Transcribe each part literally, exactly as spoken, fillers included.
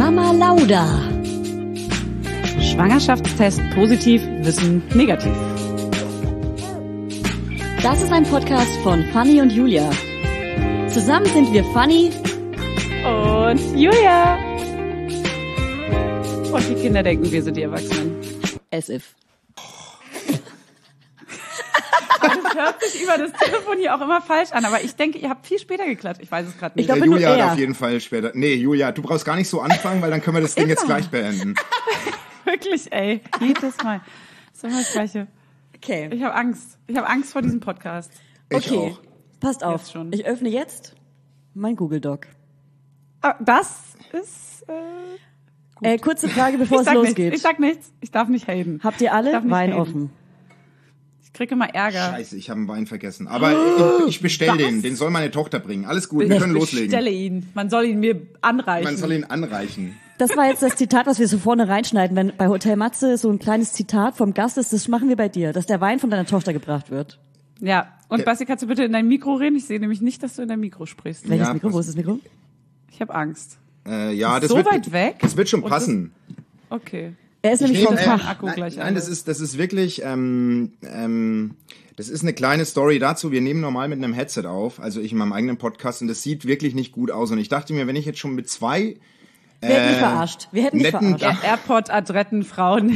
Mama Lauda. Schwangerschaftstest positiv, Wissen negativ. Das ist ein Podcast von Fanny und Julia. Zusammen sind wir Fanny und Julia. Und die Kinder denken, wir sind die Erwachsenen. As if. Das hört sich über das Telefon hier auch immer falsch an, aber ich denke, ihr habt viel später geklatscht. Ich weiß es gerade nicht. Ich glaub, ja, Julia hat auf jeden Fall später. Nee, Julia, du brauchst gar nicht so anfangen, weil dann können wir das Ding immer. jetzt gleich beenden. Wirklich, ey. Jedes Mal. Das ist immer das Gleiche. Okay. Ich habe Angst. Ich habe Angst vor diesem Podcast. Ich okay. auch. Passt auf. Schon. Ich öffne jetzt mein Google Doc. Aber das ist äh, gut. Äh, kurze Frage, bevor ich es losgeht. Nichts. Ich sag nichts. Ich darf nicht haten. Habt ihr alle Wein haten. offen? Ich kriege immer Ärger. Scheiße, ich habe einen Wein vergessen. Aber ich, ich bestell den. Den soll meine Tochter bringen. Alles gut, wir können loslegen. Ich bestelle ihn. Man soll ihn mir anreichen. Man soll ihn anreichen. Das war jetzt das Zitat, was wir so vorne reinschneiden. Wenn bei Hotel Matze so ein kleines Zitat vom Gast ist, das machen wir bei dir, dass der Wein von deiner Tochter gebracht wird. Ja, und Ja. Basti, kannst du bitte in dein Mikro reden? Ich sehe nämlich nicht, dass du in dein Mikro sprichst. Welches Ja, Mikro? Wo ist das Mikro? Ich habe Angst. Äh, ja, das So wird, weit weg? Das wird schon Und passen. Okay. Er ist nämlich Nee, vom äh, Fach. Akku nein, gleich nein, das alles. ist, das ist wirklich, ähm, ähm, das ist eine kleine Story dazu. Wir nehmen normal mit einem Headset auf, also ich in meinem eigenen Podcast, und das sieht wirklich nicht gut aus. Und ich dachte mir, wenn ich jetzt schon mit zwei Wir hätten dich äh, verarscht. Wir hätten dich netten verarscht. Ja, Airport-Adretten, Frauen.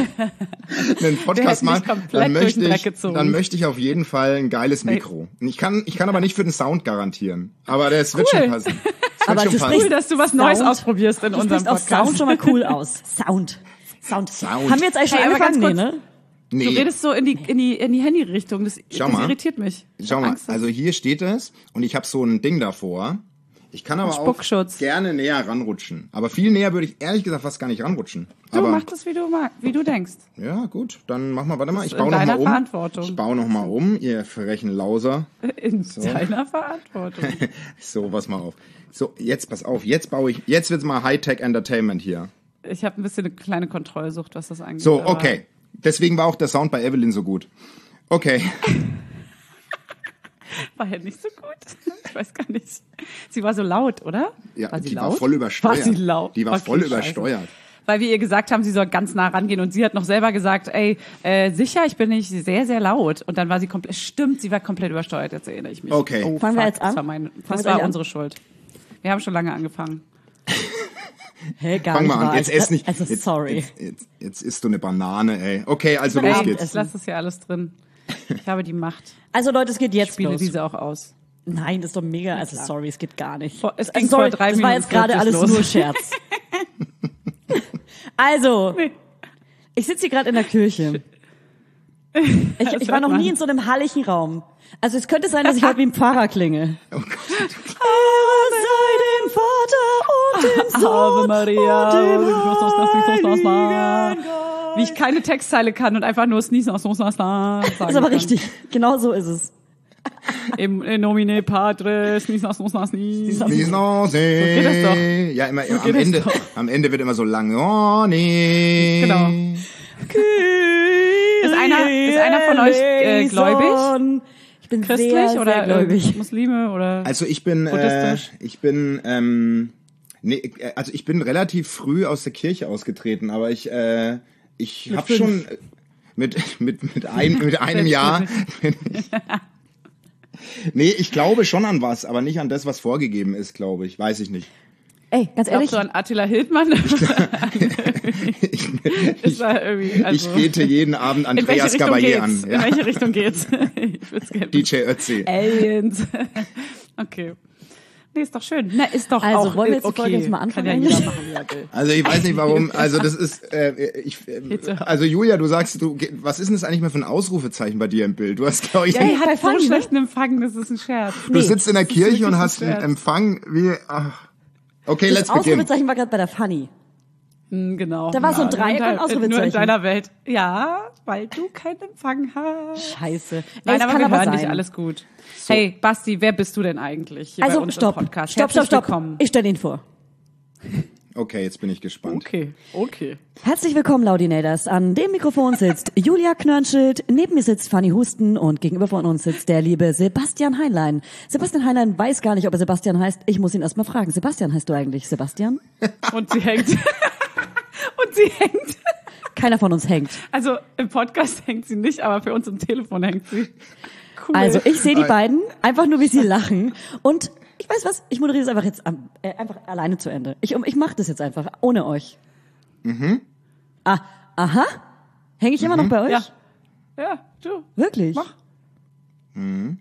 einen Podcast hätten dich machen, komplett dann durch möchte den Dreck ich, gezogen. dann möchte ich auf jeden Fall ein geiles Mikro. Und Ich kann, ich kann aber nicht für den Sound garantieren. Aber das wird Cool. schon passen. Das Aber wird du schon Cool, passen. dass du was Sound. Neues ausprobierst in Du unserem sprichst auch Podcast. Sound schon mal cool aus. Sound. Sound. Sound. Haben wir jetzt eigentlich schon Hey, aber angefangen? ganz Nee, kurz- ne? Nee. Du redest so in die, in die, in die Handy-Richtung. Das, Schau das mal. irritiert mich. Ich Schau hab mal, Angst, dass- also hier steht es und ich habe so ein Ding davor. Ich kann aber auch Spuckschutz. gerne näher ranrutschen. Aber viel näher würde ich ehrlich gesagt fast gar nicht ranrutschen. du aber mach das, wie du mag, wie du denkst. ja, gut, dann mach mal, warte mal, ich in baue noch deiner mal um. Verantwortung. Ich baue noch mal um, ihr frechen Lauser. In deiner Verantwortung. So, pass mal auf. So, jetzt pass auf, jetzt baue ich, jetzt wird's mal Hightech Entertainment hier. Ich habe ein bisschen eine kleine Kontrollsucht, was das angeht. So, aber- okay. Deswegen war auch der Sound bei Evelyn so gut. Okay. War ja nicht so gut. Ich weiß gar nicht. Sie war so laut, oder? Ja, war sie die laut? war voll übersteuert. War sie laut? Die war Okay, voll scheiße. übersteuert. Weil wir ihr gesagt haben, sie soll ganz nah rangehen und sie hat noch selber gesagt, ey, äh, sicher, ich bin nicht sehr, sehr laut. Und dann war sie komplett, stimmt, sie war komplett übersteuert, jetzt erinnere ich mich. Okay. Oh, Fangen wir fuck, jetzt an? Das war, meine, Fangen das wir war an? unsere Schuld. Wir haben schon lange angefangen. Hä, gar Fang nicht mal an, wahr. jetzt ess nicht. Also, jetzt, sorry. Jetzt, jetzt, jetzt isst du eine Banane, ey. Okay, also Ey, los Ich geht's. lasse das hier alles drin. Ich habe die Macht. Also Leute, es geht Ich jetzt spiele los. diese auch aus. Nein, das ist doch mega. Also klar. sorry, es geht gar nicht. Vor- es Also, ging sorry, vor drei das war Minuten jetzt gerade alles vierzig los. nur Scherz. Also, Nee. ich sitze hier gerade in der Kirche. Ich, ich war noch hört nie man. in so einem halligen Raum. Also es könnte sein, dass ich heute wie ein Pfarrer klinge. Oh Gott. Ehre sei dem Vater und dem Sohn Ave Maria, und dem Heiligen Heiligen Geist. Wie ich keine Textzeile kann und einfach nur snießen aus sagen Das ist aber kann. richtig. Genau so ist es. Im in nomine Patris, snießen aus snießen. Wie noch geht das doch. Ja, immer, geht am das Ende, doch. am Ende wird immer so lang. Oh, nee. Genau. Ist einer, ist einer von euch äh, gläubig? Ich bin Christlich sehr, sehr oder gläubig. äh, Muslime oder? Also ich bin, äh, Buddhistisch? ich bin, ähm, nee, äh, also ich bin relativ früh aus der Kirche ausgetreten, aber ich, äh, ich Mit habe fünf. schon äh, mit mit mit, ein, mit einem Jahr. bin ich- Nee, ich glaube schon an was, aber nicht an das, was vorgegeben ist, glaube ich. Weiß ich nicht. Ey, ganz ehrlich, Glaubst du an Attila Hildmann? Ich, Ist da irgendwie, also, ich bete jeden Abend in welche Andreas Richtung Gabalier geht's? an. In Ja. welche Richtung geht's? Ich würd's gerne D J Ötzi. Aliens. Okay. Nee, ist doch schön. Na, ist doch Also, auch wollen wir jetzt die okay. Folge jetzt mal anfangen Kann ja jeder eigentlich? machen, wie er will. Also ich weiß nicht warum, also das ist, äh, ich, äh, also Julia, du sagst, du, was ist denn das eigentlich mal für ein Ausrufezeichen bei dir im Bild? Du hast, glaube ich, Ja, er bei hat so Fanny, ne? schlechten Empfang, das ist ein Scherz. du sitzt in der Kirche wirklich und ein hast einen Scherz. Empfang wie, ach. Okay, das let's begin. Ausrufezeichen war gerade bei der Fanny. Hm, genau. Da war so ein Ja, Dreieck nur in und dein- Ausrufezeichen. Nur in deiner Welt. Ja, weil du keinen Empfang hast. Scheiße. Ey, Nein, es aber kann wir aber hören sein. dich, alles gut. Hey, Basti, wer bist du denn eigentlich hier bei Also, uns stopp. im Podcast? Stopp, stopp, Herzlich stopp. willkommen. Ich stelle ihn vor. Okay, jetzt bin ich gespannt. Okay, okay. Herzlich willkommen, Laudinators. An dem Mikrofon sitzt Julia Knörnschild, neben mir sitzt Fanny Husten und gegenüber von uns sitzt der liebe Sebastian Heinlein. Sebastian Heinlein weiß gar nicht, ob er Sebastian heißt. Ich muss ihn erst mal fragen. Sebastian, heißt du eigentlich Sebastian? Und sie hängt. Und sie hängt. Keiner von uns hängt. Also im Podcast hängt sie nicht, aber für uns im Telefon hängt sie. Cool. Also ich sehe die beiden einfach nur, wie sie lachen. Und ich weiß was, ich moderiere es einfach jetzt am, äh, einfach alleine zu Ende. Ich, ich mache das jetzt einfach, ohne euch. Mhm. Ah, aha? Hänge ich immer noch bei euch? Ja. Ja, du. Wirklich? Mach. Mhm.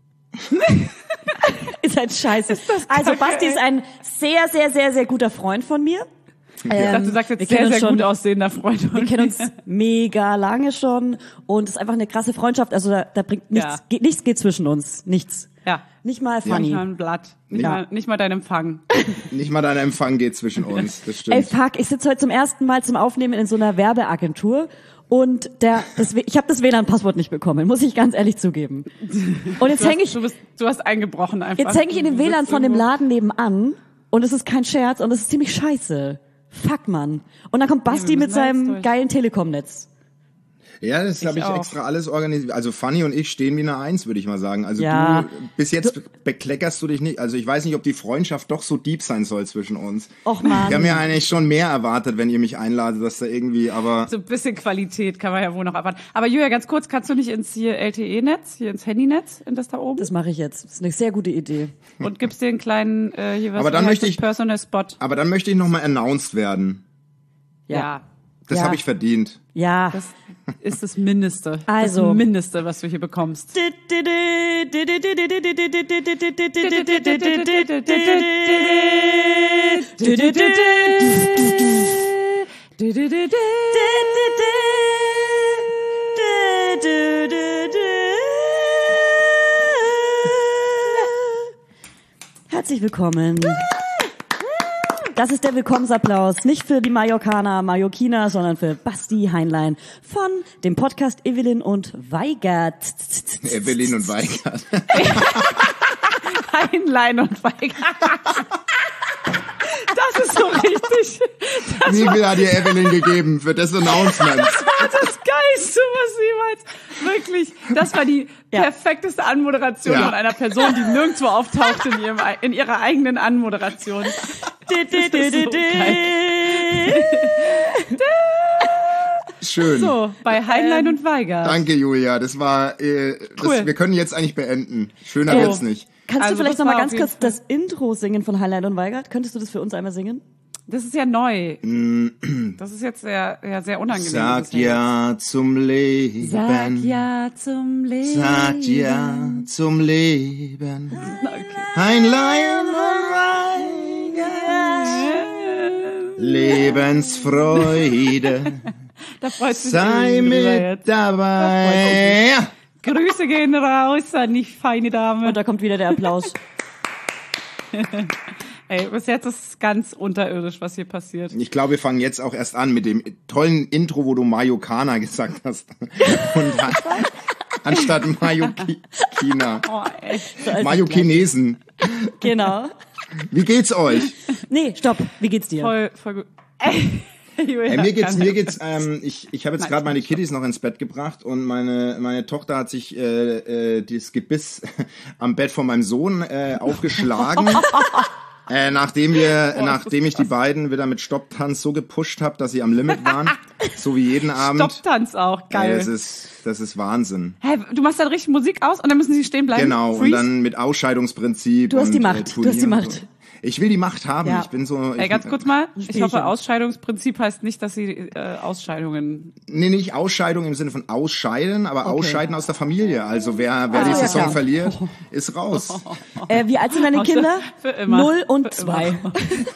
Ist halt scheiße. Ist das Also kacke, Basti ey. ist ein sehr, sehr, sehr, sehr guter Freund von mir. Ich dachte, du sagst wir jetzt kennen sehr, uns sehr schon- gut aussehender Freund. Wir kennen uns mega lange schon und es ist einfach eine krasse Freundschaft. Also da, da bringt nichts, Ja. geht, nichts geht zwischen uns. Nichts. Ja. Nicht mal Nicht funny. mal ein Blatt. Nicht, Ja. mal, nicht mal dein Empfang. Nicht mal dein Empfang geht zwischen uns, das stimmt. Ey, fuck, ich sitze heute zum ersten Mal zum Aufnehmen in so einer Werbeagentur und der, das, ich habe das W L A N-Passwort nicht bekommen, muss ich ganz ehrlich zugeben. Und jetzt Du hänge hast, ich, du, bist, du hast eingebrochen einfach. jetzt hänge ich in dem Du W L A N sitzt von dem irgendwo- Laden nebenan und es ist kein Scherz und es ist ziemlich scheiße. Fuck, Mann. Und dann kommt Basti wir mit müssen da jetzt seinem durch. geilen Telekom-Netz. Ja, das habe ich auch. extra alles organisiert. Also Fanny und ich stehen wie eine Eins, würde ich mal sagen. Also Ja. du, bis jetzt bekleckerst du dich nicht. Also ich weiß nicht, ob die Freundschaft doch so deep sein soll zwischen uns. Och, Mann. Ich habe mir eigentlich schon mehr erwartet, wenn ihr mich einladet, dass da irgendwie, aber So ein bisschen Qualität kann man ja wohl noch erwarten. Aber Julia, ganz kurz, kannst du nicht ins hier L T E-Netz, hier ins Handynetz, in das da oben? Das mache ich jetzt. Das ist eine sehr gute Idee. Und gibst dir einen kleinen, äh, hier was Aber dann wie heißt möchte das? ich- Personal Spot. aber dann möchte ich nochmal announced werden. Ja. Das Ja. habe ich verdient. Ja. Das ist das Mindeste. Also. Das Mindeste, was du hier bekommst. Herzlich willkommen. Das ist der Willkommensapplaus, nicht für die Mallorcaner, Mallorquiner, sondern für Basti Heinlein von dem Podcast Evelyn und Weigert. Evelyn und Weigert. Heinlein und Weigert. Das ist so richtig. Das Wie war viel hat dir Evelyn gegeben für das Announcement? das Geilste, was jemals. Wirklich. Das war die Ja. perfekteste Anmoderation Ja. von einer Person, die nirgendwo auftaucht in, ihrem, in ihrer eigenen Anmoderation. Das ist so geil. Schön. So, bei Heinlein und Weigert. Danke, Julia. Das war, äh, das, Cool. wir können jetzt eigentlich beenden. Schöner Oh. wird's nicht. Kannst Also du vielleicht das noch mal war ganz auf jeden kurz das Intro singen von Heinlein und Weigert? Könntest du das für uns einmal singen? Das ist ja neu. Das ist jetzt sehr, ja, sehr unangenehm. Sag Das ist ja zum Leben. Sag ja zum Leben. Sag ja zum Leben. Okay. Heinlein und Weigert. Lebensfreude. Da freut sich Sei Evelyn drüber mit jetzt. dabei. Ja. Grüße gehen raus an die feine Dame. Und da kommt wieder der Applaus. Ey, bis jetzt ist es ganz unterirdisch, was hier passiert. Ich glaube, wir fangen jetzt auch erst an mit dem tollen Intro, wo du Mallorcaner gesagt hast. Und anstatt Mallorquiner. Oh, echt. Mallorquinesen. Genau. Wie geht's euch? Nee, stopp. Wie geht's dir? Voll, voll gut. Ey, Julia, Hey, mir geht's, kann- mir geht's, ähm, ich, ich habe jetzt Nein, gerade meine stopp. Kiddies noch ins Bett gebracht und meine, meine Tochter hat sich äh, äh, das Gebiss am Bett von meinem Sohn äh, aufgeschlagen. Äh, nachdem wir, Boah, nachdem ich die beiden wieder mit Stopptanz so gepusht habe, dass sie am Limit waren, so wie jeden Abend. Stopptanz auch, geil. Äh, das ist, das ist Wahnsinn. Hä, du machst dann richtig Musik aus und dann müssen sie stehen bleiben? Genau. Freeze? Und dann mit Ausscheidungsprinzip. Du hast und, die Macht, Äh, du hast die Turnier und Macht. So. Ich will die Macht haben. Ja. Ich bin so. Ey, Ich, ganz kurz mal. Ich Spielchen. hoffe, Ausscheidungsprinzip heißt nicht, dass sie äh, Ausscheidungen... Nee, nicht Ausscheidung im Sinne von Ausscheiden, aber Okay. Ausscheiden aus der Familie. Also wer, wer Ah, die ja, Saison klar. verliert, ist raus. Äh, wie alt sind deine Außer- Kinder? für immer. Null und Für zwei. immer.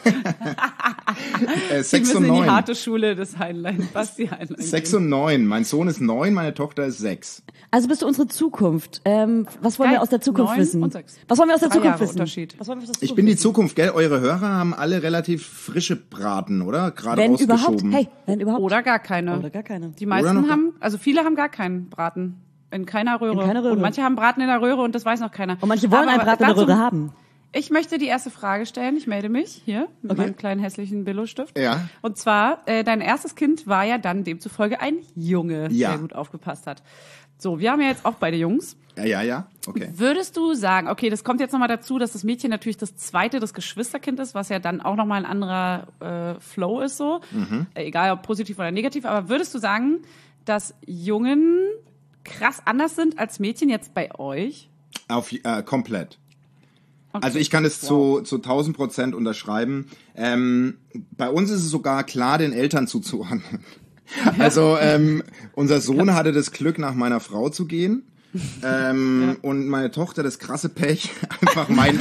Äh, Die sechs müssen und in die neun. harte Schule des Heinlein, Basti Heinlein. Sechs gehen. und neun. Mein Sohn ist neun, meine Tochter ist sechs. Also bist du unsere Zukunft. Ähm, was wollen Geil. wir aus der Zukunft Neun wissen? und sechs. Was wollen wir aus der Drei Zukunft Jahre wissen? Unterschied. Was wollen wir aus der Ich Zukunft bin die wissen? Zukunft, gell? Eure Hörer haben alle relativ frische Braten, oder? Gerade Wenn überhaupt. ausgeschoben. Hey, wenn überhaupt. Oder gar keine. Oder gar keine. Die Oder meisten noch gar- haben, also viele haben gar keinen Braten. In keiner Röhre. In keiner Röhre. Und manche haben Braten in der Röhre und das weiß noch keiner. Und manche wollen Aber einen Braten in der dazu- Röhre haben. Ich möchte die erste Frage stellen. Ich melde mich hier mit Okay. meinem kleinen hässlichen Billo-Stift. Ja. Und zwar, äh, dein erstes Kind war ja dann demzufolge ein Junge, Ja. der gut aufgepasst hat. So, wir haben ja jetzt auch beide Jungs. Ja, ja, ja, okay. Würdest du sagen, okay, das kommt jetzt nochmal dazu, dass das Mädchen natürlich das zweite, das Geschwisterkind ist, was ja dann auch nochmal ein anderer äh, Flow ist so, Mhm. äh, egal ob positiv oder negativ, aber würdest du sagen, dass Jungen krass anders sind als Mädchen jetzt bei euch? Auf, äh, komplett. Okay. Also ich kann es zu, zu tausend Prozent unterschreiben. Ähm, bei uns ist es sogar klar, den Eltern zuzuordnen. Also ähm, unser Sohn hatte das Glück, nach meiner Frau zu gehen. Ähm, ja. Und meine Tochter das krasse Pech, einfach mein,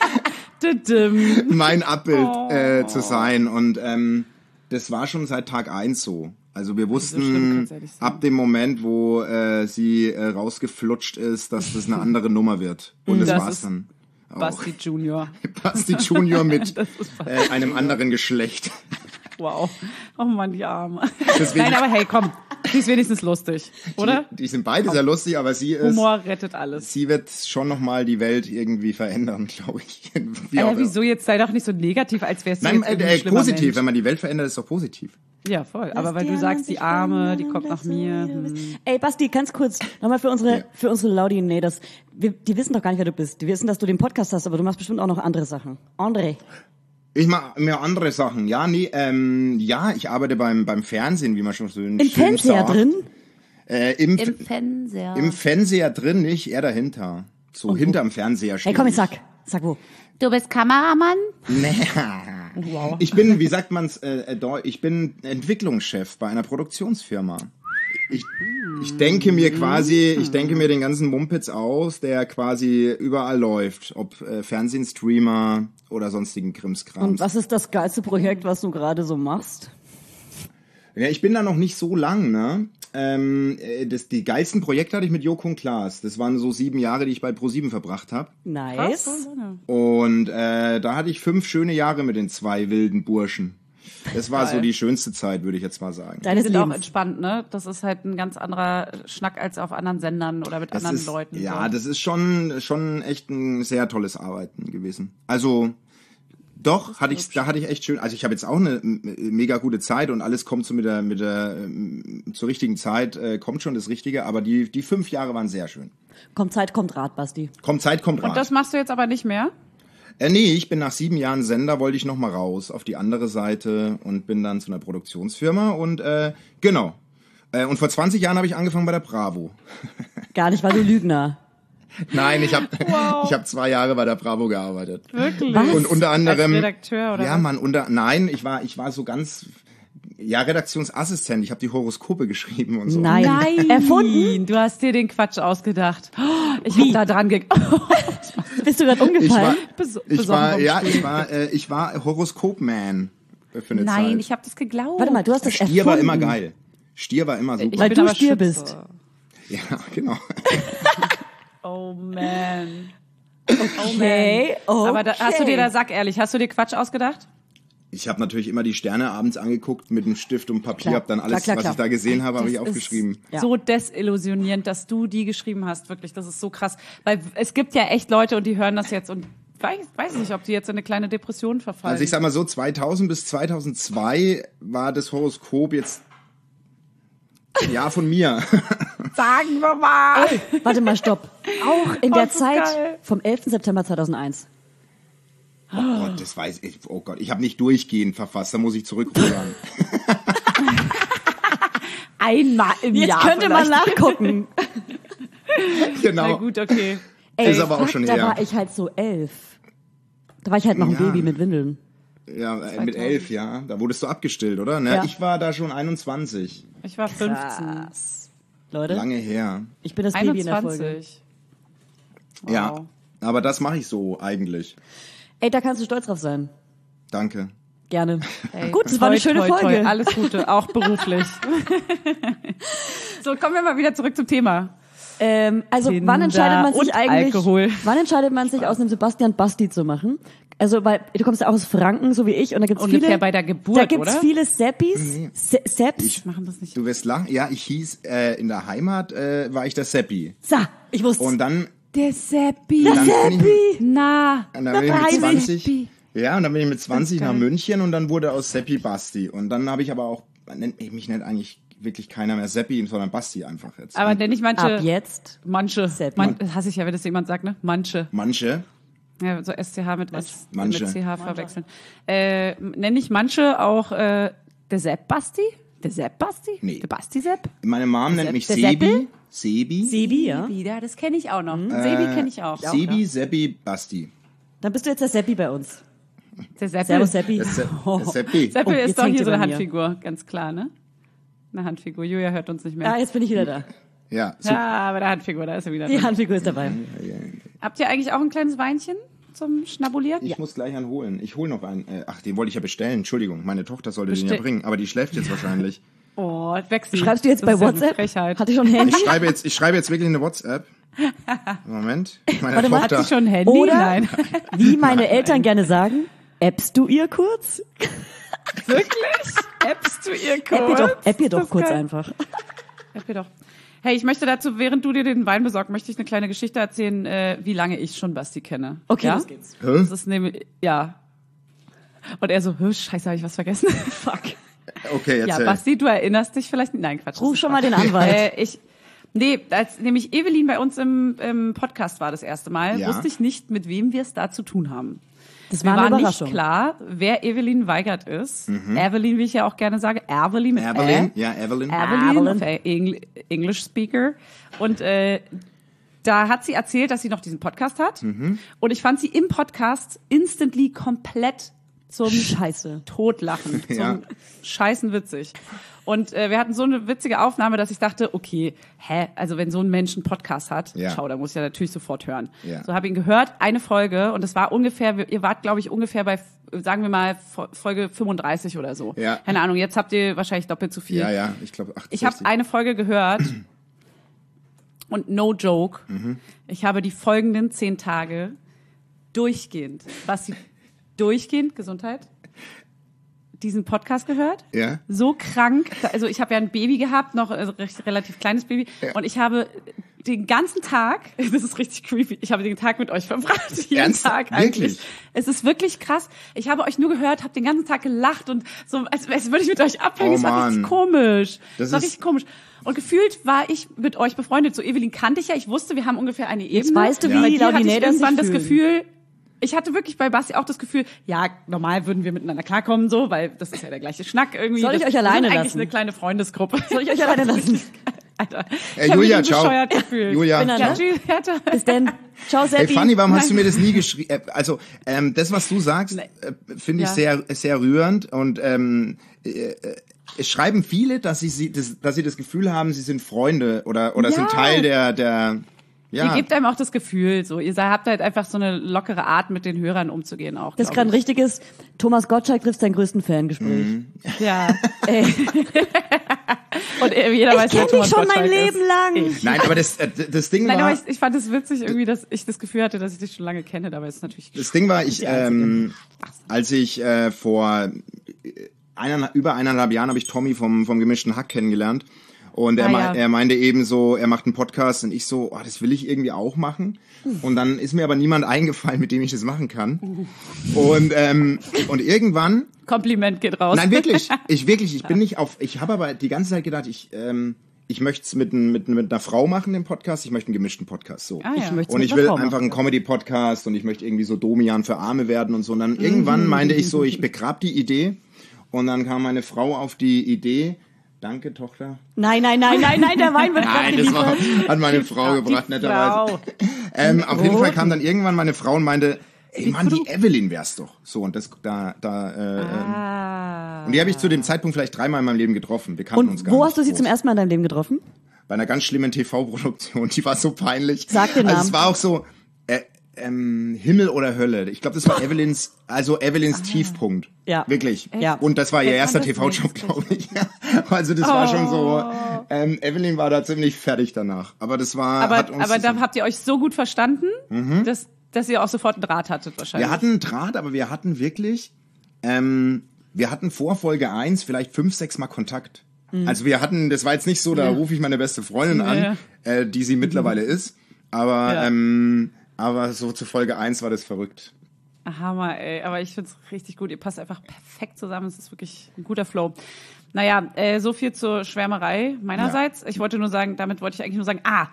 mein Abbild äh, zu sein. Und ähm, das war schon seit Tag eins so. Also wir wussten so schlimm, ab dem Moment, wo äh, sie äh, rausgeflutscht ist, dass das eine andere Nummer wird. Und das, das war's dann. Auch. Basti Junior. Basti Junior mit äh, einem anderen Geschlecht. Wow. Oh Mann, die Arme. Deswegen, Nein, aber hey, komm. Die ist wenigstens lustig, oder? Die, die sind beide komm. sehr lustig, aber sie ist... Humor rettet alles. Sie wird schon nochmal die Welt irgendwie verändern, glaube ich. Wie ja, auch wieso jetzt? Sei doch nicht so negativ, als wärst du Nein, jetzt äh, ein schlimmer positiv. Mensch. Wenn man die Welt verändert, ist doch positiv. Ja, voll. Aber weil du sagst, die Arme, die kommt nach mir. Hm. Ey, Basti, ganz kurz, nochmal für unsere, ja. für unsere Laudinators. Wir, die wissen doch gar nicht, wer du bist. Die wissen, dass du den Podcast hast, aber du machst bestimmt auch noch andere Sachen. André. Ich mache mehr andere Sachen. Ja, nee, ähm, ja, ich arbeite beim, beim Fernsehen, wie man schon so Im Fernseher sagt. drin? Äh, im, Im Fernseher. Im Fernseher drin, nicht, eher dahinter. So oh, hinterm Fernseher stehe Ey, komm, ich jetzt sag. Sag wo. Du bist Kameramann? Nee. Wow. Ich bin, wie sagt man's, äh, ich bin Entwicklungschef bei einer Produktionsfirma. Ich, ich denke mir quasi, ich denke mir den ganzen Mumpitz aus, der quasi überall läuft, ob äh, Fernsehen, Streamer oder sonstigen Krimskrams. Und was ist das geilste Projekt, was du gerade so machst? Ja, ich bin da noch nicht so lang, ne? Ähm, das, die geilsten Projekte hatte ich mit Joko und Klaas. Das waren so sieben Jahre, die ich bei ProSieben verbracht habe. Nice. Und äh, da hatte ich fünf schöne Jahre mit den zwei wilden Burschen. Das war Geil. so die schönste Zeit, würde ich jetzt mal sagen. Die sind auch entspannt, ne? Das ist halt ein ganz anderer Schnack als auf anderen Sendern oder mit das anderen ist, Leuten. Ja, so. das ist schon schon echt ein sehr tolles Arbeiten gewesen. Also doch, hatte ich, da hatte ich echt schön. Also ich habe jetzt auch eine mega gute Zeit und alles kommt so mit der mit der zur richtigen Zeit äh, kommt schon das Richtige. Aber die die fünf Jahre waren sehr schön. Kommt Zeit, kommt Rat, Basti. Kommt Zeit, kommt Rat. Und das machst du jetzt aber nicht mehr? Äh, nee, ich bin nach sieben Jahren Sender, wollte ich noch mal raus auf die andere Seite und bin dann zu einer Produktionsfirma und äh, genau. Äh, und vor zwanzig Jahren habe ich angefangen bei der Bravo. Gar nicht, weil du Lügner. Nein, ich habe Wow. ich habe zwei Jahre bei der Bravo gearbeitet. Wirklich? Was? Und unter anderem Als Redakteur oder ja, was? Mann, unter nein, ich war ich war so ganz ja Redaktionsassistent. Ich habe die Horoskope geschrieben und so. Nein. Nein, Erfunden? Du hast dir den Quatsch ausgedacht. Oh, ich hab da dran ge... Bist du gerade Ich umgefallen? war Bes ich war besoffen ja, vom ich Spiel. war äh, ich war Horoskopman für eine Nein, Zeit. ich habe das geglaubt. Warte mal, du hast das Stier erfunden. war immer geil. Stier war immer super. Ich Weil bin du aber Stier Schütze. bist. Ja, genau. Oh man. Okay, okay. Aber da, hast du dir da, sag ehrlich, hast du dir Quatsch ausgedacht? Ich habe natürlich immer die Sterne abends angeguckt mit einem Stift und Papier, Klar, habe dann alles, klar, klar, was klar. ich da gesehen habe, habe ich Das aufgeschrieben. Ist Ja. so desillusionierend, dass du die geschrieben hast, wirklich. Das ist so krass. Weil es gibt ja echt Leute und die hören das jetzt und weiß, weiß nicht, ob die jetzt in eine kleine Depression verfallen. Also ich sag mal so, zweitausend bis zweitausendzwei war das Horoskop jetzt ja von mir. Sagen wir mal. Warte mal, stopp. Auch in Oh, der das ist Zeit geil. vom elften September zweitauseins. Oh Gott, das weiß ich. Oh Gott, ich habe nicht durchgehend verfasst, da muss ich zurückrudern. Einmal im Jetzt Jahr könnte man vielleicht. nachgucken. Genau. Na gut, okay. Ey, Ist aber auch fuck, schon da her. war ich halt so elf. Da war ich halt noch ein Ja. Baby mit Windeln. Ja, äh, mit elf, ja. Da wurdest du abgestillt, oder? Ne? Ja. Ich war da schon einundzwanzig. Ich war fünfzehn. Leute, Lange her. ich bin das Baby in der Folge. einundzwanzig. Ja. Wow. Aber das mache ich so eigentlich. Ey, da kannst du stolz drauf sein. Danke. Gerne. Ey, Gut, das war eine toi, schöne toi, toi. Folge. Alles Gute, auch beruflich. So, kommen wir mal wieder zurück zum Thema. Ähm, also Kinder wann entscheidet man sich und eigentlich, Alkohol. wann entscheidet man sich aus einem Sebastian Basti zu machen? Also, weil du kommst ja auch aus Franken, so wie ich, und da gibt's Ungefähr viele, bei der Geburt, da gibt's oder? viele Seppis, Se Sepps. Ich- Machen das nicht. Du wirst lachen. Ja, ich hieß, äh, in der Heimat äh, war ich der Seppi. So, ich wusste. Und dann Der Seppi. Der Dann bin ich- Seppi! Na. Und dann bin ich mit Freiwillig. zwanzig, ja, und dann bin ich mit zwanzig Das ist nach geil. München und dann wurde aus Seppi Basti. Und dann habe ich aber auch, nennt, mich nennt eigentlich wirklich keiner mehr Seppi, sondern Basti einfach jetzt. Aber nenn ich manche. Ab jetzt. Manche. Seppi. Man, das hasse ich ja, wenn das jemand sagt, ne? Manche. Manche, Ja, so S C H mit S, Manche. mit C H verwechseln. Äh, nenne ich manche auch äh, der Sepp Basti? Der Sepp Basti? Nee. Der Basti Sepp? meine Mom nennt mich der Sebi. Seppel? Sebi. Sebi, ja. Wieder, das kenne ich auch noch. Sebi kenne ich auch. Sebi, Seppi, Basti. Dann bist du jetzt der Seppi bei uns. Der Seppel. Servus, Seppi. Das Se das Seppi. Seppel Oh, ist jetzt doch hängt hier so ihr eine bei mir. Handfigur, ganz klar, ne? Eine Handfigur. Julia hört uns nicht mehr. Ah, jetzt bin ich wieder da. Ja, so. Ja, bei der Handfigur, da ist er wieder. Die drin. Handfigur ist dabei. Habt ihr eigentlich auch ein kleines Weinchen zum Schnabulieren? Ich muss gleich einen holen. Ich hole noch einen. Äh, ach, den wollte ich ja bestellen. Entschuldigung, meine Tochter sollte den Bestell- ja bringen, aber die schläft jetzt wahrscheinlich. Oh, wechsel. Schreibst du jetzt Das bei ist ja eine WhatsApp? Frechheit. Hatte ich schon ein Handy? Ich schreibe jetzt, ich schreibe jetzt wirklich eine WhatsApp. Moment. Meine Warte mal, Hat Tochter. sie schon ein Handy? Oder, Nein. wie meine Eltern gerne sagen, appst du ihr kurz? Wirklich? Appst du ihr kurz? App ihr doch, app ihr Das doch ist kurz geil. einfach. App ihr doch. Hey, ich möchte dazu, während du dir den Wein besorgst, möchte ich eine kleine Geschichte erzählen, äh, wie lange ich schon Basti kenne. Okay, ja? los geht's. Hä? Das ist nämlich, ja. Und er so, "Hö, scheiße, habe ich was vergessen? Fuck. Okay, jetzt. Ja, äh, Basti, du erinnerst dich vielleicht nicht. Nein, Quatsch. das Ruf ist schon Quatsch. mal den Anwalt. Äh, ich, nee, als nämlich Evelyn bei uns im, im Podcast war das erste Mal, Ja. wusste ich nicht, mit wem wir es da zu tun haben. Das Mir war war eine nicht Überraschung. klar, wer Evelyn Weigert ist. Evelyn, wie ich ja auch gerne sage. Evelyn mit Evelyn, Ä. ja, Evelyn. Evelyn, Evelyn. auf Engl English Speaker. Und äh, da hat sie erzählt, dass sie noch diesen Podcast hat. Und ich fand sie im Podcast instantly komplett zum Scheiße. Totlachen, zum Ja. Scheißen witzig. Und äh, wir hatten so eine witzige Aufnahme, dass ich dachte, okay, hä, also wenn so ein Mensch einen Podcast hat, Ja. schau, da muss ich ja natürlich sofort hören. Ja. So habe ihn gehört, eine Folge, und das war ungefähr, ihr wart, glaube ich, ungefähr bei, sagen wir mal, Fo- Folge fünfunddreißig oder so. Ja. Keine Ahnung, jetzt habt ihr wahrscheinlich doppelt so viel. Ja, ja, ich glaube Ich habe eine Folge gehört und no joke, Mhm. ich habe die folgenden zehn Tage durchgehend, was sie durchgehend, Gesundheit, diesen Podcast gehört. Ja. So krank, also ich habe ja ein Baby gehabt, noch also recht, relativ kleines Baby, Ja. und ich habe den ganzen Tag, das ist richtig creepy, ich habe den Tag mit euch verbracht, jeden Ernsthaft? Tag eigentlich. Wirklich? Es ist wirklich krass. Ich habe euch nur gehört, habe den ganzen Tag gelacht und so, als, als würde ich mit euch abhängen. Oh, das war richtig Mann. komisch. Das Das war ist- richtig komisch. Und gefühlt war ich mit euch befreundet. So Evelyn kannte ich ja, ich wusste, wir haben ungefähr eine Ebene. Jetzt weißt du, wie Bei die dir hatte ich Laudinators irgendwann sich das fühlen. Gefühl, ich hatte wirklich bei Basti auch das Gefühl, ja, normal würden wir miteinander klarkommen, so, weil das ist ja der gleiche Schnack irgendwie. Soll ich das, euch alleine wir sind eigentlich lassen? eine kleine Freundesgruppe. Soll ich euch alleine lassen? Alter, Äh, ich hab Julia, mich ciao. bescheuert gefühlt. Julia. Bin Ja, Ne? tschüss, Hertha. Bis denn. Ciao, Hey Seppi. Fanny, warum hast du mir das nie geschrieben? Äh, also ähm, das, was du sagst, Nee. äh, finde ich Ja. sehr, sehr rührend und ähm, äh, äh, es schreiben viele, dass sie, sie das, dass sie das Gefühl haben, sie sind Freunde oder oder Ja. sind Teil der der Ihr ja. gebt einem auch das Gefühl, so, ihr habt halt einfach so eine lockere Art, mit den Hörern umzugehen auch. Das ist glaub gerade ein ich. richtiges Thomas Gottschalk trifft seinen größten Fangespräch. Mhm. Ja. Ey. Und äh, jeder weiß, Ich wer kenne dich Thomas schon mein Gottschalk Leben ist. lang. Ich. Nein, aber das äh, das Ding Nein, war aber ich, ich fand es witzig irgendwie, dass ich das Gefühl hatte, dass ich dich schon lange kenne, dabei ist es natürlich Das Ding war, ich, die Einzige. ähm, als ich äh, vor eineinhalb, über eineinhalb Jahren habe ich Tommy vom, vom gemischten Hack kennengelernt. Und er, Ah, mei- ja. er meinte eben so, er macht einen Podcast und ich so, oh, das will ich irgendwie auch machen. Und dann ist mir aber niemand eingefallen, mit dem ich das machen kann. Und, ähm, und irgendwann, Kompliment geht raus. nein wirklich, ich wirklich, ich bin nicht auf, ich habe aber die ganze Zeit gedacht, ich, ähm, ich möchte es mit, ein- mit, mit einer Frau machen, den Podcast, ich möchte einen gemischten Podcast, so. Ah, ja. Ich möchte Und mit ich einer will Frau einfach machen. einen Comedy-Podcast und ich möchte irgendwie so Domian für Arme werden und so. Und dann irgendwann meinte ich so, ich begrab die Idee und dann kam meine Frau auf die Idee, danke Tochter. Nein, nein, nein, nein, nein, der Wein wird Nein, gerade das war, geliefert. hat meine Frau gebracht, netterweise. Frau. Ähm, auf jeden Fall kam dann irgendwann meine Frau und meinte, ey Mann, die Evelyn wär's doch. So, und das, da, da, äh, ähm, Ah. und die habe ich zu dem Zeitpunkt vielleicht dreimal in meinem Leben getroffen. Wir kannten uns Und gar wo nicht hast du sie groß. zum ersten Mal in deinem Leben getroffen? Bei einer ganz schlimmen T V-Produktion, die war so peinlich. Sag den Also Namen. es war auch so, äh, ähm, Himmel oder Hölle. Ich glaube, das war Evelyns, also Evelyns Tiefpunkt. Ja. Wirklich. Ja. Und das war ihr Kennt man erster das T V-Job, nicht? glaube ich. Also das war schon so, ähm, Evelyn war da ziemlich fertig danach. Aber das war, Aber, hat uns aber da zusammen- habt ihr euch so gut verstanden, dass, dass ihr auch sofort einen Draht hattet wahrscheinlich. wir hatten einen Draht, aber wir hatten wirklich, ähm, wir hatten vor Folge eins vielleicht fünf, sechs Mal Kontakt. Also wir hatten, das war jetzt nicht so, da rufe ich meine beste Freundin Ja, an, ja. äh, die sie mittlerweile ist. Aber, Ja. ähm, aber so zu Folge eins war das verrückt. Hammer, ey. Aber ich find's richtig gut. Ihr passt einfach perfekt zusammen. Es ist wirklich ein guter Flow. Naja, äh, so viel zur Schwärmerei meinerseits. Ja. Ich wollte nur sagen, damit wollte ich eigentlich nur sagen, ah,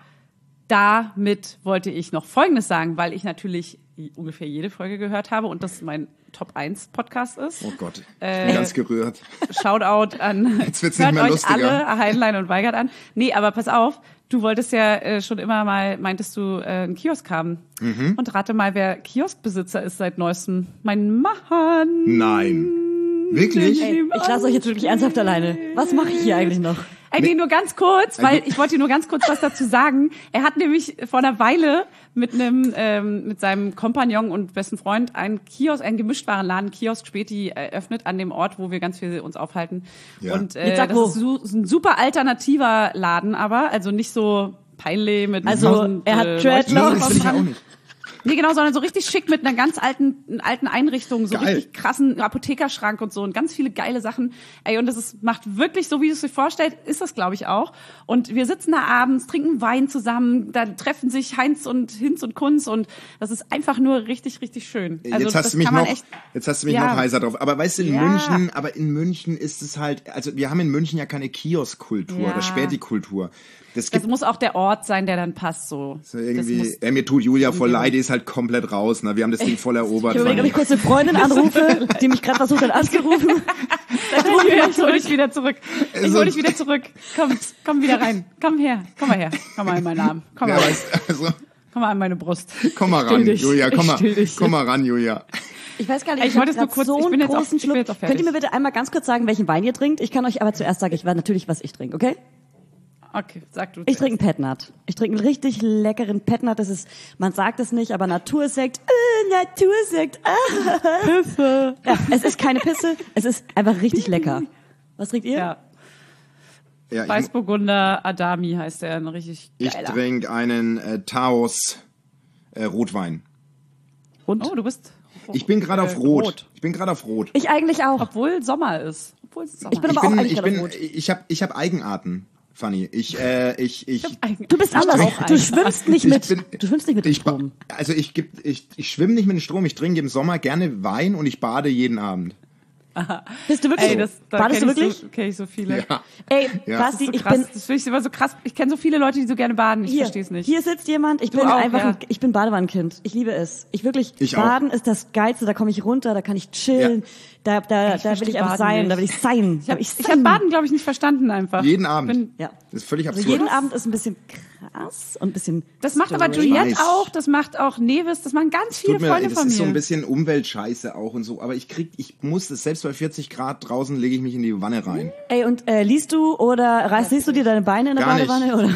damit wollte ich noch Folgendes sagen, weil ich natürlich ungefähr jede Folge gehört habe und das mein Top eins Podcast ist. Oh Gott, ich bin äh, ganz gerührt. Shoutout an, Jetzt wird's hört nicht mehr euch lustiger. alle Heinlein und Weigert an. Nee, aber pass auf, du wolltest ja äh, schon immer mal, meintest du, äh, einen Kiosk haben. Mhm. Und rate mal, wer Kioskbesitzer ist seit neuestem. Mein Mann. Nein. Wirklich? Ey, ich lasse euch jetzt wirklich ernsthaft alleine. Was mache ich hier eigentlich noch? Ey, nee, nur ganz kurz, weil ich wollte dir nur ganz kurz was dazu sagen. Er hat nämlich vor einer Weile mit einem ähm, mit seinem Kompagnon und besten Freund einen Kiosk, einen Gemischtwarenladen, Kiosk Späti eröffnet an dem Ort, wo wir ganz viel uns aufhalten. Ja. Und äh, Jetzt sag das wo. ist so, ein super alternativer Laden, aber also nicht so peinlich mit Also, tausend, er hat äh, Dreadlocks. Leuchten Das will ich ja auch nicht. Nee, genau, sondern so richtig schick mit einer ganz alten, alten Einrichtung, so Geil. richtig krassen Apothekerschrank und so und ganz viele geile Sachen. Ey, und das ist, macht wirklich so, wie du es dir vorstellst, ist das, glaube ich, auch. Und wir sitzen da abends, trinken Wein zusammen, da treffen sich Heinz und Hinz und Kunz und das ist einfach nur richtig, richtig schön. Also, jetzt hast das du mich kann man noch, echt, jetzt hast du mich ja. noch heißer drauf. Aber weißt du, in Ja. München, aber in München ist es halt, also wir haben in München ja keine Kioskkultur Ja. oder Späti-Kultur. Das das gibt muss auch der Ort sein, der dann passt, so. so Das irgendwie, muss- ja, mir tut Julia voll leid, die ist halt komplett raus, ne? Wir haben das Ding voll erobert. Ich überlege, ob ich kurz eine Freundin anrufe, die mich gerade versucht hat anzurufen. Ich hol dich wieder zurück. Ich Also- hol dich wieder zurück. Komm, komm wieder rein. Komm her. Komm mal her. Komm mal in meinen Arm. Komm Ja, mal. weißt, also, Komm mal an meine Brust. komm mal Still ran, dich. Julia, komm Ich mal, still dich. komm mal ran, Julia. Ich weiß gar nicht, Ich ich, ich wollte habe es nur gerade kurz- so ich einen bin jetzt auch- großen ich bin Schluck. jetzt auch fertig. Könnt ihr mir bitte einmal ganz kurz sagen, welchen Wein ihr trinkt? Ich kann euch aber zuerst sagen, ich weiß natürlich, was ich trinke, okay? Okay, sag du. Ich trinke einen Petnat. Ich trinke einen richtig leckeren Petnat. Das ist, man sagt es nicht, aber Natursekt. Äh, Natursekt. Ah. Pisse. Ja, es ist keine Pisse. Es ist einfach richtig lecker. Was trinkt ihr? Ja. Ja, ich, Weißburgunder Adami heißt der, ein richtig ich geiler. trinke einen äh, Taos äh, Rotwein. Und? Oh, du bist. Ich bin gerade auf äh, Rot. Ich bin gerade auf Rot. Ich eigentlich auch. Obwohl Sommer ist. Obwohl es Sommer Ich bin Ich aber auch bin, eigentlich ich bin, gerade auf Rot. ich habe, ich habe Eigenarten, Fanny. Ich, äh, ich, ich. ist. Du bist anders. auch Du ein- schwimmst nicht Ich mit, bin- du schwimmst nicht mit dem Ich, ba- Strom. also ich, geb- ich, ich schwimme nicht mit dem Strom, ich trinke im Sommer gerne Wein und ich bade jeden Abend. Bist du wirklich? Ey, das, da Badest du kenn ich wirklich? so, kenn ich so viele. Ja. Ey, Ja. Basti, So ich krass. bin Das finde ich immer so krass. Ich kenne so viele Leute, die so gerne baden. Ich hier. verstehe es nicht. Hier sitzt jemand. Ich Du bin auch, einfach, ja. ein, ich bin Badewannenkind. Ich liebe es. Ich wirklich. Ich auch. Baden ist das Geilste. Da komme ich runter, da kann ich chillen. Ja. Da, da, Ich da will verstehe ich einfach Baden sein. nicht. Da will ich sein. Ich habe ich ich hab Baden, glaube ich, nicht verstanden einfach. Jeden Abend. Bin, Ja. Das ist völlig Also absurd. jeden Abend ist ein bisschen krass und ein bisschen. das macht aber strange. Juliette weiß. auch, das macht auch Nevis, das machen ganz viele Tut mir, Freunde das von ist so ein mir. bisschen Umweltscheiße auch und so, aber ich krieg, ich muss es, selbst bei vierzig Grad draußen lege ich mich in die Wanne rein. Ey, und äh, liest du oder reißt, siehst du dir deine Beine in der Gar nicht. Badewanne? Oder?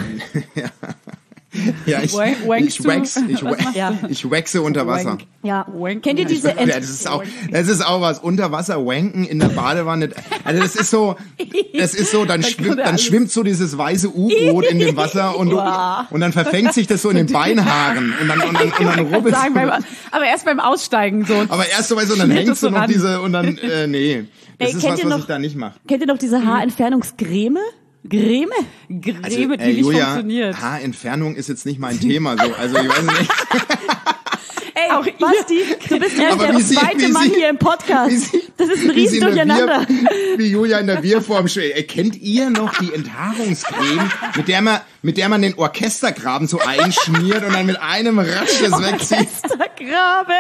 Ja, ich, Wank- wankst ich du? wax, ich, Was wa- machst du? ich waxe unter Wasser. Wank. Ja. Wanken. Kennt ihr diese Ja, Ent das ist auch, das ist auch was. Unter Wasser wanken in der Badewanne. Also das ist so, das ist so, dann Da schwimmt, kommt ja dann alles. schwimmt so dieses weiße U-Boot in dem Wasser und, du, und dann verfängt sich das so in den Beinhaaren und dann, und dann, und dann rubbelst Sagen, beim, du. aber erst beim Aussteigen so. Aber erst so, weißt du, und dann Schmiert hängst das du so noch ran. diese, und dann, äh, nee. Das Ey, ist kennt was, ihr was noch- ich da nicht mache. Kennt ihr noch diese Haarentfernungscreme? Creme? Creme, Also, die äh, nicht Julia, funktioniert. Haarentfernung ist jetzt nicht mein Thema, so. Also, ich weiß nicht. Ey, Auch ihr- Basti, du bist erst Aber der wie sie- zweite wie Mann sie- hier im Podcast. wie sie- Das ist ein Wie sie in der Riesendurcheinander. Bier, wie Julia in der Bierform steht. Ey, kennt ihr noch die Enthaarungscreme, mit der man, mit der man den Orchestergraben so einschmiert und dann mit einem Ratsch das wegzieht? Orchestergraben!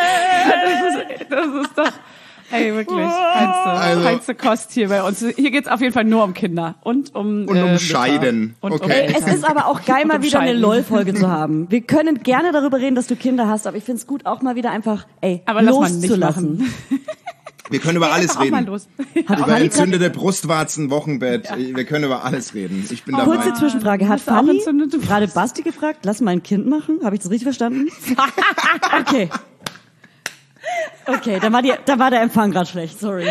Das ist, das ist doch, ey, wirklich, feinste, Also- feinste Kost hier bei uns. Hier geht's auf jeden Fall nur um Kinder und um Und um äh, Mütter. Scheiden. Und Okay. um Ey, es ist aber auch geil, Und mal um wieder eine Scheiden. LOL-Folge zu haben. Wir können gerne darüber reden, dass du Kinder hast, aber ich find's gut, auch mal wieder einfach, ey, Aber lass mal nicht loszulassen. machen. Wir können über alles Einfach auch mal reden. los. Über Fanny entzündete Brustwarzen, Wochenbett. Wir können über alles reden. Ich bin Kurze dabei. Zwischenfrage. Hat Hast du auch Fanny entzündete Brust? gerade Basti gefragt, lass mal ein Kind machen? Habe ich das richtig verstanden? Okay. Okay, da war, die, da war der Empfang gerade schlecht, sorry.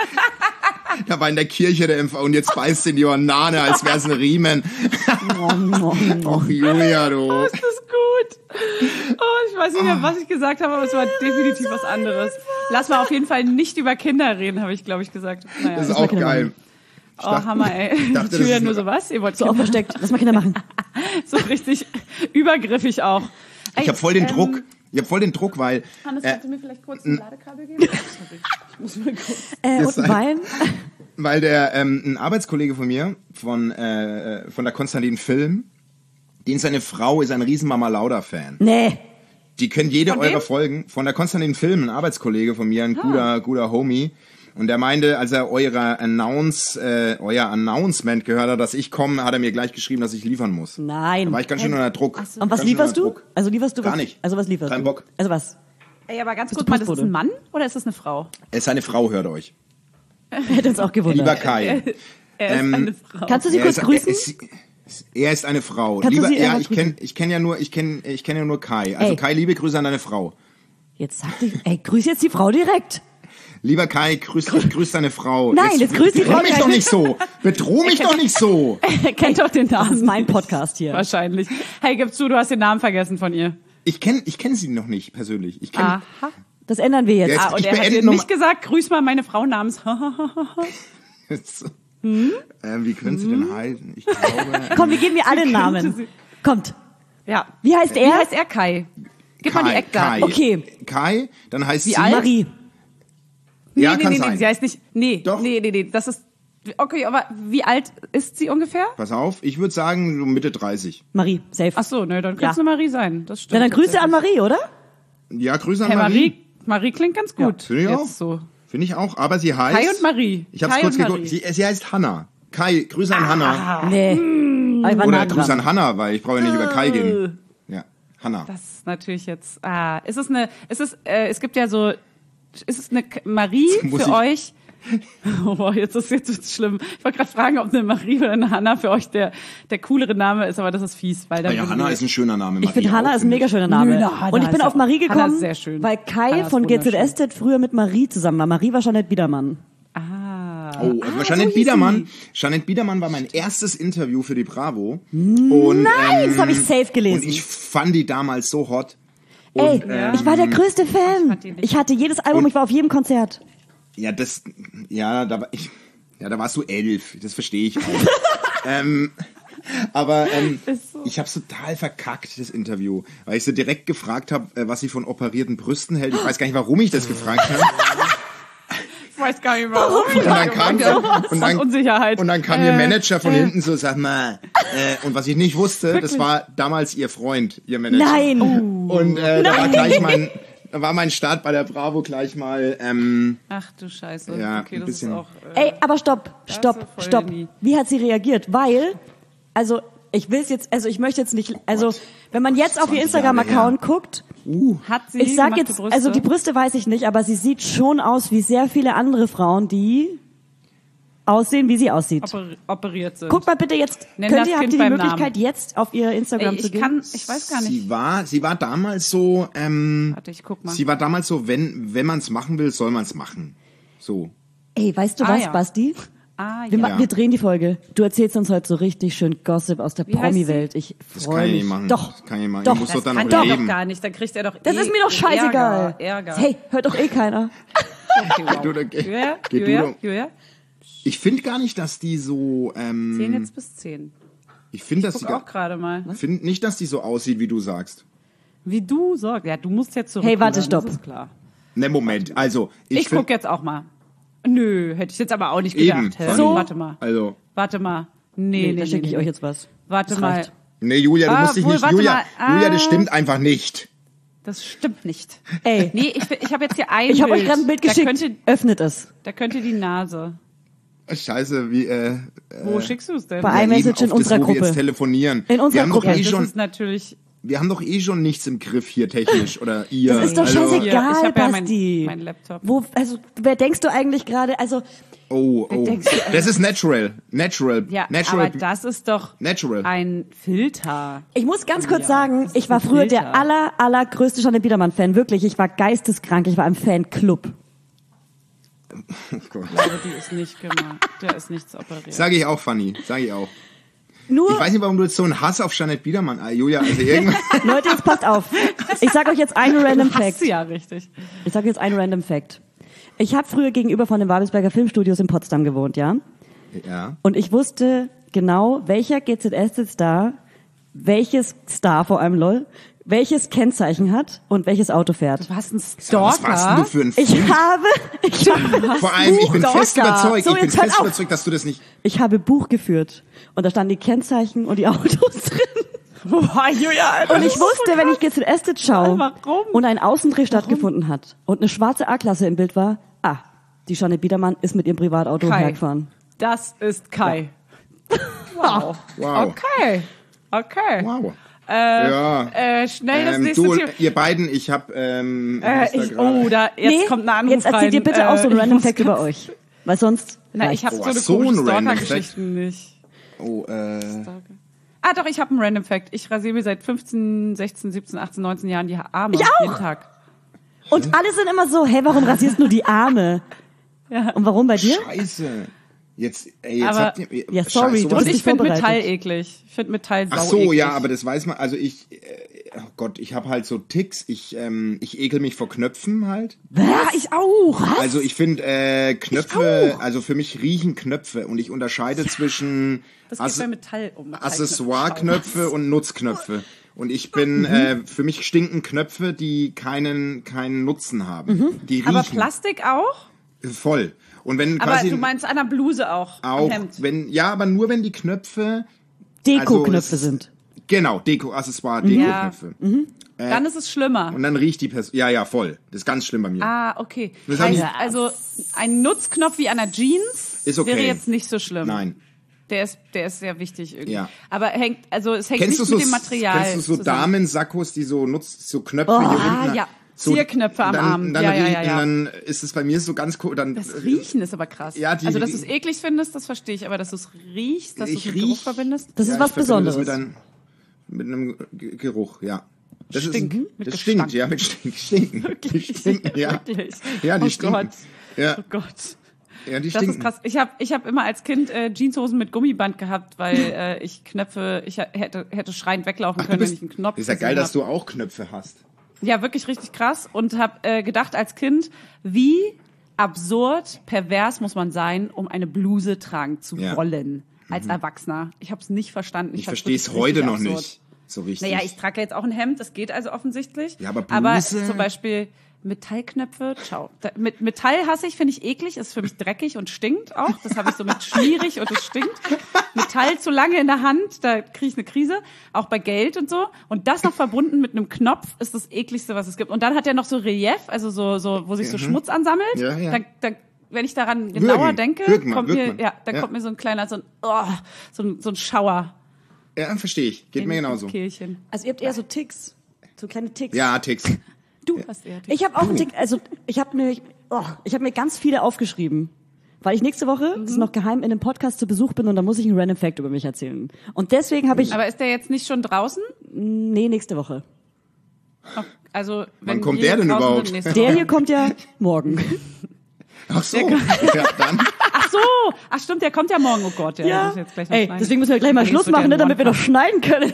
Da war in der Kirche der Empfang und jetzt beißt in die Ornane, als wär's ein Riemen. Och, Julia, du. Oh, ist das gut. Oh, ich weiß nicht mehr, was ich gesagt habe, aber es war definitiv was anderes. Lass mal auf jeden Fall nicht über Kinder reden, habe ich, glaube ich, gesagt. Naja. Das ist Das war auch keine geil. Ahnung. Ich Oh, dachte- Hammer, ey. ich dachte, Die das Tür ist nur eine- so was? Ihr wollt So auch Kinder. versteckt. Lass mal Kinder machen. So richtig übergriffig auch. Ich habe voll den ähm, Druck. Ich habe voll den Druck, weil Hannes, äh, kannst du mir vielleicht kurz ein Ladekabel geben? Sorry, ich muss mal kurz. Äh, Das und ein Wein. weil der ähm, ein Arbeitskollege von mir von äh, von der Konstantin Film, den seine Frau ist ein riesen Mama Lauda Fan. Nee. Die kennt jede Von eurer wem? Folgen. Von der Konstantin Film, ein Arbeitskollege von mir, ein guter, guter Homie. Und der meinte, als er eurer Announce, äh, euer Announcement gehört hat, dass ich komme, hat er mir gleich geschrieben, dass ich liefern muss. Nein. Da war ich ganz schön unter Druck. Und was Ganz schön lieferst unter du? Druck. Also lieferst du was? Gar nicht. Also was lieferst Kein du? Bock. Also was? Ey, aber ganz Bist kurz du mal, das ist Postbote? ein Mann oder ist das eine Frau? Er ist seine Frau, hört euch. Hätte uns auch gewundert. Lieber Kai. Er ist Ähm, eine Frau. Kannst du sie Er kurz ist, grüßen? Er ist, er ist eine Frau. Kannst du Lieber, sie ja, einmal ich kenne ich kenn ja nur, ich kenne ich kenn ja nur Kai. Also Ey. Kai, liebe Grüße an deine Frau. Jetzt sag dich, ey, grüß jetzt die Frau direkt. Lieber Kai, grüß, grüß deine Frau. Nein, jetzt grüß die bedroh Frau mich direkt. doch nicht so. Bedroh mich doch nicht so. Er kennt doch den Das Namen. ist mein Podcast hier. Wahrscheinlich. Hey, gib zu, du hast den Namen vergessen von ihr. Ich kenne ich kenn sie noch nicht persönlich. Ich kenn, Aha. Das ändern wir jetzt. Jetzt- Ah, und ich er hat beende dir noch nicht mal- gesagt, grüß mal meine Frau namens. So. Ähm, wie können sie denn heißen? Ich glaube. Komm, wir geben ihr alle könnte Namen. sie- Kommt. Ja. Wie heißt Wie er? heißt er? Kai. Gib mal die Kai, Eckdaten. Kai. Okay. Kai, dann heißt Wie sie. alt? Marie. Ja, nee, kann nee, nee, sein. sie heißt nicht. Nee, Doch. nee, nee, nee. Das ist. Okay, aber wie alt ist sie ungefähr? Pass auf, ich würde sagen so Mitte dreißig. Marie, safe. Ach so, ne, dann Ja. könnte es Marie sein. Das stimmt. Ja, dann Grüße an Marie, oder? Ja, Grüße an Hey, Marie. Marie. Marie klingt ganz gut. finde ich Jetzt auch. So. Finde ich auch. Aber sie heißt. Kai und Marie. Ich hab's Kai kurz und geguckt. Marie. Sie, sie heißt Hanna. Kai, Grüße an Hanna. Nee. Aber ich war Oder nah Grüße dran. an Hanna, weil ich brauche ja nicht über Kai gehen. Ja, Hanna. Das ist natürlich jetzt. Ah, ist es eine. Ist es? Äh, es gibt ja so. Ist es eine K- Marie muss für ich- euch? Oh, boah, jetzt ist jetzt wird's schlimm. Ich wollte gerade fragen, ob eine Marie oder eine Hanna für euch der der coolere Name ist, aber das ist fies, weil da Ja, Hanna ist ein schöner Name. Ich finde Marie Hanna auch, ist ein finde mega ich. schöner Name. Nö, na, Hanna Und ich bin ist auf ja- Marie Hanna gekommen, ist sehr schön. weil Kai Hanna ist von G Z wunderschön. S Z früher mit Marie zusammen war. Marie war Jeanette Biedermann. Ah. Oh, Ah, aber so Jeanette hieß Biedermann. sie. Jeanette Biedermann war mein erstes Interview für die Bravo. Und, Nice, ähm, habe ich safe gelesen. Und ich fand die damals so hot. Ey, Und, ähm, ich war der größte Fan. fand die nicht. Ich hatte jedes Album, Und- ich war auf jedem Konzert. Ja, das, ja, da war ich, ja, da warst du elf. Das verstehe ich auch. ähm, aber ähm, Ist so. ich habe total verkackt, das Interview, weil ich sie direkt gefragt habe, äh, was sie von operierten Brüsten hält. Ich weiß gar nicht, warum ich das gefragt habe. Ich weiß gar nicht warum. Und dann kam, und dann, Unsicherheit. und dann kam Äh, ihr Manager von äh. hinten so, sag mal, äh, und was ich nicht wusste, das war damals ihr Freund, ihr Manager. Nein. Und äh, da war gleich mein, da war mein Start bei der Bravo gleich mal, ähm, Ach du Scheiße. Ja, okay, ein das bisschen. ist auch. Äh, Ey, aber stopp, stopp, ist voll stopp. nie. Wie hat sie reagiert? Weil, also ich will es jetzt, also ich möchte jetzt nicht, also Gott. wenn man jetzt auf ihr zwanzig Jahre Instagram-Account guckt, hat sie ich sag gemachte jetzt, Brüste? also die Brüste weiß ich nicht, aber sie sieht schon aus wie sehr viele andere Frauen, die aussehen, wie sie aussieht. Oper- operiert sind. Guck mal bitte jetzt, Nenn könnt das ihr, habt Kind ihr die beim Möglichkeit Namen. jetzt auf ihr Instagram Ey, zu ich gehen? kann, ich weiß gar nicht. sie war, sie war damals so, ähm, Warte, ich guck mal. sie war damals so, wenn, wenn man es machen will, soll man es machen. So. Ey, weißt du Ah, was, ja. Basti? Ah, Wir, ja. ma- wir drehen die Folge. Du erzählst uns heute so richtig schön Gossip aus der Wie heißt Promi-Welt. Ich Das freue kann ich mich. nicht machen. Doch, Das kann ich machen. doch. Ich muss Das doch dann kann noch der leben. doch gar nicht. Da kriegt er doch Das eh ist mir doch scheißegal. Ärger. Ärger. Hey, hört doch eh keiner. Okay, wow. Du, da- geh- Julia, geh du Julia, doch. Julia. Ich finde gar nicht, dass die so, ähm, Zehn jetzt bis zehn. ich finde, dass die Guck auch gar, gerade mal. find nicht, dass die so aussieht, wie du sagst. Wie du sagst. Ja, du musst jetzt zurück. Hey, warte, stopp. Das ist klar. Ne, Moment. Also, ich, Ich, find- guck jetzt auch mal. Nö, hätte ich jetzt aber auch nicht gedacht. Eben, Hä? Fanny. So, warte mal. Also, Warte mal. Nee, Nee, nee, da schicke nee, ich nee. euch jetzt was. Warte Das mal. reicht. nee, Julia, du Ah, musst dich wohl, nicht, warte Julia, mal. Ah. Julia, das stimmt einfach nicht. Das stimmt nicht. Ey, Nee, ich, ich habe jetzt hier ein ich habe Bild. euch gerade ein Bild Da geschickt. könnte, Öffnet es. da könnte die Nase. Scheiße, wie, äh, Wo schickst du es denn? Bei ja, iMessage eben in auf unserer das, wo wir Gruppe. jetzt telefonieren. In unserer wir haben Gruppe. Doch Ja, eh das schon, ist natürlich. wir haben doch eh schon nichts im Griff hier technisch oder ihr. Das ist doch also, scheißegal, ich hab ja mein- Basti. mein Laptop. Wo, also, wer denkst du eigentlich gerade? Also, Oh, oh. denkst du- Das ist natural. Natural. Ja, natural. aber das ist doch Natural. ein Filter. ich muss ganz kurz Ja, sagen, das ist ich war ein früher Filter. der aller, allergrößte Jeanette Biedermann-Fan. Wirklich, ich war geisteskrank. Ich war im Fanclub. Oh Gott. Aber die ist nicht gemacht. Der ist nichts operiert. Sag ich auch, Fanny. Sag ich auch. Nur, Ich weiß nicht, warum du jetzt so einen Hass auf Jeanette Biedermann, ah, Julia, also irgendwann. Leute, jetzt passt auf. Ich sag euch jetzt einen random Hast Fact. du ja richtig. Ich sage jetzt einen random Fact. Ich habe früher gegenüber von den Babelsberger Filmstudios in Potsdam gewohnt, ja? Ja. Und ich wusste genau, welcher G Z S-Star, welches Star vor allem, lol, welches Kennzeichen hat und welches Auto fährt. Du hast einen Ja, was warst denn du Stalker. für ein Ich Freak? habe, ich habe, Vor allem, ich bin Stalker. fest überzeugt, So, ich bin jetzt hört fest auf. überzeugt, dass du das nicht... ich habe Buch geführt und da standen die Kennzeichen und die Autos drin. Boah, Julia, Alter. Und ich wusste, wenn ich G Z S schaue Warum? und ein Außendreh stattgefunden hat und eine schwarze A-Klasse im Bild war, ah, die Janne Biedermann ist mit ihrem Privatauto Kai. hergefahren. Das ist Kai. Wow. Wow. Okay. Okay. Wow. Äh, Ja. äh, schnell das Ähm, nächste du, Thema. ihr beiden, ich hab... Ähm, Äh, was da ich, gerade- oh, da, jetzt nee, kommt eine Anruf jetzt erzählt rein. ihr bitte auch so einen Äh, Random ich Fact muss über ganz- euch. Weil sonst... Na, ich habe Oh, so eine so ein komische Random Fact. Stalker-Geschichten nicht. Oh, äh... Ah, doch, ich habe einen Random Fact. Ich rasiere mir seit fünfzehn, sechzehn, siebzehn, achtzehn, neunzehn Jahren die Arme. Ich auch. Jeden Tag. Und alle sind immer so, hey, warum rasierst du die Arme? Ja. Und warum bei dir? Scheiße. Jetzt, ey, jetzt Aber- habt ihr... Ja, sorry, Scheiße, du sowas- Und bist ich nicht finde vorbereitet. Metall eklig. Ich finde Metall sau Ach so, eklig. ja, aber das weiß man, also ich, äh, oh Gott, ich habe halt so Ticks, ich, ähm, ich ekel mich vor Knöpfen halt. Ja, ich auch. Also ich finde äh, Knöpfe, also für mich riechen Knöpfe und ich unterscheide zwischen Das geht Ass- bei Metall um. Metallknöpfe. Accessoire-Knöpfe und Nutzknöpfe. Und ich bin, äh, für mich stinken Knöpfe, die keinen, keinen Nutzen haben. Die riechen Aber Plastik auch? voll. Und wenn Aber quasi du meinst an der Bluse auch, auch, am Hemd. wenn, ja, aber nur wenn die Knöpfe, Deko-Knöpfe also es- sind. genau, Deko, Accessoire, Deko-Knöpfe. Dann ist es schlimmer. Und dann riecht die Person, ja, ja, voll. Das ist ganz schlimm bei mir. Ah, okay. Das haben Heißt, die- also ein Nutzknopf wie an der Jeans Ist okay. wäre jetzt nicht so schlimm. Nein. Der ist, der ist sehr wichtig irgendwie. Ja. Aber hängt, also es hängt Kennst nicht du so, mit dem Material kennst du so zusammen. Damensackos, die so nutzt, so Knöpfe Oh, hier ah, unten? ja. So, Zierknöpfe am dann, Arm. Dann, Ja, ja, riech- ja, ja. dann ist es bei mir so ganz cool. Dann, Das Riechen ist aber krass. Ja, die- also, dass du es eklig findest, das verstehe ich. Aber dass du es riechst, dass du es Ich mit riech- Geruch verbindest. Das ist ja, was ich verbinde das Besonderes. Mit, einem, mit einem G- Geruch, ja. Das Stink, ist, mit das Gestank. stinkt, ja, mit Stink, stinken. Wirklich? Die stinken, ja. Wirklich? Ja, die oh stinken. Gott. Ja, Oh Gott. ja, die Das stinken. ist krass. Ich habe ich hab immer als Kind äh, Jeanshosen mit Gummiband gehabt, weil äh, ich Knöpfe, ich hätte, hätte schreiend weglaufen Ach, du können, bist, wenn ich einen Knopf ist ja gesehen geil, dass hab. du auch Knöpfe hast. Ja, wirklich richtig krass. Und habe äh, gedacht als Kind, wie absurd, pervers muss man sein, um eine Bluse tragen zu Ja. wollen als Erwachsener. Ich habe es nicht verstanden. Ich fand's verstehe es wirklich heute richtig noch absurd. nicht. So richtig. Naja, ich trage ja jetzt auch ein Hemd, das geht also offensichtlich. Ja, aber Aber Bluse? zum Beispiel Metallknöpfe, ciao. Da, mit Metall hasse ich, finde ich eklig, ist für mich dreckig und stinkt auch. Das habe ich so mit schmierig und es stinkt. Metall zu lange in der Hand, da kriege ich eine Krise. Auch bei Geld und so. Und das noch verbunden mit einem Knopf ist das ekligste, was es gibt. Und dann hat er noch so Relief, also so, so wo sich so Schmutz ansammelt. Ja, ja. Da, da, wenn ich daran genauer Würgen. denke, Würgt man, kommt würgt mir, man. ja, dann Ja. kommt mir so ein kleiner, so ein, oh, so ein, so ein Schauer. Ja, verstehe ich. Geht mir ins genauso. Kehlchen. Also ihr habt eher so Ticks. So kleine Ticks. Ja, Ticks. Du hast eher Ich habe auch einen Tick, also ich habe mir, oh, ich habe mir ganz viele aufgeschrieben. Weil ich nächste Woche, das ist noch geheim, in einem Podcast zu Besuch bin und da muss ich einen Random Fact über mich erzählen. Und deswegen habe ich, Aber ist der jetzt nicht schon draußen? nee, nächste Woche. Also, wenn Wann kommt wir der denn draußen überhaupt? sind, nächste Der Woche. hier kommt ja morgen. Ach so. Ja, dann. Ach so, ach stimmt, der kommt ja morgen. Oh Gott, der Ja, muss jetzt gleich noch ey, schneiden. deswegen müssen wir gleich mal Nee, Schluss es wird ja machen, ne, ein damit wir noch One-Cut. schneiden können.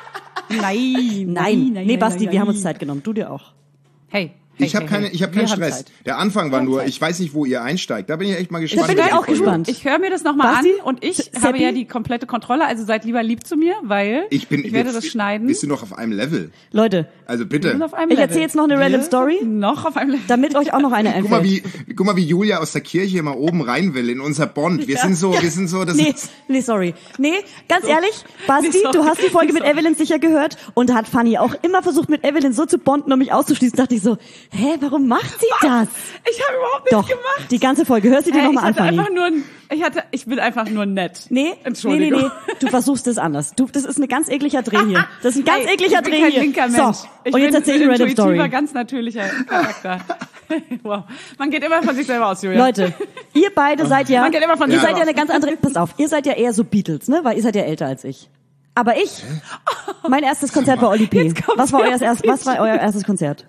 Nein, Nein, nee, Basti, nein, wir haben nein. uns Zeit genommen. Du dir auch. Hey, hey Ich habe hey, keine, hey. ich habe Wir keinen haben Stress. Zeit. Der Anfang war Wir haben nur, Zeit. ich weiß nicht, wo ihr einsteigt. Da bin ich echt mal gespannt. bin wie ich die auch Folge gespannt. wird. Ich höre mir das nochmal an Basti? und ich Seppi? habe ja die komplette Kontrolle, also seid lieber lieb zu mir, weil Ich bin, ich werde wir- das schneiden. Bist du noch auf einem Level? Leute, Also Wir sind bitte. auf einem ich Level. erzähle jetzt noch eine random Story, Noch auf einem Level. damit euch auch noch eine Guck mal, einfällt. wie, guck mal, wie Julia aus der Kirche immer oben rein will in unser Bond. Wir sind so, wir sind so, das Nee, ist, nee, sorry. Nee, ganz ehrlich, Basti, Nee, sorry. du hast die Folge Nee, mit sorry. Evelyn sicher gehört und da hat Fanny auch immer versucht, mit Evelyn so zu bonden, um mich auszuschließen. Dachte ich so, hä, warum macht sie das? Ich habe überhaupt nichts Doch, gemacht. die ganze Folge. Hör sie dir Hey, ich nochmal an, hatte Fanny. einfach nur ein, ich hatte, ich bin einfach nur nett. Nee, nee, nee, Entschuldigung. nee, du versuchst es anders. Du, das ist ein ganz ekliger Dreh hier. Das ist ein ganz Hey, ekliger ich bin Dreh kein hier. linker So, Mensch. Ich und jetzt bin erzähl ich ein eine random intuitiver, Story. ganz natürlicher Charakter. Wow. Man geht immer von sich selber aus, Julia. Leute, ihr beide seid ja, Man geht immer von ihr sich seid aus. ja eine ganz andere, pass auf, ihr seid ja eher so Beatles, ne, weil ihr seid ja älter als ich. Aber ich, mein erstes Konzert war Oli P. Jetzt kommt's Was war euer wieder. erstes, was war euer erstes Konzert?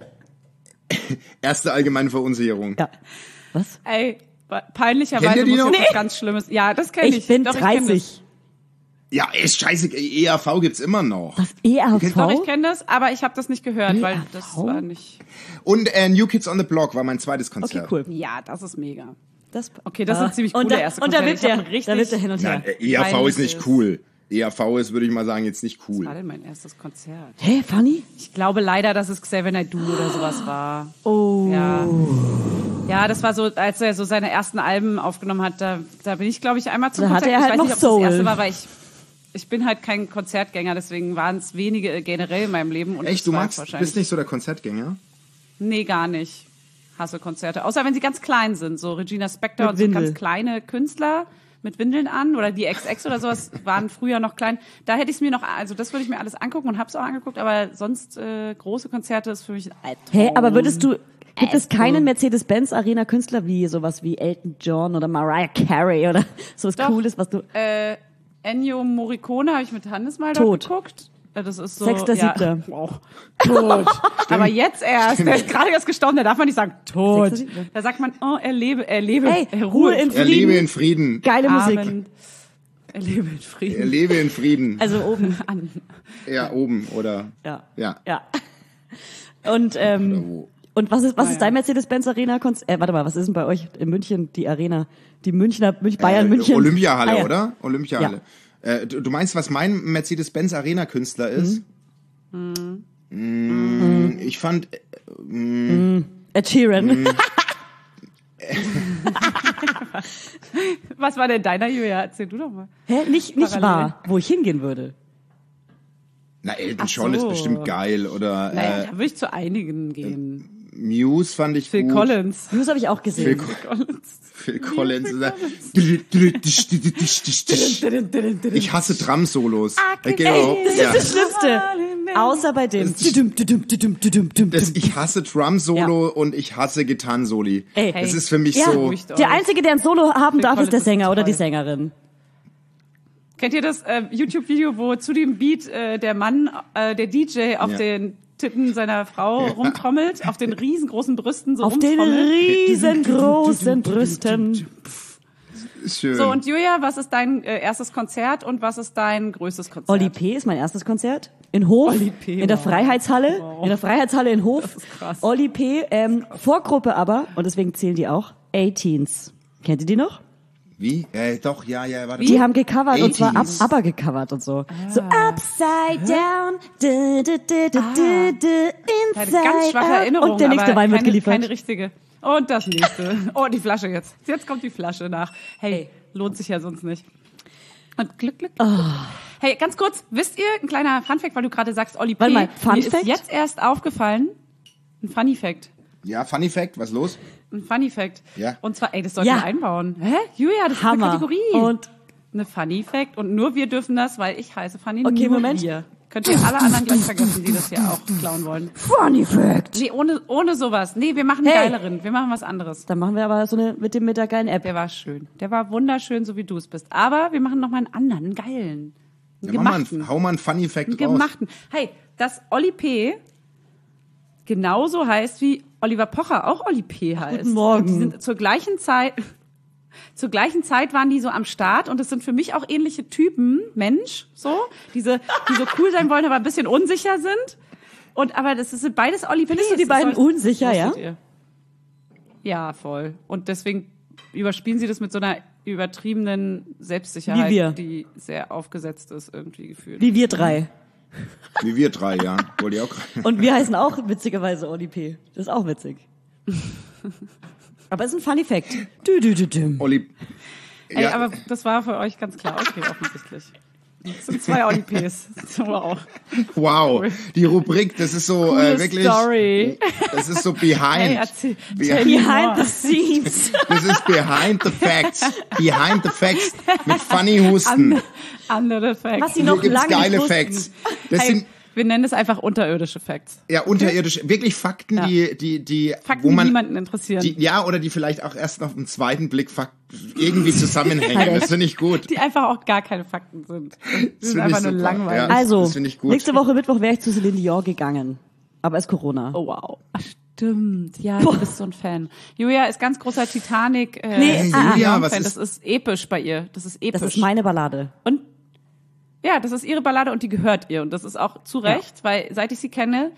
erste allgemeine Verunsicherung. Ja. Was? Ey, Kennt peinlicherweise ihr die muss noch? jetzt Nee. was ganz Schlimmes. Ja, das kenne ich. Ich bin Doch, ich kenn dreißig. Ja, ist scheiße, E R V gibt's immer noch. Was? E R kennst- Das. Doch, ich V? kenne das, aber ich habe das nicht gehört, weil das E R V? war nicht. Und äh, New Kids on the Block war mein zweites Okay, Konzert. cool. Ja, das ist mega. Das, Okay, das ist ein ziemlich und cooler da, erster Und da Konzert. wird Ich hab der, ein richtig- da wird der hin und her. Nein, äh, E R V ist nicht Peinliches. cool. E R V ist, würde ich mal sagen, jetzt nicht Was cool. war denn mein erstes Konzert? Hä, funny? Ich glaube leider, dass es Xavier Naidoo oder sowas war. Oh. Ja. Ja, das war so, als er so seine ersten Alben aufgenommen hat, da, da bin ich, glaube ich, einmal zum Da Konzert. hatte er ich halt weiß noch nicht, ob Soul. das erste war, weil ich, ich bin halt kein Konzertgänger, deswegen waren es wenige äh, generell in meinem Leben. Und Echt, das du war magst, wahrscheinlich- bist nicht so der Konzertgänger? Nee, gar nicht. Hasse Konzerte. Außer wenn sie ganz klein sind, so Regina Spektor Mit und so Windel. ganz kleine Künstler mit Windeln an oder die X X oder sowas waren früher noch klein. Da hätte ich es mir noch, also das würde ich mir alles angucken und hab's auch angeguckt, aber sonst äh, große Konzerte ist für mich ein Albtraum. Hä, aber würdest du, gibt es Also- keinen Mercedes-Benz-Arena-Künstler wie sowas wie Elton John oder Mariah Carey oder sowas Doch. Cooles, was du... Äh, Ennio Morricone habe ich mit Hannes mal Tot. dort geguckt. Ja, das ist so, Sechster, ja, Siebter. Wow. Tot. Aber jetzt erst, der ist gerade erst gestorben, da darf man nicht sagen, tot. Sechster, Siebter. Da sagt man, oh, er lebe, er lebe, Hey, er Ruhe in Er Frieden. lebe in Frieden. Geile Musik. Amen. Er lebe in Er Frieden. lebe in Frieden. Also oben. An. Ja, oben, oder? Ja. Ja. Ja. Und, ähm, wo? und was ist, was Ah, ist ja. dein Mercedes-Benz-Arena-Konzert? Äh, warte mal, was ist denn bei euch in München die Arena? Die Münchner, Münch, Bayern, Äh, München. Olympiahalle, Ah, ja. oder? Olympiahalle. Äh, du, du meinst, was mein Mercedes-Benz Arena-Künstler ist? Mhm. Mm, ich fand, äh, Ed Sheeran. Mhm. Was war denn deiner, Julia? Erzähl du doch mal. Hä? Nicht, nicht Parallel. wahr, wo ich hingehen würde. na, Elton Ach John ist so. bestimmt geil. Oder Naja, äh, da würde ich zu einigen gehen. Muse fand ich Phil gut. Collins. News habe ich auch Phil, gesehen. Co- Collins. Phil Collins. Ich hasse Drum-Solos. Ich gehe auch- Das ja. ist das Schlimmste. Außer bei dem. Dudum, dudum, dudum, dudum, dudum. Das, ich hasse Drum-Solo und ich hasse Gitarren-Soli. Ey. Das ist für mich Ja, so... ruhig doch. Der Einzige, der ein Solo haben Phil darf, ist der Collins Sänger ist oder die toll. Sängerin. Kennt ihr das äh, YouTube-Video, wo zu dem Beat äh, der Mann, äh, der D J auf Ja. den Titten seiner Frau rumtrommelt, auf den riesengroßen Brüsten so Auf den rumtrommelt? riesengroßen Brüsten. Ist schön. So, und Julia, was ist dein äh, erstes Konzert und was ist dein größtes Konzert? Olli P. ist mein erstes Konzert. In Hof. Olli P., In der wow. Freiheitshalle. Wow. In der Freiheitshalle in Hof. Das ist krass. Olli P. Ähm, Vorgruppe aber, und deswegen zählen die auch, achtzeehns. Kennt ihr die noch? Wie? Äh, doch, ja, ja, warte. Die haben gecovert und zwar ab, achtzeehns. aber gecovert und so. So Ah. upside down, du, du, du, du, du, du, Eine inside ganz schwache out. Erinnerung, Und der nächste aber Wein wird keine, geliefert. keine richtige. Und das nächste. Oh, die Flasche jetzt. Jetzt kommt die Flasche nach. Hey, lohnt sich ja sonst nicht. Und Glück, Glück. Glück. Hey, ganz kurz, wisst ihr, ein kleiner Funfact, weil du gerade sagst, Olli P. Warte mal, Fun mir Fact? ist jetzt erst aufgefallen, ein Funny Fact. Ja, Funny Fact, was los? Ein Funny Fact. Ja. Und zwar, ey, das sollten Ja. wir einbauen. Hä? Julia, das Hammer. ist eine Kategorie. Und eine Funny Fact. Und nur wir dürfen das, weil ich heiße Funny. Okay, nur Moment. Wir. Könnt ihr alle anderen gleich vergessen, die das hier auch klauen wollen. Funny Fact. Nee, ohne, ohne sowas. Nee, wir machen einen Hey. geileren. Wir machen was anderes. Dann machen wir aber so eine mit dem mit der geilen App. Der war schön. Der war wunderschön, so wie du es bist. Aber wir machen noch mal einen anderen, einen geilen. Einen Ja, mach mal, gemachten. einen- hau mal einen Funny Fact Einen raus. gemachten. Hey, dass Olli P. genauso heißt wie Oliver Pocher auch Olli P. heißt. guten Morgen. Und die sind zur gleichen Zeit, zur gleichen Zeit waren die so am Start und es sind für mich auch ähnliche Typen, Mensch, so, diese, die so cool sein wollen, aber ein bisschen unsicher sind. Und, aber das sind beides Olli P. Findest du die beiden unsicher, ja? Ihr. Ja, voll. Und deswegen überspielen sie das mit so einer übertriebenen Selbstsicherheit, Wie wir. die sehr aufgesetzt ist, irgendwie gefühlt. Wie wir drei. Wie wir drei, ja. Wollte ich auch gerade. Und wir heißen auch witzigerweise Olli P. Das ist auch witzig. Aber es ist ein Funny Fact. Du, du, du, du. Olli. Ey, Ja, aber das war für euch ganz klar. Okay, offensichtlich. Das sind zwei Olli Ps. Wow. wow. Die Rubrik, das ist so Coole äh, wirklich. Story. Das ist so behind. Hey, erzähl. Behind- Behind the scenes. Das ist behind the facts. Behind the facts. Mit Funny Husten. Andere Facts. Was sie Hier noch gibt's lange nicht geile wussten. Facts. Das Hey, sind wir nennen es einfach unterirdische Facts. ja unterirdisch, wirklich Fakten, Ja. die, die, die, Fakten, wo die man, niemanden interessieren. die, ja, oder die vielleicht auch erst auf den zweiten Blick Fakt irgendwie zusammenhängen. Das finde ich gut. Die einfach auch gar keine Fakten sind. Die Das sind finde ich einfach nur super. langweilig. Ja. Also, Das finde ich gut. nächste Woche Mittwoch wäre ich zu Celine Dion gegangen. Aber es ist Corona. Oh, wow. Ach, stimmt. Ja, du bist so ein Fan. Julia ist ganz großer Titanic. Äh, Nee, Hey, ah, Julia, Fan. was Das ist, ist episch bei ihr. Das ist episch. Das ist meine Ballade. Und ja, das ist ihre Ballade und die gehört ihr. Und das ist auch zu Recht, weil seit ich sie kenne,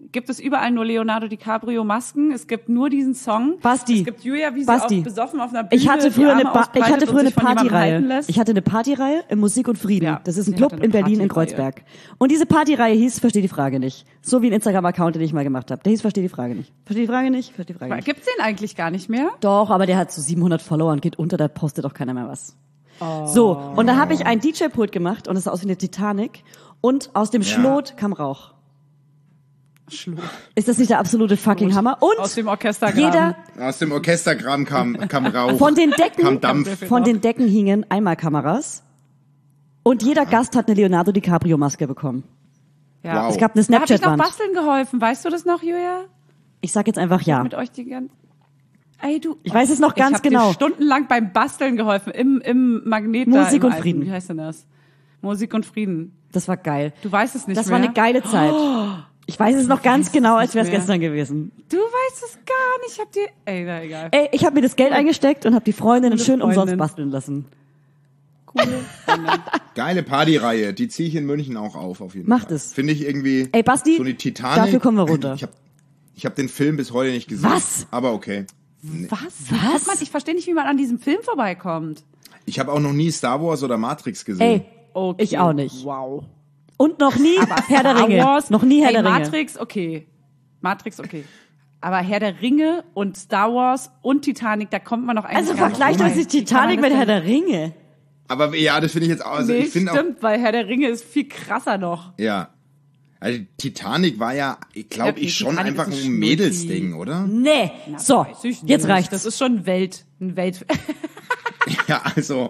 gibt es überall nur Leonardo DiCaprio Masken. Es gibt nur diesen Song. Basti. Es gibt Julia, wie sie Basti. auch besoffen auf einer Bühne Ich hatte die früher eine, Arme ba- ich ausbreitet hatte und früher eine sich von jemandem halten Partyreihe. lässt. Ich hatte eine Partyreihe im Musik und Frieden. Ja, das ist ein sie Club hatte eine in Berlin in Partyreihe. Kreuzberg. Und diese Partyreihe hieß Versteh die Frage nicht. So wie ein Instagram-Account, den ich mal gemacht habe. Der hieß Versteh die Frage nicht. Versteh die Frage nicht, Versteh die Frage nicht. Gibt's den eigentlich gar nicht mehr? Doch, aber der hat so siebenhundert Follower und geht unter, da postet doch keiner mehr was. Oh. So, und da habe ich ein D J-Pult gemacht und es sah aus wie eine Titanic und aus dem Ja. Schlot kam Rauch. Schlot. Ist das nicht der absolute fucking Hammer? Und Aus dem Orchestergraben. jeder Aus dem Orchestergraben kam, kam Rauch. von den kam Decken, Dampf. von den Decken hingen Einmalkameras und jeder Gast hat eine Leonardo DiCaprio Maske bekommen. Ja. Wow. Es gab eine Da hab ich noch Snapchat-Wand. basteln geholfen. Weißt du das noch, Julia? Ich sag jetzt einfach ja. Mit euch die ganze... Ey, du. Ich weiß es noch ganz ich hab genau. Dir stundenlang beim Basteln geholfen. Im, im Magnet da Musik im und Alten. Frieden. Wie heißt denn das? Musik und Frieden. Das war geil. Du weißt es nicht Das mehr. war eine geile Zeit. Ich weiß es noch ganz genau, als wäre es mehr. gestern gewesen. Du weißt es gar nicht. Ich hab dir... Ey, na egal. Ey, ich habe mir das Geld eingesteckt und habe die Freundinnen Coole schön umsonst Freundin. basteln lassen. Coole Freundin. Geile Partyreihe, die ziehe ich in München auch auf, auf jeden Macht Fall. es. Finde ich irgendwie Ey, Basti, so eine Titanic. dafür kommen wir runter. Ich habe ich hab den Film bis heute nicht gesehen. Was? Aber okay. Was? Was? Guck mal, ich verstehe nicht, wie man an diesem Film vorbeikommt. Ich habe auch noch nie Star Wars oder Matrix gesehen. Ey, Okay. ich auch nicht. Wow. Und noch nie Herr der Star Ringe. Wars, Noch nie Herr ey, der Ringe. Matrix, okay. Matrix, okay. Aber Herr der Ringe und Star Wars und Titanic, da kommt man noch eigentlich Also gar nicht vergleicht vorbei. euch die Wie kann man Titanic das mit Herr denn- der Ringe. Aber ja, das finde ich jetzt auch. Also Nee, ich finde auch. stimmt, weil Herr der Ringe ist viel krasser noch. Ja. Also Titanic war ja, ich glaube Ja, ich, schon Titanic einfach ist ein ein Mädelsding, oder? Nee. So, Weiß ich nicht. jetzt reicht's. Das ist schon Welt, ein Welt. Ja, also.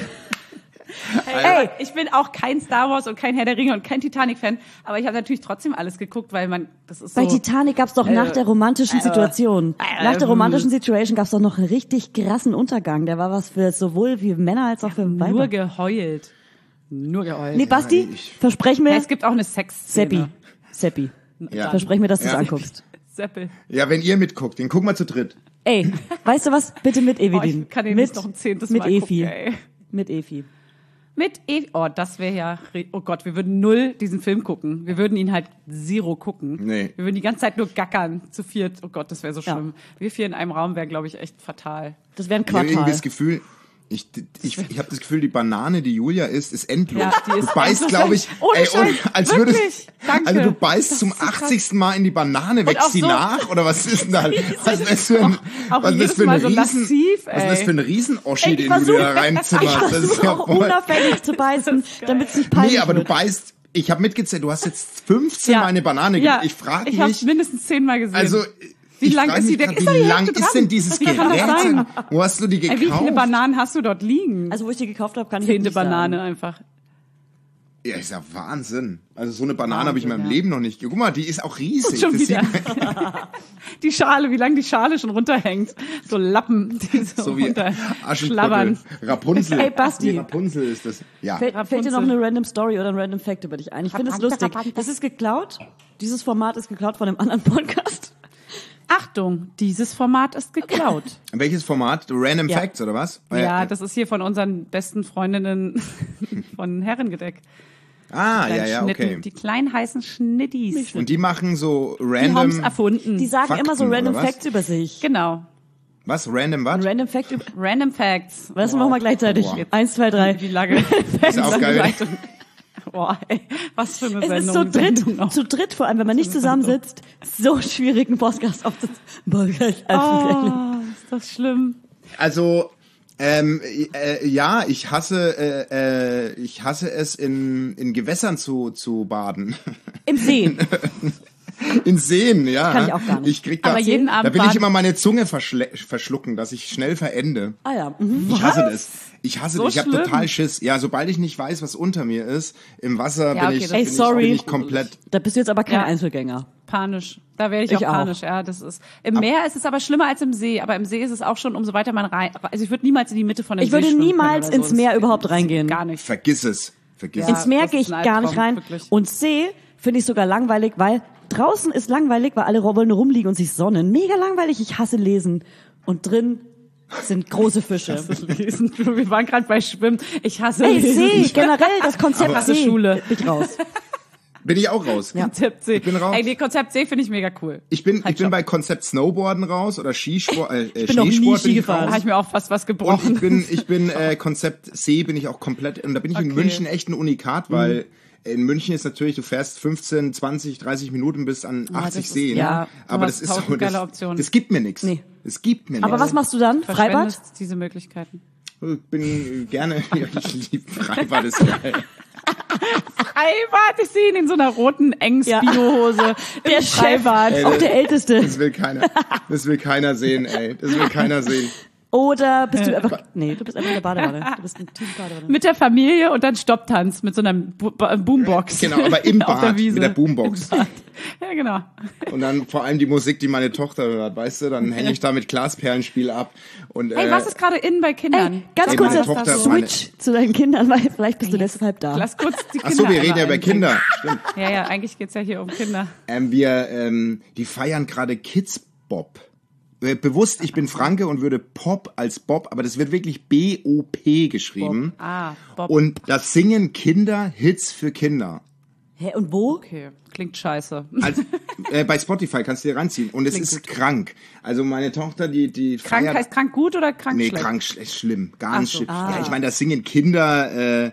Ey, ich bin auch kein Star Wars und kein Herr der Ringe und kein Titanic-Fan, aber ich habe natürlich trotzdem alles geguckt, weil man, das ist so. Bei Titanic gab's doch nach der romantischen Situation, äh, nach der ähm, romantischen Situation gab's doch noch einen richtig krassen Untergang. Der war was für sowohl für Männer als auch für nur Weiber. geheult. Nur geheult. Nee, Basti, ich- versprech Ja, mir, es gibt auch eine Sex. Seppi, Seppi, Ja. versprech mir, dass du's Ja. anguckst. Seppel. Ja, wenn ihr mitguckt, den gucken wir zu dritt. Ey, weißt du was? Bitte mit Evelyn. Oh, ich kann den mit, nicht noch ein zehntes mit Mal Efi. gucken, ey. Mit Efi. Mit E. Oh, das wäre ja. re- Oh Gott, wir würden null diesen Film gucken. Wir würden ihn halt zero gucken. Nee. Wir würden die ganze Zeit nur gackern zu viert. Oh Gott, das wäre so Ja. schlimm. Wir vier in einem Raum wäre, glaube ich, echt fatal. Das wäre ein Ich habe irgendwie Quartal. das Gefühl, ich, ich, ich habe das Gefühl, die Banane, die Julia isst, ist endlos. Ja, die ist du beißt, endlos. glaube ich, Ohne ey, Scheiß, als wirklich. würdest, Danke. also du beißt Das zum ist so krass. achtzigsten Mal in die Banane, wächst auch sie so- nach oder was ist denn da? Was ist das für ein, Auch was ist das jedes für ein Mal so Riesen, lassiv, was ist das ey. für ein Riesen-Oschi, Ey, ich den du versuch- dir da reinzimmerst? Ich Das ist versuche ja auch voll, unauffällig zu beißen, damit es nicht peinlich nee, aber du wird. beißt, ich habe mitgezählt, du hast jetzt fünfzehn Ja. Mal eine Banane Ja, ge- Ich frage Ich habe mich, mindestens zehnmal gesehen. also, Wie ich lang frag ist mich die denn? grad, Ist da wie die lang Hälfte ist dran? denn dieses Wie kann das Gerät? sein? Wo hast du die Ey, wie gekauft? viele Bananen hast du dort liegen? Also wo ich die gekauft habe, kann ich Zehnte nicht sagen. Banane einfach. Ja, ist ja Wahnsinn. Also so eine Banane habe ich in meinem Wahnsinn, ja. Leben noch nicht. Guck mal, die ist auch riesig. Schon Das wieder. sieht man, Die Schale, wie lang die Schale schon runterhängt. So Lappen, die so, so wie runter Aschenputtel. schlabbern. Rapunzel. Ey, Basti. Nee, Rapunzel ist das. Ja. Fällt, fällt dir noch Rapunzel. eine random Story oder ein random Fact über dich ein? Ich finde es lustig. Das ist geklaut. Dieses Format ist geklaut von einem anderen Podcast. Achtung, dieses Format ist geklaut. Welches Format? Random Ja. Facts oder was? Ja, das ist hier von unseren besten Freundinnen von Herrengedeck. Ah, ja, Kleinen ja, Schnitten, okay. Die kleinen heißen Schnittis. Und die machen so Die haben's random. erfunden. Die sagen Fakten, immer so random oder was? Facts über sich. Genau. Was? Random was? Ein random Fact über... Random Facts. Was machen wir mal gleichzeitig? Wow. Eins, zwei, drei. Wie lange? Ist auch geil. Boah, ey, was für eine Es ist Sendung. so dritt, Sendung noch. zu dritt vor allem, wenn man nicht zusammensitzt, so schwierig einen Podcast aufzunehmen. Podcast aufzunehmen. Oh, ist das schlimm. Also, ähm, äh, ja, ich hasse, äh, äh, ich hasse es in, in Gewässern zu, zu baden. Im See. In Seen, ja. Kann ich auch gar nicht. Ich krieg da, Aber jeden Abend da will ich baden- immer meine Zunge verschle- verschlucken, dass ich schnell verende. Ah ja. Mhm. Ich hasse das. Ich hasse So das. Ich habe schlimm? total Schiss. Ja, sobald ich nicht weiß, was unter mir ist, im Wasser Ja, bin okay, ich, das- bin Ey, sorry. ich, bin ich komplett. Da bist du jetzt aber kein Ja. Einzelgänger. Panisch. Da werde ich, Ich auch auch. panisch, ja. Das ist, im Meer ist es aber schlimmer als im See, aber im See ist es auch schon, umso weiter man rein, also ich würde niemals in die Mitte von dem Ich See würde schwimmen niemals können oder ins so. Meer Das- überhaupt reingehen. Gar nicht. Vergiss es. Vergiss Ja. es. Ins Meer das gehe ist ich ein gar nicht Albtraum, rein. wirklich. Und See finde ich sogar langweilig, weil draußen ist langweilig, weil alle wollen nur rumliegen und sich sonnen. Mega langweilig. Ich hasse Lesen. Und drin sind große Fische. Lesen. Wir waren gerade bei Schwimmen. Ich hasse Ey, Lesen. See, generell das Konzept hasse See. Schule. Bin ich raus. Bin ich auch raus. Konzept C. Ich bin raus. Ey, nee, Konzept C finde ich mega cool. Ich bin, Halt ich bin stopp. bei Konzept Snowboarden raus oder Skisport, äh, Ich bin noch nie Schneesport Ski bin ich gefahren. Da raus. habe ich mir auch fast was Und gebrochen. ich bin, ich bin äh, Konzept C bin ich auch komplett, und da bin ich in Okay. München echt ein Unikat, weil in München ist natürlich, du fährst fünfzehn, zwanzig, dreißig Minuten bis an achtzig das ist- Seen. ja, du aber hast das ist tausend so, das, geile Optionen. das gibt mir nichts. Nee. Es gibt mir Aber nichts. was machst du dann? Freibad? Verschwendest diese Möglichkeiten. Ich bin gerne, ich liebe Freibad, ist geil. Freibad, ich sehe ihn in so einer roten engen Ja. Speedo-Hose. Der Im Chef, Freibad. Ey, auch der Älteste. Das will keiner, das will keiner sehen, ey. Das will keiner sehen. Oder bist du einfach, nee, du bist einfach in der Badewanne. Du bist ein Team Badewanne. Mit der Familie und dann Stopptanz mit so einer Bo Bo Boombox. Genau, aber im Auf der Bad, Wiese. mit der Boombox. Im Bad. Ja, genau. Und dann vor allem die Musik, die meine Tochter hört, weißt du, dann hänge ich da mit Glasperlenspiel ab. Und, Hey, äh, was ist gerade innen bei Kindern? Ey, ganz Ey, kurz, meine jetzt Tochter- Switch zu deinen Kindern, weil vielleicht bist du deshalb da. Lass kurz die Kinder Ach so, wir reden einmal ja über einbringen. Kinder. Stimmt. Ja, ja, eigentlich geht's ja hier um Kinder. Ähm, wir, ähm, die feiern gerade Kids Bob. Äh, Bewusst, ich bin Franke und würde Pop als Bob, aber das wird wirklich B O P geschrieben. Ah, Bob. Und das singen Kinder Hits für Kinder. Hä, und wo? Okay, klingt scheiße. Also, äh, bei Spotify kannst du dir reinziehen. Und es Klingt ist krank. Also meine Tochter, die, die Krank feiert... heißt krank gut oder krank Nee, schlecht? krank schlecht, schlimm, ganz Ach so. schlimm. Ah. Ja, ich meine, das singen Kinder, äh, äh,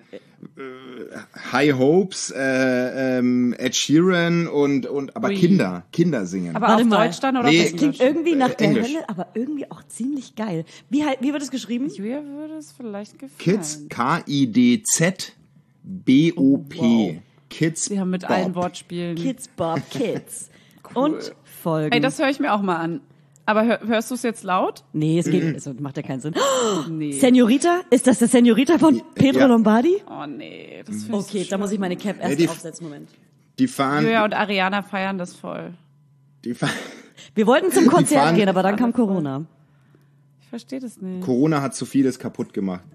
High Hopes, äh, ähm, Ed Sheeran und, und aber Ui. Kinder, Kinder singen. Aber Warte auf mal. Deutsch dann oder Nee, auf Das klingt Englisch? irgendwie nach der Englisch. Hölle, aber irgendwie auch ziemlich geil. Wie, hei- wie wird es geschrieben? Julia würde es vielleicht gefallen. Kids, K I D Z B O P. Wow. Kids Sie haben mit Bob. allen Wortspielen. Kids Bob Kids. Und Folgen. Ey, das höre ich mir auch mal an. Aber hör, hörst du es jetzt laut? nee, es geht, also macht ja keinen Sinn. Nee. Senorita? Ist das der Senorita von Pedro Ja. Lombardi? Oh nee, das finde ich Okay, so da muss ich meine Cap erst die- aufsetzen. Moment. Die fahren, Julia und Ariana feiern das voll. die fahren, Wir wollten zum Konzert fahren- gehen, aber dann kam Alles voll. Corona. Ich verstehe das nicht. Corona hat zu vieles kaputt gemacht.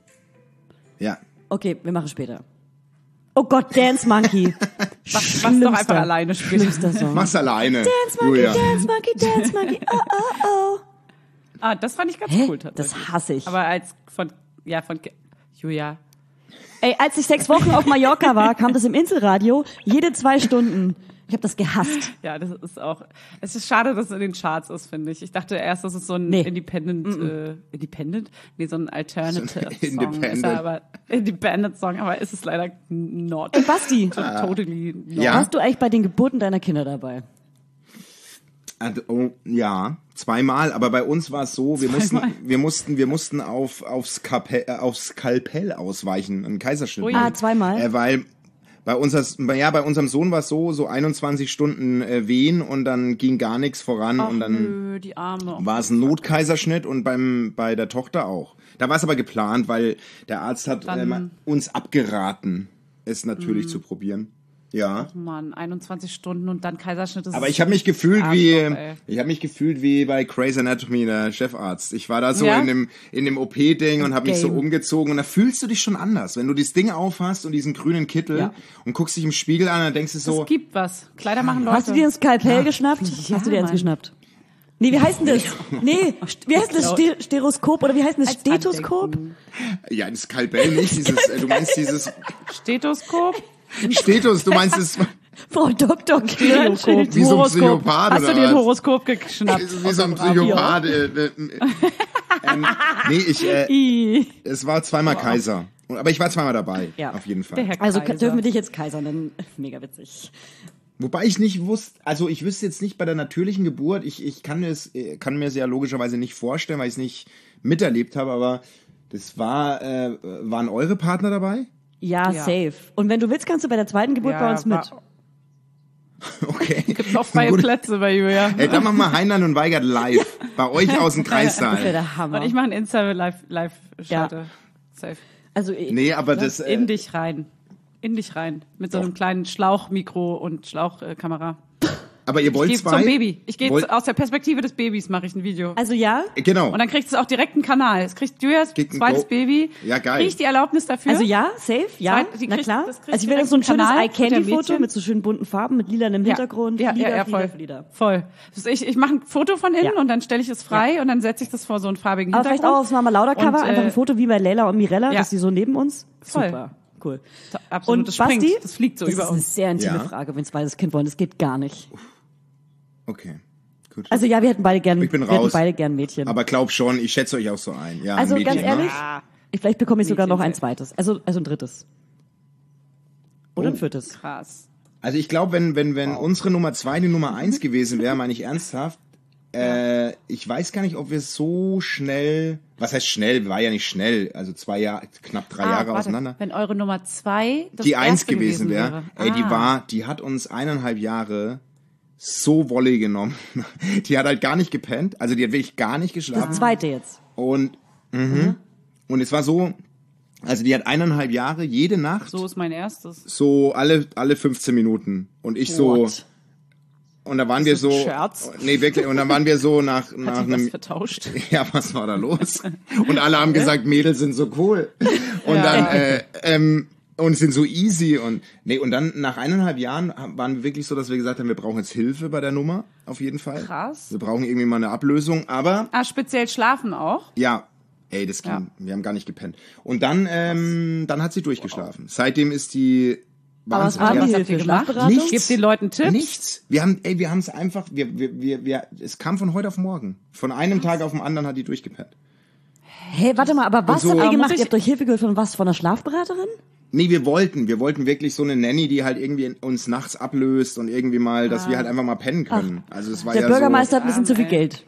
Ja. Okay, wir machen später. Oh Gott, Dance Monkey. Mach, mach's doch Schlimmster. einfach alleine spielen. Schlimmster Song. Mach's alleine. Dance Monkey, Julia. Dance Monkey, Dance Monkey. Oh, oh, oh. Ah, das fand ich ganz Hä? cool tatsächlich. Das hasse ich. Aber als von, ja, von Ki- Julia. Ey, als ich sechs Wochen auf Mallorca war, kam das im Inselradio jede zwei Stunden. Ich habe das gehasst. Ja, das ist auch. Es ist schade, dass es in den Charts ist, finde ich. Ich dachte erst, das ist so ein Nee. Independent, äh, Independent? Nee, so ein Alternative So ein Song. Independent. Ist er aber Independent Song, aber ist es leider not. Ey, Basti, Totally not. Ja. warst du eigentlich bei den Geburten deiner Kinder dabei? Also, oh, ja, zweimal, aber bei uns war es so, wir mussten, wir mussten, wir mussten auf, aufs, Kapell, äh, aufs Skalpell ausweichen, einen Kaiserschnitt. Ui. nehmen. Ah, zweimal? Äh, weil bei unser, ja, bei unserem Sohn war es so, so einundzwanzig Stunden äh, wehen und dann ging gar nichts voran Ach, und dann nö, die Arme. war es ein Notkaiserschnitt und beim, bei der Tochter auch. Da war es aber geplant, weil der Arzt hat Dann- ähm, uns abgeraten, es natürlich Mhm. zu probieren. Ja. Mann, einundzwanzig Stunden und dann Kaiserschnitt. Das Aber ist ich habe mich gefühlt Arschloch, wie ey. ich habe mich gefühlt wie bei Grey's Anatomy, der Chefarzt. Ich war da so Ja? in dem in dem O P-Ding und habe mich so Game. umgezogen und da fühlst du dich schon anders, wenn du dieses Ding aufhast und diesen grünen Kittel Ja. und guckst dich im Spiegel an, dann denkst du so, Es gibt was. Kleider machen Leute. Hast du dir ein Skalpell geschnappt? Hast du dir eins Mann. geschnappt? Nee, wie heißt denn das? Nee, st- wie heißt das? Ste Stereoskop oder wie heißt denn das? Als Stethoskop? Andenken. ja, das Skalpell nicht, dieses äh, du meinst dieses Stethoskop? Stetus, du meinst es Frau Doktor Knirnschild. Wie so ein Horoskop. Psychopath Hast du oder dir ein was? Horoskop geschnappt? wie so ein Psychopath. Äh, äh, ähm, nee, ich äh, I. es war zweimal Kaiser. Und- Aber ich war zweimal dabei, Ja. auf jeden Fall. Der Herr Also Kaiser. dürfen wir dich jetzt Kaiser nennen. Mega witzig. Wobei ich nicht wusste, also ich wüsste jetzt nicht bei der natürlichen Geburt, ich, ich kann, mir es, äh, kann mir es ja logischerweise nicht vorstellen, weil ich es nicht miterlebt habe, aber das war, äh, waren eure Partner dabei? Ja, Ja. safe. Und wenn du willst, kannst du bei der zweiten Geburt Ja, bei uns mit. war- Okay. Gibt noch freie Gut. Plätze bei Julia. Ey, dann machen wir Heinlein und Weigert live. Bei euch aus dem Das wäre Kreissaal. der Hammer. Und ich mache ein Insta live live Schalte. Ja. Safe. also ich, Nee, aber das, In äh, dich rein. In dich rein. Mit so Doch. einem kleinen Schlauchmikro und Schlauchkamera. aber ihr Ich wollt gehe zwei? zum Baby. Ich gehe Wollt- aus der Perspektive des Babys mache ich ein Video. also ja, Genau. Und dann kriegt es auch direkt einen Kanal. Es kriegt Julias Kriegt ein zweites Go- Baby. Ja, geil. Kriege ich die Erlaubnis dafür? also ja, safe, ja, Zweit- die na kriegt- klar. das kriegt Also ich will direkt so ein einen schönes Kanal Eye-Candy-Foto mit der mit so schönen bunten Farben, mit lilanem Hintergrund. Ja, Flieder, ja, ja, Flieder, voll. Flieder. Voll. Also ich, ich mache ein Foto von innen Ja. und dann stelle ich es frei und dann setze ich das vor so einen farbigen Aber Hintergrund. vielleicht auch aufs Mama Lauda Cover, Und, äh, einfach ein Foto wie bei Leila und Mirella, ja. dass die so neben uns. Voll. Super. Cool. Absolut, Und das springt, Basti, das fliegt so das über ist eine uns. sehr intime Ja. Frage, wenn zweites Kind wollen. Das geht gar nicht. Okay, gut. Also ja, wir hätten beide gern, Ich bin wir hätten raus. beide gern Mädchen. Aber glaub schon, ich schätze euch auch so ein. Ja, Also ein Mädchen, ganz ehrlich, ne? ich, vielleicht bekomme ich sogar Mädchen noch ein sind- zweites. Also, also ein drittes. Oder ein Oh. viertes. Krass. Also ich glaube, wenn, wenn, wenn unsere Nummer zwei die Nummer eins gewesen wäre, meine ich ernsthaft, äh, ich weiß gar nicht, ob wir so schnell, was heißt schnell, war ja nicht schnell, also zwei Jahre, knapp drei Ah, Jahre warte, auseinander. Wenn eure Nummer zwei das Die eins erste gewesen wäre, ey, die Ah. war, die hat uns eineinhalb Jahre so Wolle genommen. Die hat halt gar nicht gepennt, also die hat wirklich gar nicht geschlafen. Das zweite jetzt. Und, mhm. und es war so, also die hat eineinhalb Jahre jede Nacht So ist mein erstes. so alle, alle fünfzehn Minuten. Und ich so, What? und da waren wir das ein so, Scherz? nee, wirklich, und dann waren wir so nach, Hat nach sich was einem, vertauscht? ja, was war da los? Und alle haben gesagt, Mädels sind so cool. Und Ja. dann, äh, ähm, und sind so easy und, nee, und dann nach eineinhalb Jahren waren wir wirklich so, dass wir gesagt haben, wir brauchen jetzt Hilfe bei der Nummer, auf jeden Fall. Krass. Wir brauchen irgendwie mal eine Ablösung, aber, Ah, speziell schlafen auch? ja, ey, das ging, Ja. wir haben gar nicht gepennt. Und dann, ähm, dann hat sie durchgeschlafen. Seitdem ist die, Aber was Wahnsinn. war Ja. die Was habt Hilfe? ihr gemacht? Schlafberatung? Nichts. Gebt den Leuten Tipps? Nichts. Wir haben, ey, wir haben es einfach, wir, wir, wir, wir, es kam von heute auf morgen. Von einem Tag auf den anderen hat die durchgepennt. Hey, warte mal, aber was so- habt ihr Aber gemacht? muss ich- Ihr habt euch Hilfe geholt von was? Von einer Schlafberaterin? Nee, wir wollten, wir wollten wirklich so eine Nanny, die halt irgendwie uns nachts ablöst und irgendwie mal, dass wir halt einfach mal pennen können. Also es war Der ja Bürgermeister so, hat ein bisschen zu viel ey. Geld.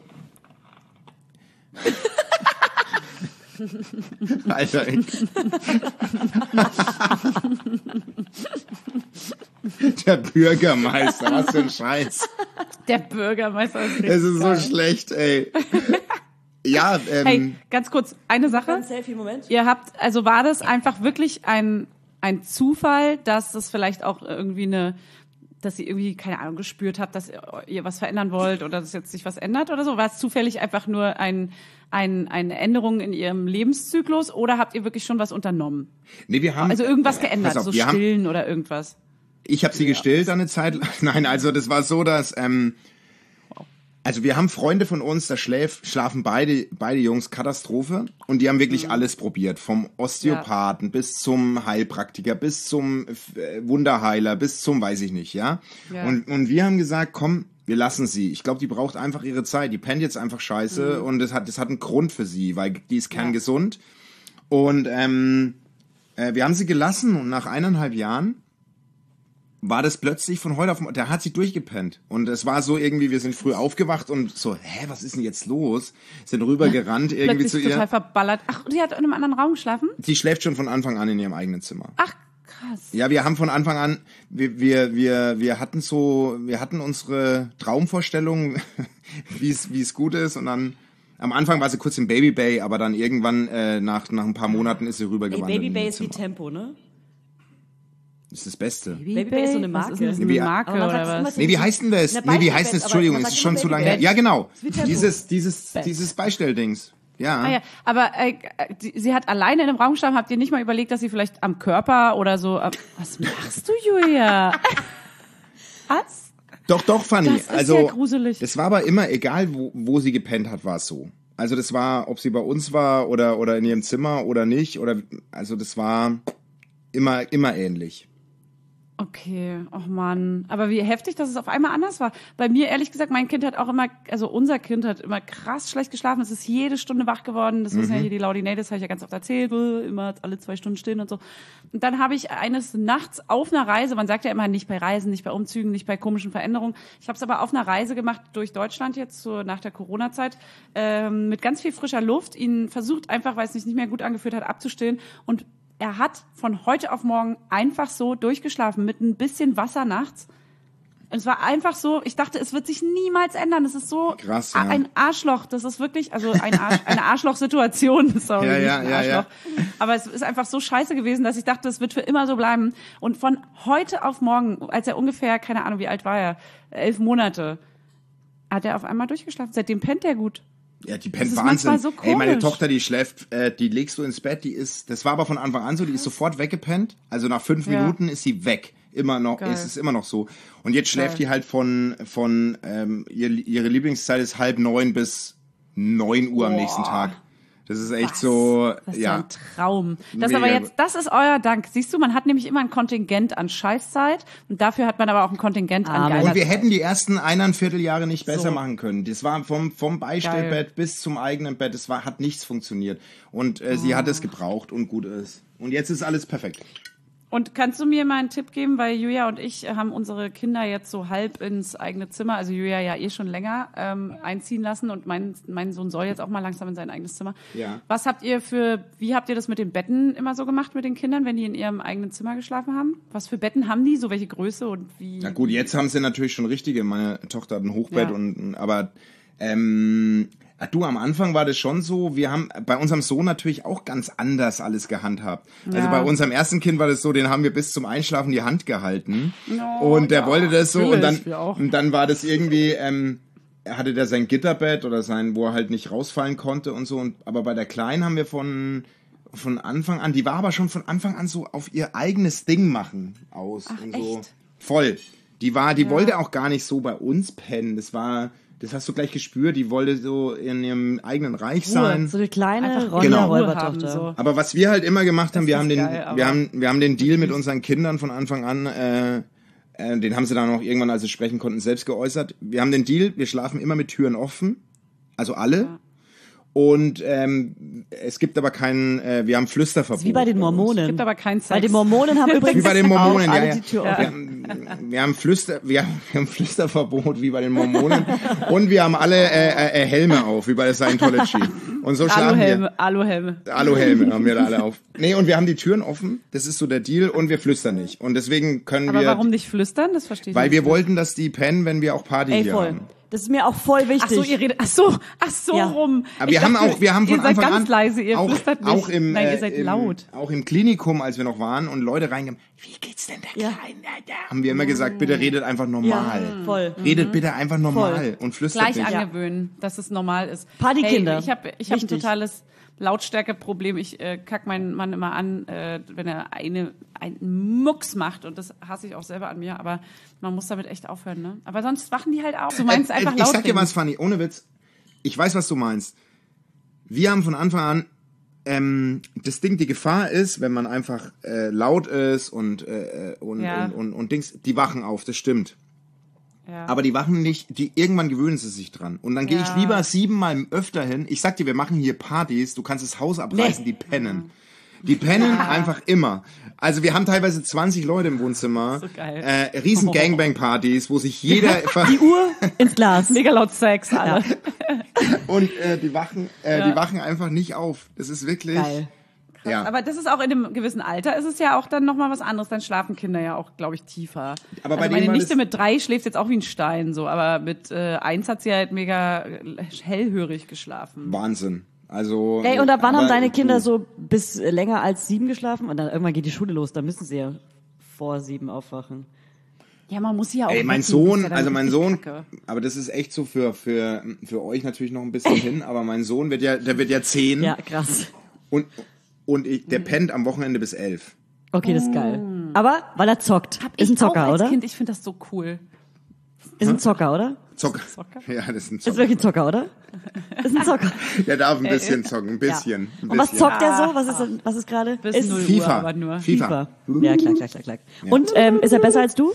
Alter, ey. Der Bürgermeister, was für ein Scheiß. Der Bürgermeister ist richtig Es ist so geil. schlecht, ey. Ja, ähm, Hey, ganz kurz, eine Sache. Selfie-Moment. Ihr habt, also war das einfach wirklich ein, ein Zufall, dass das vielleicht auch irgendwie eine, dass ihr irgendwie, keine Ahnung, gespürt habt, dass ihr was verändern wollt oder dass jetzt sich was ändert oder so? War es zufällig einfach nur ein, ein, eine Änderung in ihrem Lebenszyklus oder habt ihr wirklich schon was unternommen? nee, wir haben, Also irgendwas äh, geändert, pass auf, so wir haben, stillen oder irgendwas? Ich habe sie gestillt eine Zeit lang. Nein, also das war so, dass ähm, also wir haben Freunde von uns, da schläf, schlafen beide beide Jungs Katastrophe und die haben wirklich alles probiert, vom Osteopathen bis zum Heilpraktiker, bis zum äh, Wunderheiler, bis zum weiß ich nicht, ja. Ja. Und und wir haben gesagt, komm, wir lassen sie. Ich glaube, die braucht einfach ihre Zeit. Die pennt jetzt einfach scheiße und das hat das hat einen Grund für sie, weil die ist kerngesund. Und ähm, äh, wir haben sie gelassen und nach eineinhalb Jahren war das plötzlich von heute auf morgen, da hat sie durchgepennt. Und es war so irgendwie, wir sind früh aufgewacht und so, hä, was ist denn jetzt los? Sind rübergerannt irgendwie zu Plötzlich total ihr. verballert. Ach, die hat in einem anderen Raum geschlafen? Sie schläft schon von Anfang an in ihrem eigenen Zimmer. Ach, krass. Ja, wir haben von Anfang an, wir, wir, wir, wir hatten so, wir hatten unsere Traumvorstellung, wie es, wie es gut ist und dann, am Anfang war sie kurz im Baby Bay, aber dann irgendwann, äh, nach, nach ein paar Monaten ist sie Ey, rübergewandert. Baby in Bay ihr ist wie Zimmer. Tempo, ne? Das ist das Beste. Baby Bay ist so eine Was Marke. ist das, Ja, eine wie- Marke Aber man sagt oder immer was? so- Nee, wie heißt denn das? Na, Nee, wie Beistellbett, heißt das? aber Entschuldigung, man es ist sagt schon immer zu lange Babybett. her. Ja, genau. wie Tempo. Dieses, dieses, Bett. dieses Beistelldings. Ja. Ah ja, aber äh, die, sie hat alleine in einem Raum geschlafen. Habt ihr nicht mal überlegt, dass sie vielleicht am Körper oder so... Am, was machst du, Julia? Was? Doch, doch, Fanny. Das ist also, ja gruselig. das war aber immer, egal wo, wo sie gepennt hat, war es so. Also das war, ob sie bei uns war oder, oder in ihrem Zimmer oder nicht. Oder also das war immer, immer ähnlich. Okay, ach Mann. Aber wie heftig, dass es auf einmal anders war. Bei mir, ehrlich gesagt, mein Kind hat auch immer, also unser Kind hat immer krass schlecht geschlafen. Es ist jede Stunde wach geworden. Das wissen ja hier die Laudinators, habe ich ja ganz oft erzählt. äh, Immer alle zwei Stunden stehen und so. Und dann habe ich eines Nachts auf einer Reise, man sagt ja immer nicht bei Reisen, nicht bei Umzügen, nicht bei komischen Veränderungen. Ich habe es aber auf einer Reise gemacht durch Deutschland jetzt, so nach der Corona-Zeit, ähm, mit ganz viel frischer Luft. Ihn versucht einfach, weil es sich nicht mehr gut angefühlt hat, abzustillen. Und er hat von heute auf morgen einfach so durchgeschlafen mit ein bisschen Wasser nachts. Es war einfach so, ich dachte, es wird sich niemals ändern. Es ist so Krass, ja. ein Arschloch. Das ist wirklich, also ein Arsch, eine Arschloch-Situation. Sorry, Ja, nicht ja, ein ja, ja. Arschloch. Aber es ist einfach so scheiße gewesen, dass ich dachte, es wird für immer so bleiben. Und von heute auf morgen, als er ungefähr, keine Ahnung, wie alt war er, elf Monate, hat er auf einmal durchgeschlafen. Seitdem pennt er gut. Ja, die pennt ist Wahnsinn. manchmal so Ey, meine komisch. Tochter, die schläft, äh, die legst du ins Bett, die ist, das war aber von Anfang an so, die ist sofort weggepennt. Also nach fünf Ja. Minuten ist sie weg. Immer noch, Geil. es ist immer noch so. Und jetzt schläft Geil. die halt von, von, ähm, ihr, ihre Lieblingszeit ist halb neun bis neun Uhr am Boah. nächsten Tag. Das ist echt Was? so, Das ist ja. ja ein Traum. Das Mega aber jetzt, gut. das ist euer Dank. Siehst du, man hat nämlich immer ein Kontingent an Scheißzeit und dafür hat man aber auch ein Kontingent an Amen. geiler Und wir Zeit. hätten die ersten eineinviertel Jahre nicht besser So. machen können. Das war vom, vom Beistellbett bis zum eigenen Bett. Es war, hat nichts funktioniert. Und äh, sie hat es gebraucht und gut ist. Und jetzt ist alles perfekt. Und kannst du mir mal einen Tipp geben, weil Julia und ich haben unsere Kinder jetzt so halb ins eigene Zimmer, also Julia ja eh schon länger, ähm, einziehen lassen und mein, mein Sohn soll jetzt auch mal langsam in sein eigenes Zimmer. Ja. Was habt ihr für, wie habt ihr das mit den Betten immer so gemacht mit den Kindern, wenn die in ihrem eigenen Zimmer geschlafen haben? Was für Betten haben die? So welche Größe und wie? Na gut, jetzt haben sie natürlich schon richtige. Meine Tochter hat ein Hochbett Ja. und, aber, ähm, du, am Anfang war das schon so, wir haben bei unserem Sohn natürlich auch ganz anders alles gehandhabt. Also Ja. bei unserem ersten Kind war das so, den haben wir bis zum Einschlafen die Hand gehalten. No, und der ja, wollte das so und dann, natürlich, wir auch. und dann war das irgendwie, ähm, er hatte da sein Gitterbett oder sein, wo er halt nicht rausfallen konnte und so. Und, aber bei der Kleinen haben wir von, von Anfang an, die war aber schon von Anfang an so auf ihr eigenes Ding machen aus. Ach, und so. echt? Voll. Die war, die Ja. wollte auch gar nicht so bei uns pennen. Das war, das hast du gleich gespürt. Die wollte so in ihrem eigenen Reich sein. So eine kleine Einfach Ronja Genau. Ruhe haben, Räubertochter. so. Aber was wir halt immer gemacht haben, Das wir ist haben den, geil, aber- wir haben, wir haben den Deal mit unseren Kindern von Anfang an, äh, äh, den haben sie dann auch irgendwann, als sie sprechen konnten, selbst geäußert. Wir haben den Deal, wir schlafen immer mit Türen offen, also alle. Ja. Und ähm, es gibt aber keinen, äh, wir haben Flüsterverbot. Wie bei den uns. Mormonen. Gibt aber keinen Sex. Bei den Mormonen haben übrigens Wie bei den Mormonen, auch ja, alle ja. die Tür Wir, offen. haben, wir haben Flüster, wir haben, wir haben Flüsterverbot wie bei den Mormonen und wir haben alle äh, äh, Helme auf wie bei der Scientology. Und so schlafen wir. Aluhelme, Aluhelme. Aluhelme haben wir da alle auf. Nee, und wir haben die Türen offen, das ist so der Deal, und wir flüstern nicht. Und deswegen können Aber wir, warum nicht flüstern? Das verstehe ich weil nicht. wir wollten, dass die pennen, wenn wir auch Party Ey, hier voll. haben. Das ist mir auch voll wichtig. Ach so, ihr redet, ach so, ach so Ja. rum. Aber Ich wir haben dachte, auch, wir haben von ihr seid Anfang ganz an, leise, ihr auch, flüstert nicht. auch im, Nein, äh, ihr seid im, laut. auch im Klinikum, als wir noch waren und Leute reinkamen, wie geht's denn der Ja. Kleinen? Da haben wir immer gesagt, bitte redet einfach normal. Ja, voll. Redet bitte einfach normal Voll. und flüstert Gleich nicht. angewöhnen, dass es normal ist. Partykinder. Hey, ich habe ich hab ein Wichtig. totales Lautstärkeproblem. Ich äh, kack meinen Mann immer an, äh, wenn er eine einen Mucks macht, und das hasse ich auch selber an mir, aber man muss damit echt aufhören, ne? Aber sonst wachen die halt auf. Du meinst Äh, einfach äh, laut Ich sag dir reden. was, Fanny, ohne Witz. Ich weiß, was du meinst. Wir haben von Anfang an, ähm, das Ding, die Gefahr ist, wenn man einfach äh, laut ist und, äh, und, Ja. und, und, und Dings, die wachen auf, das stimmt. Ja. Aber die wachen nicht, die irgendwann gewöhnen sie sich dran. Und dann gehe ich Ja. lieber siebenmal öfter hin. Ich sag dir, wir machen hier Partys, du kannst das Haus abreißen, die pennen. Die pennen einfach immer. Also wir haben teilweise zwanzig Leute im Wohnzimmer. So geil. Äh, riesen Gangbang-Partys, wo sich jeder... Die Uhr ins Glas. Mega laut Sex, alle. Und äh, die wachen, äh, Ja. die wachen einfach nicht auf. Das ist wirklich. Geil. Ja. Aber das ist auch in einem gewissen Alter, ist es ja auch dann nochmal was anderes. Dann schlafen Kinder ja auch, glaube ich, tiefer. Aber bei also denen meine war Nichte das- mit drei schläft jetzt auch wie ein Stein, so. Aber mit äh, eins hat sie halt mega hellhörig geschlafen. Wahnsinn. Also. Ey, und ab wann haben aber deine Kinder du, so bis äh, länger als sieben geschlafen? Und dann irgendwann geht die Schule los, dann müssen sie ja vor sieben aufwachen. Ja, man muss sie ja auch. Ey, mein wecken, Sohn, das ist ja dann also mein richtig Sohn, Kacke. aber das ist echt so für, für, für euch natürlich noch ein bisschen hin, aber mein Sohn wird ja, der wird ja zehn. Ja, krass. Und, und ich, der pennt am Wochenende bis elf. Okay, das ist geil. Aber weil er zockt. Hab Ist ein ich auch Zocker, als oder? Kind, ich finde das so cool. Ist ein Zocker, oder? Zocker. Zocker? Ja, das ist ein Ist Zocker. wirklich ein Zocker, oder? Ist ein Zocker. Der darf ein bisschen zocken, ein bisschen. Ein Und was bisschen. zockt er so? Was ist, denn- was ist gerade? Bis Ist null Uhr, FIFA. aber nur. FIFA. FIFA. Ja, klar, klar, klar, klar. Und ähm, ist er besser als du?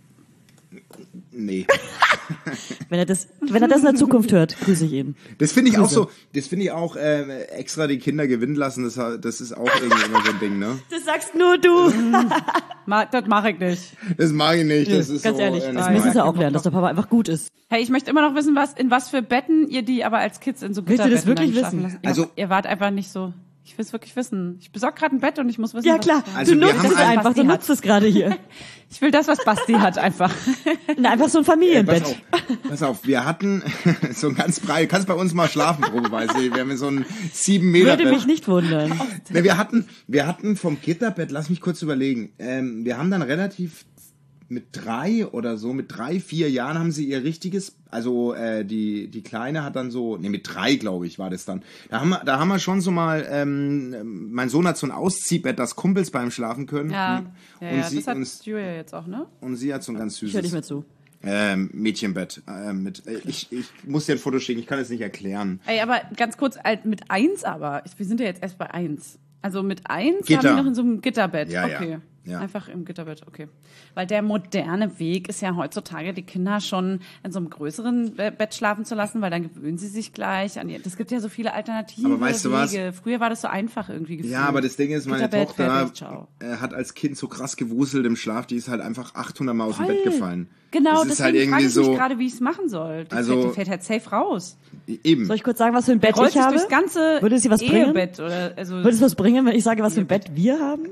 Nee. Wenn er das, wenn er das in der Zukunft hört, grüße ich ihn. Das finde ich auch Grüße. so, das finde ich auch äh, extra die Kinder gewinnen lassen, das, das ist auch irgendwie immer so ein Ding, ne? Das sagst nur du. Ma, das mache ich nicht. Das mag ich nicht, das ist Ganz so. ehrlich, äh, das nein. müssen sie auch lernen, dass der Papa einfach gut ist. Hey, ich möchte immer noch wissen, was in was für Betten ihr die aber als Kids in so Willst du das Gitterbetten wirklich dann schlafen wissen? lassen. Ihr, Also- ihr wart einfach nicht so. Ich will es wirklich wissen. Ich besorge gerade ein Bett und ich muss wissen, Ja was klar, Also du wir nutzt haben es ein- einfach, du Basti nutzt es gerade hier. Ich will das, was Basti hat, einfach. Na, einfach so ein Pass Familienbett. auf, pass auf, wir hatten so ein ganz breit, kannst bei uns mal schlafen, probeweise. Wir haben so ein sieben Meter Würde mich Bett. nicht wundern. Ne, wir hatten, wir hatten vom Gitterbett, lass mich kurz überlegen, ähm, wir haben dann relativ mit drei oder so, mit drei, vier Jahren haben sie ihr richtiges, also äh, die die Kleine hat dann so, ne, mit drei, glaube ich, war das dann. Da haben wir, da haben wir schon so mal, ähm, mein Sohn hat so ein Ausziehbett, dass Kumpels beim Schlafen können. Ja, und, ja, und, ja sie, das hat und, Julia jetzt auch, ne? und sie hat so ein ganz Ich höre nicht süßes. mehr zu. Ähm, Mädchenbett. Äh, mit, äh, ich, ich muss dir ein Foto schicken, ich kann es nicht erklären. Ey, aber ganz kurz, halt mit eins aber. Ich, wir sind ja jetzt erst bei eins. Also mit eins Gitter. haben wir noch in so einem Gitterbett. Ja, okay. ja. Ja. Einfach im Gitterbett, okay. Weil der moderne Weg ist ja heutzutage, die Kinder schon in so einem größeren Bett schlafen zu lassen, weil dann gewöhnen sie sich gleich an die. Es gibt ja so viele alternative Aber weißt du was? Wege. Früher war das so einfach irgendwie gefühlt. Ja, aber das Ding ist, meine Gitterbett, Tochter fertig, ciao. äh, hat als Kind so krass gewuselt im Schlaf, die ist halt einfach achthundert Mal aus dem Voll. Bett gefallen. Genau, das ist deswegen halt irgendwie frage ich so, mich gerade, wie ich es machen soll. Die, Also- fällt, die fällt halt safe raus. eben. Soll ich kurz sagen, was für ein Bett Rollt ich sich habe? durchs ganze Würde es dir was bringen? Ehebett oder also Würde es was bringen, wenn ich sage, was für ein Bett wir haben?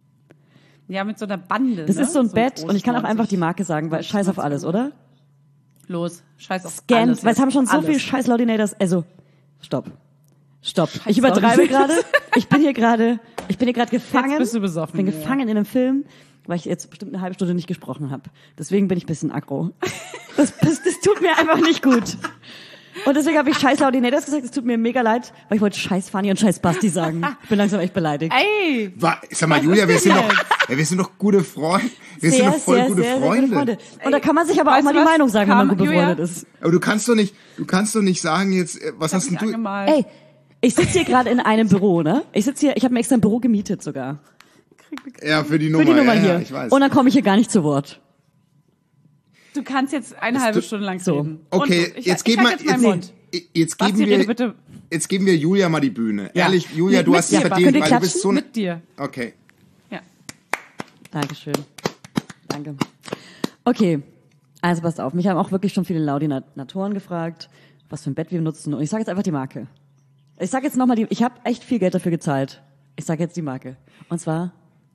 ja mit so einer Bande. Das ne? ist so ein Bett groß und ich kann auch einfach die neunzig. Marke sagen, weil scheiß auf alles, oder? Los, scheiß auf Scanned, alles. weil es haben schon so alles. viel scheiß Laudinators. Also, stopp. Stopp. Ich Scheiß übertreibe Laudinators. gerade. Ich bin hier gerade, ich bin hier gerade gefangen. Jetzt bist du besoffen, Ich bin ja. gefangen in einem Film, weil ich jetzt bestimmt eine halbe Stunde nicht gesprochen habe. Deswegen bin ich ein bisschen aggro. Das, das, das tut mir einfach nicht gut. Und deswegen habe ich scheiß Laudinators gesagt. Es tut mir mega leid, weil ich wollte scheiß Fanny und scheiß Basti sagen. Ich bin langsam echt beleidigt. Ey, Wa- Sag mal, Julia, wir sind doch, ey, wir sind doch gute Freunde. Wir sind doch voll gute, Freunde. Und da kann man sich aber auch Weißt mal du die was? Meinung sagen, wenn man Kam- gut Julia? befreundet ist. Aber du kannst doch nicht, du kannst doch nicht sagen jetzt, äh, was hast denn du? angemalt. Ey, ich sitze hier gerade in einem Büro, ne? Ich sitze hier, ich habe mir extra ein Büro gemietet sogar. Ja, für die Nummer. Für die Nummer ja, hier. Ja, ich weiß. Und dann komme ich hier gar nicht zu Wort. Du kannst jetzt eine Es halbe tut- Stunde lang So. reden. Okay, Und ich, jetzt ich geben halt wir, jetzt meinen Mund. jetzt, jetzt Basti, geben rede wir, bitte jetzt geben wir Julia mal die Bühne. Ja. Ehrlich, Julia, Mit- du mit hast es dir, verdient, Könnt ihr weil du bist so eine, mit dir. okay. Ja. Dankeschön. Danke. Okay, also passt auf. Mich haben auch wirklich schon viele Laudinatoren gefragt, was für ein Bett wir nutzen. Und ich sage jetzt einfach die Marke. Ich sage jetzt nochmal die, ich habe echt viel Geld dafür gezahlt. Ich sage jetzt die Marke. Und zwar,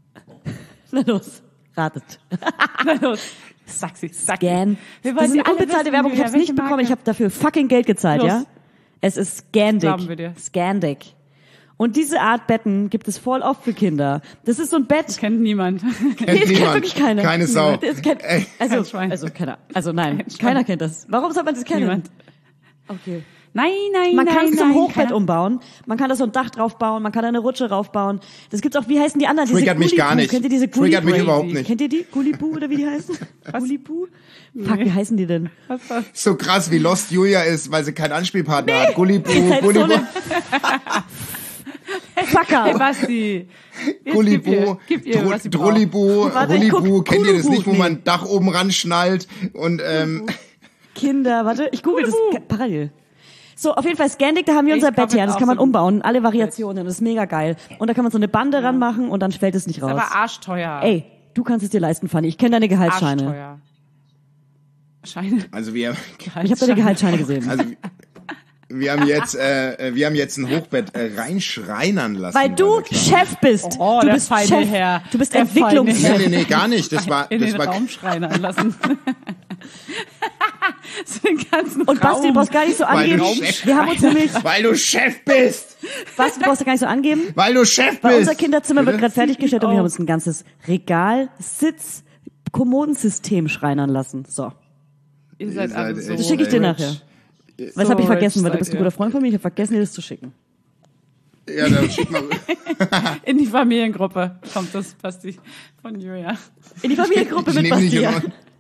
na los, ratet. Na los. Sag sie, sag Scan. Wir wollen Das ist sie eine alle unbezahlte wissen, Werbung, ich Julia, habe es nicht welche bekommen. Marke? Ich habe dafür fucking Geld gezahlt, Los. ja? Es ist Scandic. Glauben wir dir. Scandic. Und diese Art Betten gibt es voll oft für Kinder. Das ist so ein Bett. Kennt niemand. Kennt Nee, das kennt niemand. wirklich keiner. Keine Sau. Das kennt, Ey. also, Kein Schwein. also keiner. Also nein, Kein Schwein. keiner kennt das. Warum soll man das kennen? Niemand. Okay. Nein, nein, Man nein, kann es zum nein, Hochbett keiner- umbauen. Man kann da so ein Dach drauf bauen. Man kann da eine Rutsche raufbauen. Das gibt's auch, wie heißen die anderen? Diese Triggert mich gar Gullibu. nicht. Kennt ihr diese Triggert mich Gullibu? überhaupt nicht. Kennt ihr die? Gullibu oder wie die heißen? Gullibu? Fuck, wie heißen die denn? Was, was? So krass, wie lost Julia ist, weil sie keinen Anspielpartner hat. Gullibu, Ihr seid so Gullibu, eine- Fucker. Hey, Basti. Jetzt Gib Gullibu, ihr, gib ihr, Dru- was sie braucht. Drullibu, Warte, Rullibu, guck, kennt ihr das Gulubu, nicht, wo nee. man ein Dach oben ran schnallt und ähm, Kinder, warte, ich google das Gullibu. parallel. So, auf jeden Fall Scandic, da haben wir Ich unser glaub Bett her. jetzt Das auch kann man so- umbauen, alle Variationen. Das ist mega geil. Und da kann man so eine Bande ranmachen und dann fällt es nicht raus. Aber arschteuer. Ey, du kannst es dir leisten, Fanny. Ich kenne deine Gehaltsscheine. Arschteuer. Scheine. also wir, Ich habe deine Gehaltsscheine gesehen. also wir haben jetzt, äh, wir haben jetzt ein Hochbett äh, reinschreinern lassen. Weil du wir klar- Chef bist. Oh, du der bist feine Chef. Herr. Du bist Der feine Entwicklungschef. Nee, nee, nee, gar nicht. Das war, in das den war, Raum schreien lassen. so den ganzen Und Basti, du Raum. brauchst gar nicht so Weil du angeben. Chef- Wir haben uns nämlich, weil du Chef bist, Basti, du brauchst ja gar nicht so angeben. weil du Chef Weil bist. unser Kinderzimmer wird gerade fertiggestellt und wir auf. haben uns ein ganzes Regal, Sitz, Kommodensystem schreinern lassen. So. Ihr seid Ihr alle seid so echt Das schicke ich dir rich. nachher. Was So habe ich vergessen? rich Weil du seid bist ein ihr. guter Freund von mir. Ich habe vergessen, dir das zu schicken. Ja, dann schick mal. In die Familiengruppe kommt das, Basti, von Julia. In die Familiengruppe Ich mit nehme dich Basti. in, Ja.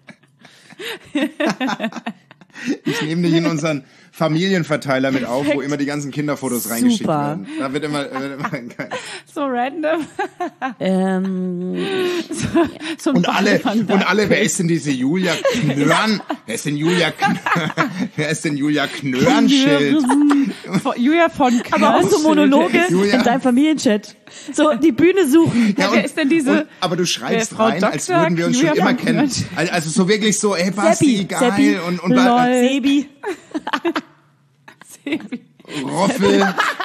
ich nehme dich in unseren Familienverteiler mit auf, wo immer die ganzen Kinderfotos reingeschickt Super. werden. Da wird immer, wird immer So random. Ähm, So ein und alle, Ball von und alle, wer ist denn diese Julia Knörn? Wer ist denn Julia Knörn? Wer ist denn Julia Knörnschild? Von- Julia von aber auch so Knörnschild. Monologe Julia. in deinem Familienchat. So, die Bühne suchen. Ja, wer ist denn diese- Und, aber du schreibst Wer, Frau rein, als Doktor würden wir uns Julia schon immer von kennen. Knörnschild? Also also so wirklich so, ey Basti, geil. Seppi, und, und bla- Lol. Sebi. Sebi. Roffel.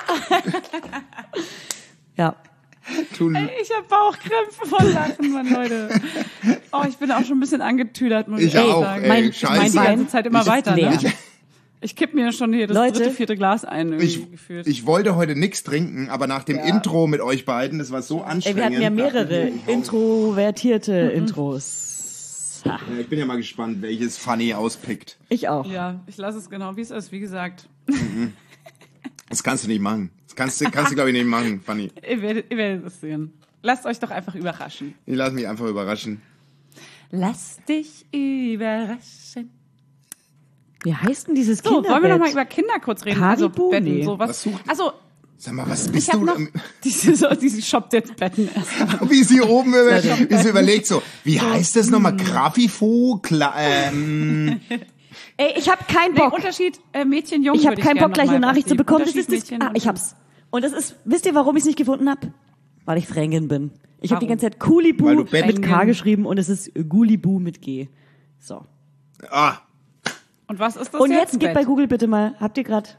Ja. Tun, Ich hab Bauchkrämpfe von Lachen, Mann, Leute. Oh, ich bin auch schon ein bisschen angetüdert, muss ich, Ich auch, sagen. ey, mein, Ich scheiße. mein die mein ganze Zeit immer ist weiter, leer. ne? Ich kipp mir schon hier das Leute, dritte, vierte Glas ein, irgendwie ich, gefühlt. ich wollte heute nichts trinken, aber nach dem Intro mit euch beiden, das war so Ey, anstrengend. wir hatten ja mehrere dachte ich, introvertierte Intros. Ha, Ja, ich bin ja mal gespannt, welches Funny auspickt. ich auch. ja, ich lasse es genau, wie es ist, wie gesagt. Das kannst du nicht machen. Das kannst du, kannst du glaube ich, nicht machen, Funny. Ihr werdet, ihr werdet es sehen. Lasst euch doch einfach überraschen. Ich lasse mich einfach überraschen. Lass dich überraschen. Wie heißt denn dieses So, Kinderbett? wollen wir noch mal über Kinder kurz reden? Haribo? Also Betten, Nee. sowas. Was sucht- Also, Sag mal, was ich bist habe du? noch ähm, diese, so, diese Shop jetzt Betten erstmal. Wie sie oben über, wie sie überlegt so, wie heißt das nochmal? Grafifo? Kla ähm, Ey, ich habe keinen Nee, Bock. Unterschied äh, Mädchen, Jungen. Ich habe würde keinen gerne Bock, gleich noch eine mal, Nachricht zu Basti. bekommen. Das Unterschied ist das, Mädchen ah, und ich hab's. Und das ist, wisst ihr, warum ich es nicht gefunden habe? Weil ich Fränkin bin. Ich habe die Warum? ganze Zeit Kulibu Weil du mit Bett- K geschrieben und es ist Gulibu mit G. So. ah, Und was ist das Und jetzt? jetzt geht Bett? bei Google bitte mal, habt ihr gerade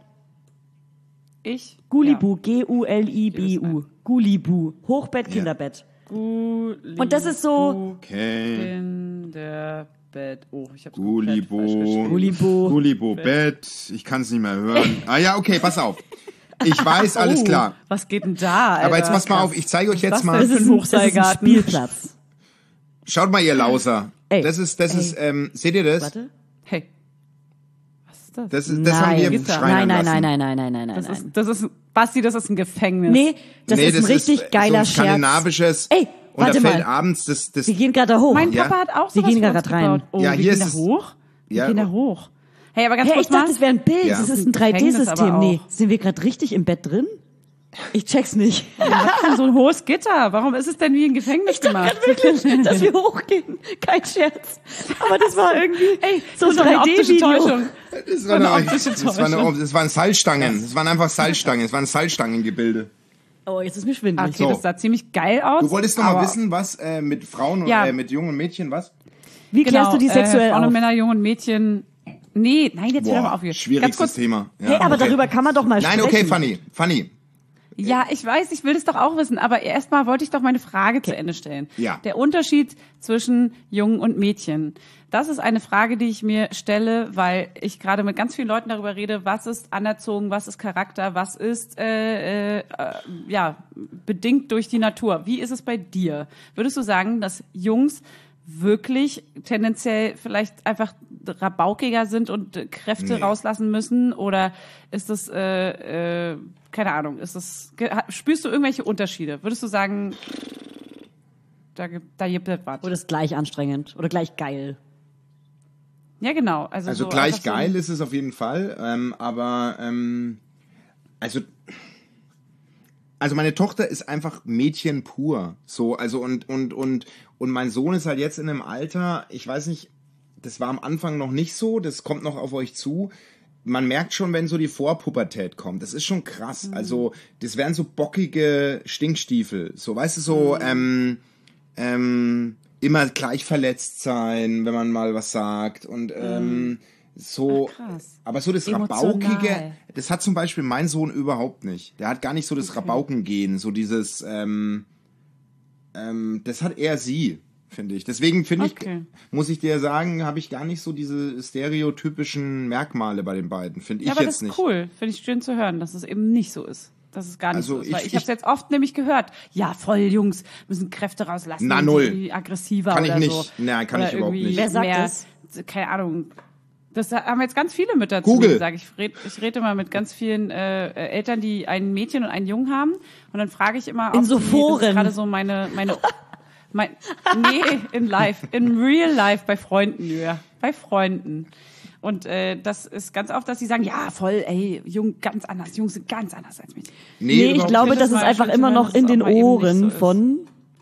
Ich? Gulibu, G U L I B U, Ja. Gulibu, Hochbett, Kinderbett. Gulibu. Und das ist so, okay. Kinderbett. Oh, ich hab's Gulibo. komplett falsch geschrieben. Gulibu. Gulibo Bett. Ich kann es nicht mehr hören. Ah ja, okay, pass auf. Ich weiß, alles Oh, klar. Was geht denn da, Alter? Aber jetzt passt mal Krass. auf, ich zeige euch Was jetzt ist mal. Das Für ist ein ein, das ist ein Hochseilgarten. Spielplatz. Schaut mal, ihr Lauser. Ey, Das ist, das ey. ist, ähm, seht ihr das? Warte. Hey. Was ist das? Das, ist, das haben wir Nein, schreinern nein, nein, lassen. nein, nein, nein, nein, nein, Das nein. ist, das ist, Basti, das ist ein Gefängnis. Nee, das nee, ist ein das richtig ist geiler so ein skandinavisches. Scherz. Ey, und da warte fällt mal. abends das, das, Wir gehen gerade da hoch. Mein Ja. Papa hat auch Wir sowas gehen für da uns grad rein. gebaut. Oh, Ja, wir hier gehen ist da es- hoch? Wir Ja. gehen da hoch. Hey, aber ganz Hey, kurz ich dachte, mal. das wäre ein Bild. Ja. Das ist ein Gefängnis aber drei D-System. auch. Nee, sind wir gerade richtig im Bett drin? Ich check's nicht. Was denn so ein hohes Gitter? Warum ist es denn wie ein Gefängnis gemacht? Wirklich, dass wir hochgehen. Kein Scherz. Aber das war irgendwie Ey, so ein das ist doch eine drei optische D-Video. Täuschung. das, war eine eine, optische das, war eine, Täuschung. das waren Salzstangen. Das waren einfach Salzstangen. Das waren Salzstangengebilde. Oh, jetzt ist mir schwindelig. Okay, So. das sah ziemlich geil aus. Du wolltest noch mal aber- wissen, was äh, mit Frauen und Ja. äh, mit jungen Mädchen, was? Wie klärst du die sexuell äh, Frauen und auf? Männer, Jungen und Mädchen. Nee, nein, jetzt hör doch mal auf hier. Ganz schwierigstes kurz. Thema. Ja, Hey, aber okay. darüber kann man doch mal Nein, sprechen. okay, Fanny. Fanny. Ja, ich weiß, ich will das doch auch wissen, aber erstmal wollte ich doch meine Frage zu Ende stellen. Ja. Der Unterschied zwischen Jungen und Mädchen. Das ist eine Frage, die ich mir stelle, weil ich gerade mit ganz vielen Leuten darüber rede, was ist anerzogen, was ist Charakter, was ist äh, äh, äh, ja bedingt durch die Natur. Wie ist es bei dir? Würdest du sagen, dass Jungs wirklich tendenziell vielleicht einfach rabaukiger sind und äh, Kräfte Nee. rauslassen müssen? Oder ist das, äh, äh, keine Ahnung, ist das, ge- ha- spürst du irgendwelche Unterschiede? Würdest du sagen, da gibt da gibt es was? Oder ist gleich anstrengend oder gleich geil. Ja, genau. Also, Also so gleich einfach so- geil ist es auf jeden Fall, ähm, aber ähm, also also meine Tochter ist einfach Mädchen pur, so also und und und und mein Sohn ist halt jetzt in einem Alter, ich weiß nicht, das war am Anfang noch nicht so, das kommt noch auf euch zu. Man merkt schon, wenn so die Vorpubertät kommt. Das ist schon krass. Mhm. Also das wären so bockige Stinkstiefel, so weißt du so. Mhm. Ähm, ähm, immer gleich verletzt sein, wenn man mal was sagt und ähm, so, Ach, krass. aber so das Emotional. Rabaukige, das hat zum Beispiel mein Sohn überhaupt nicht. Der hat gar nicht so das Okay. Rabaukengehen, so dieses, ähm, ähm, das hat eher sie, finde ich. Deswegen finde Okay. ich, muss ich dir sagen, habe ich gar nicht so diese stereotypischen Merkmale bei den beiden, finde ich Ja, aber jetzt das ist nicht. cool. Finde ich schön zu hören, dass es eben nicht so ist. Dass es gar nicht Also so ist. Weil ich- ich, ich habe es ich- jetzt oft nämlich gehört. Ja, voll, Jungs müssen Kräfte rauslassen. Na, und null. irgendwie aggressiver Kann ich oder nicht. so. Nein, kann Oder ich überhaupt irgendwie nicht. Wer sagt mehr, das? Keine Ahnung. Das haben jetzt ganz viele Mütter zu Google. mir gesagt. Ich rede ich red immer mit ganz vielen äh, Eltern, die ein Mädchen und einen Jungen haben. Und dann frage ich immer, In ob so sie- das Foren. ist gerade so meine, meine, mein, nee, in live, in real life bei Freunden, ja, bei Freunden. Und äh, das ist ganz oft, dass sie sagen, ja, voll, ey, Jung, ganz anders, Jungs sind ganz anders als Mädchen. Nee, ich überhaupt glaube, nicht. das ist mal einfach schön zu immer hören, noch dass in es den auch mal eben nicht Ohren so ist. von.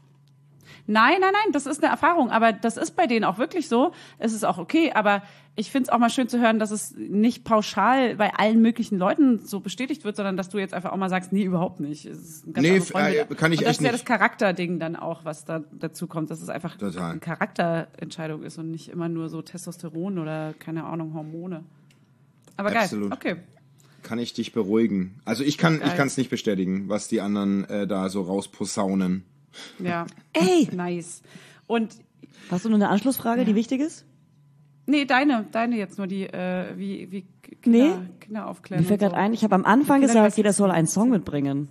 Nein, nein, nein, das ist eine Erfahrung, aber das ist bei denen auch wirklich so. Es ist auch okay, aber ich finde es auch mal schön zu hören, dass es nicht pauschal bei allen möglichen Leuten so bestätigt wird, sondern dass du jetzt einfach auch mal sagst, nee, überhaupt nicht. Es ist ein ganz Nee, anderes Rollenbild. äh, kann ich und das echt ist ja nicht. das Charakterding dann auch, was da dazu kommt, dass es einfach Total. eine Charakterentscheidung ist und nicht immer nur so Testosteron oder, keine Ahnung, Hormone. Aber Absolut. geil, okay. Kann ich dich beruhigen? Also ich kann, Geil. ich kann es nicht bestätigen, was die anderen äh, da so rausposaunen. Ja, Ey, nice. Und hast du noch eine Anschlussfrage, die wichtig ist? nee, deine, deine jetzt nur die, äh, wie, wie Kinder, Nee. Kinder aufklären. Mir fällt und gerade so. ein, ich habe am Anfang Vielleicht gesagt, was jeder ist- soll einen Song mitbringen.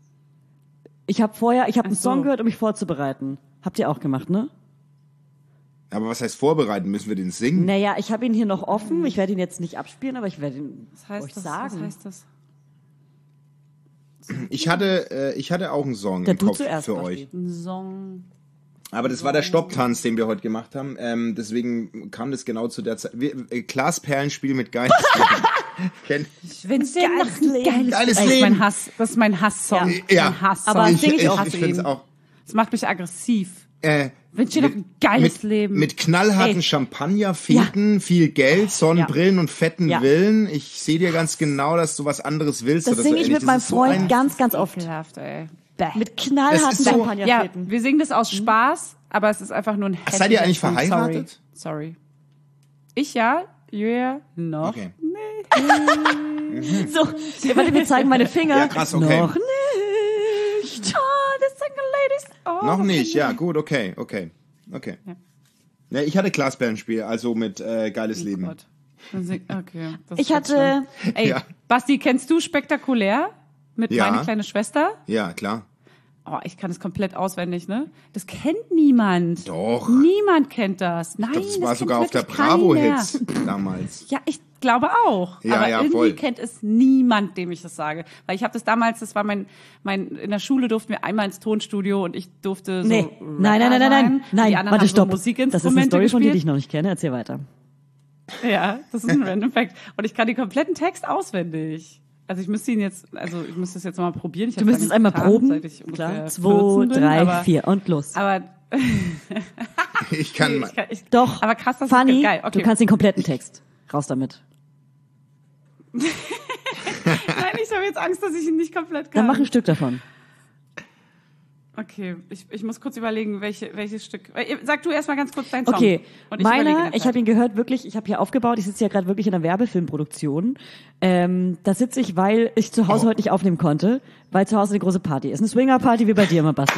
Ich habe vorher, ich habe einen Ach so. Song gehört, um mich vorzubereiten. Habt ihr auch gemacht, ne? Aber was heißt vorbereiten? Müssen wir den singen? Naja, ich habe ihn hier noch offen. Ich werde ihn jetzt nicht abspielen, aber ich werde ihn Was heißt euch das? sagen. Was heißt das? Ich hatte, äh, ich hatte auch einen Song Der im du Kopf zuerst, für Basti. euch. Ein Song. Aber das war der Stopptanz, den wir heute gemacht haben. Ähm, deswegen kam das genau zu der Zeit. Wir, äh, Glasperlenspiel mit Geist. Kennt- Ich wünsche dir noch ein geiles, Geiles Ey, Leben. Mein Hass, das ist mein Hasssong. Ja. Mein Hasssong. Aber ich sing ich ich, auch ich zu finde es ihm. auch. Das macht mich aggressiv. Äh, Wünsche dir noch ein geiles mit, Leben. Mit knallharten Ey. Champagner, Feten, viel Geld, Sonnenbrillen und fetten Ja. Villen. Ich sehe dir ganz genau, dass du was anderes willst. Das oder singe so ich ähnlich. mit meinem Das ist so Freund ein- ganz, ganz oft. Ekelhaft, ey. Bäh. Mit Das knallharten ist so- Ja, Champagnerfeten. wir singen das aus Spaß, aber es ist einfach nur ein hässlicher Seid ihr eigentlich Song. verheiratet? Sorry. Sorry. Ich ja, Julia noch. Okay. So, ja, warte, wir zeigen meine Finger. Ja, krass, okay. Noch nicht. Oh, the single ladies. Oh, Noch nicht, ja, gut, okay, okay, okay. Ja. Ja, ich hatte Glasperlenspiel, also mit äh, geiles Leben. Gott. Dann sing- Okay. das Ich ist hatte, schlimm. Ey, Ja. Basti, kennst du Spektakulär? Mit Ja. meine kleine Schwester? Ja, klar. Oh, ich kann es komplett auswendig, ne? Das kennt niemand. Doch. Niemand kennt das. Nein, Ich glaub, das das war kennt sogar auf der wirklich keiner. Bravo-Hits damals. Ja, ich glaube auch. Ja, aber ja, irgendwie voll. kennt es niemand, dem ich das sage. Weil ich habe das damals, das war mein, mein, in der Schule durften wir einmal ins Tonstudio und ich durfte so nee, Rapper nein, nein, nein, nein, nein, sein. nein, Die anderen warte, haben stopp. So Das ist eine Musikinstrumente Story von dir, die gespielt. ich noch nicht kenne. Erzähl weiter. Ja, das ist ein random Fact. Und ich kann den kompletten Text auswendig. Also ich müsste ihn jetzt, also ich müsste es jetzt nochmal probieren. Ich Du hab's müsstest lange einmal getan, proben. seit ich ungefähr Klar. Zwei, vierzehn bin, drei, aber, vier und los. Aber, Ich kann mal. ich kann ich, Doch. aber krass, das Fanny, ist geil. Okay. du kannst den kompletten Text. Raus damit. Nein, ich habe jetzt Angst, dass ich ihn nicht komplett kann. Dann mach ein Stück davon. Okay, ich, ich muss kurz überlegen, welche, welches Stück. Sag du erstmal ganz kurz deinen Song. Okay, Und ich überlege in meiner, der ich Zeit. habe ihn gehört, wirklich, ich habe hier aufgebaut, ich sitze ja gerade wirklich in einer Werbefilmproduktion. Ähm, da sitze ich, weil ich zu Hause Oh. heute nicht aufnehmen konnte, weil zu Hause eine große Party ist. Eine Swinger-Party wie bei dir immer, Basti.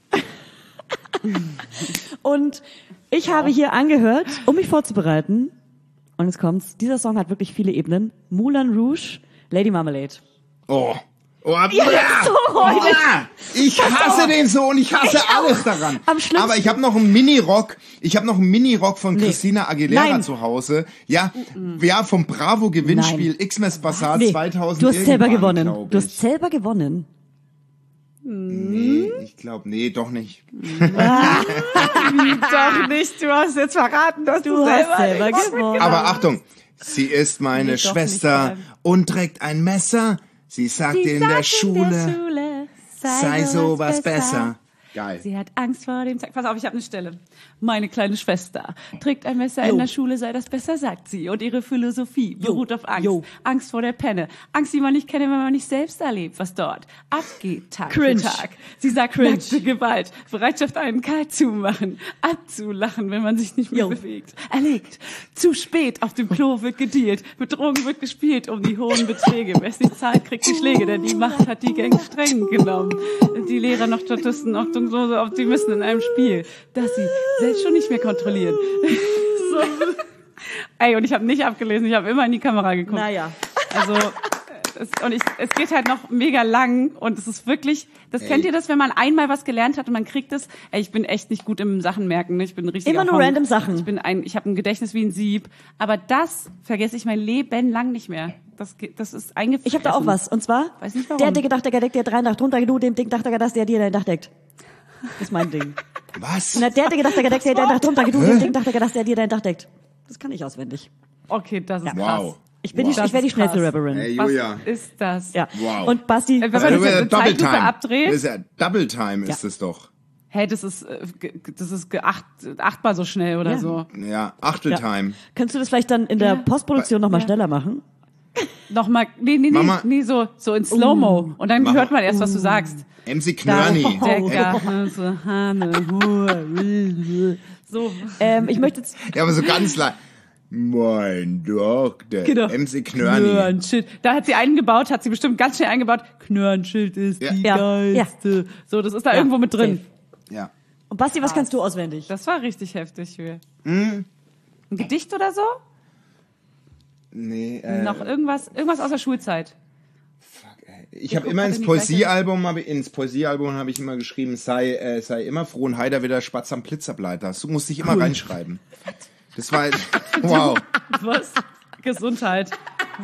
Und ich habe hier angehört, um mich vorzubereiten, und jetzt kommt's, dieser Song hat wirklich viele Ebenen. Moulin Rouge, Lady Marmalade. Oh. Oh, Ja, so räudig. Ah, ich hasse den so und ich hasse Ich auch. alles daran. Am schlimmsten- Aber ich habe noch einen Mini-Rock. Ich habe noch einen Mini-Rock von Christina Aguilera Nein. zu Hause. Ja, ja, vom Bravo-Gewinnspiel Xmas Bazaar Nee, zweitausend. du hast selber irgendwann, gewonnen. glaub Du hast ich. selber gewonnen. Nee, ich glaube, nee, doch nicht. Doch nicht, du hast jetzt verraten, dass du, Du selber, hast selber nicht- gewonnen. Aber Achtung, sie ist meine Nee, doch nicht, vor Schwester allem. und trägt ein Messer. Sie sagt Sie in sagt der Schule, in der Schule sei sowas besser. Geil. Sie hat Angst vor dem Tag. Pass auf, ich habe eine Stelle. Meine kleine Schwester trägt ein Messer Jo. in der Schule, sei das besser, sagt sie. Und ihre Philosophie beruht auf Angst. Jo. Angst vor der Penne. Angst, die man nicht kennt, wenn man nicht selbst erlebt, was dort abgeht, Tag Cringe. für Tag. Sie sagt Cringe. nackte Gewalt, Bereitschaft, einen kalt zu machen, abzulachen, wenn man sich nicht mehr Jo. bewegt. Erlegt. Zu spät, auf dem Klo wird gedealt. Betrogen wird gespielt um die hohen Beträge. Wer es nicht zahlt, kriegt die Schläge, denn die Macht hat die Gang streng genommen. Die Lehrer noch Statisten, auch so Optimisten in einem Spiel, das sie selbst schon nicht mehr kontrollieren. So. Ey, und ich habe nicht abgelesen, ich habe immer in die Kamera geguckt. Naja. Also, es, und ich, es geht halt noch mega lang und es ist wirklich, das Ey. kennt ihr das, wenn man einmal was gelernt hat und man kriegt es, ey, ich bin echt nicht gut im Sachen merken, ne? Ich bin richtig Immer nur random Sachen. Ich bin ein, ich habe ein Gedächtnis wie ein Sieb, aber das vergesse ich mein Leben lang nicht mehr. Das, ge- das ist eingefressen. Ich habe da auch was. Und zwar, Weiß nicht warum. der dicke Dachdecker deckt dir drei Nacht drunter, du dem Ding Dachdecker, dass der dir dein Dach deckt. Das ist mein Ding. Was? Na, der dicke Dachdecker deckt dir dein Dach drunter, du dem Ding Dachdecker, dass der dir dein Dach deckt. Das kann ich auswendig. Okay, das ist Wow. krass. Ich bin Wow. die, ich wäre die Das ist krass. schnellste Rapperin. Hey, Was Julia. ist das? Ja. Wow. Und Basti, Äh, wenn man Also, das du jetzt ja in Double Zeitlupe Time. abdreht? Das ist ja Double Time ist Ja. es doch. Hey, das ist, äh, ge- das ist geacht, achtmal so schnell oder Ja. so. Ja, Achtel ja. Time. Könntest du das vielleicht dann in der Ja. Postproduktion nochmal Ja. schneller machen? Nochmal, nee, nee, nee, Mama. nee, so, so in Slow-Mo. Und dann Mama. hört man erst, was du sagst. M C Knörni. Decker, so, Hane, Hure, so. Ähm, ich möchte jetzt, Ja, aber so ganz leicht. Mein Doktor. Genau. M C Knörni. Knörnschild. Da hat sie eingebaut, hat sie bestimmt ganz schnell eingebaut. Knörnschild ist Ja. die Ja. geilste. So, das ist da Ja. irgendwo mit drin. Ja. und Basti, was kannst du auswendig? Das war richtig heftig. Julia. Hm? Ein Gedicht oder so? Nee, äh, Noch irgendwas, irgendwas aus der Schulzeit. ich Ihr habe guckt immer grad ins in die gleiche- Poesiealbum, habe ins Poesiealbum habe ich immer geschrieben, sei äh, sei immer froh und heiter wie der Spatz am Blitzableiter. Das musste ich immer reinschreiben. Das war wow. Was? Gesundheit.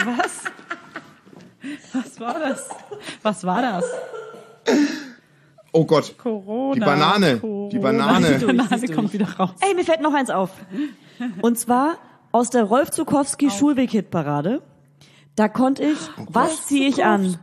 Was? Was war das? Was war das? Oh Gott. Corona. Die Banane. Corona. Die Banane. Die Banane kommt wieder raus. Ey, mir fällt noch eins auf. Und zwar aus der Rolf Zukowski Schulweg-Hitparade. Da konnte ich, Oh was ziehe ich an?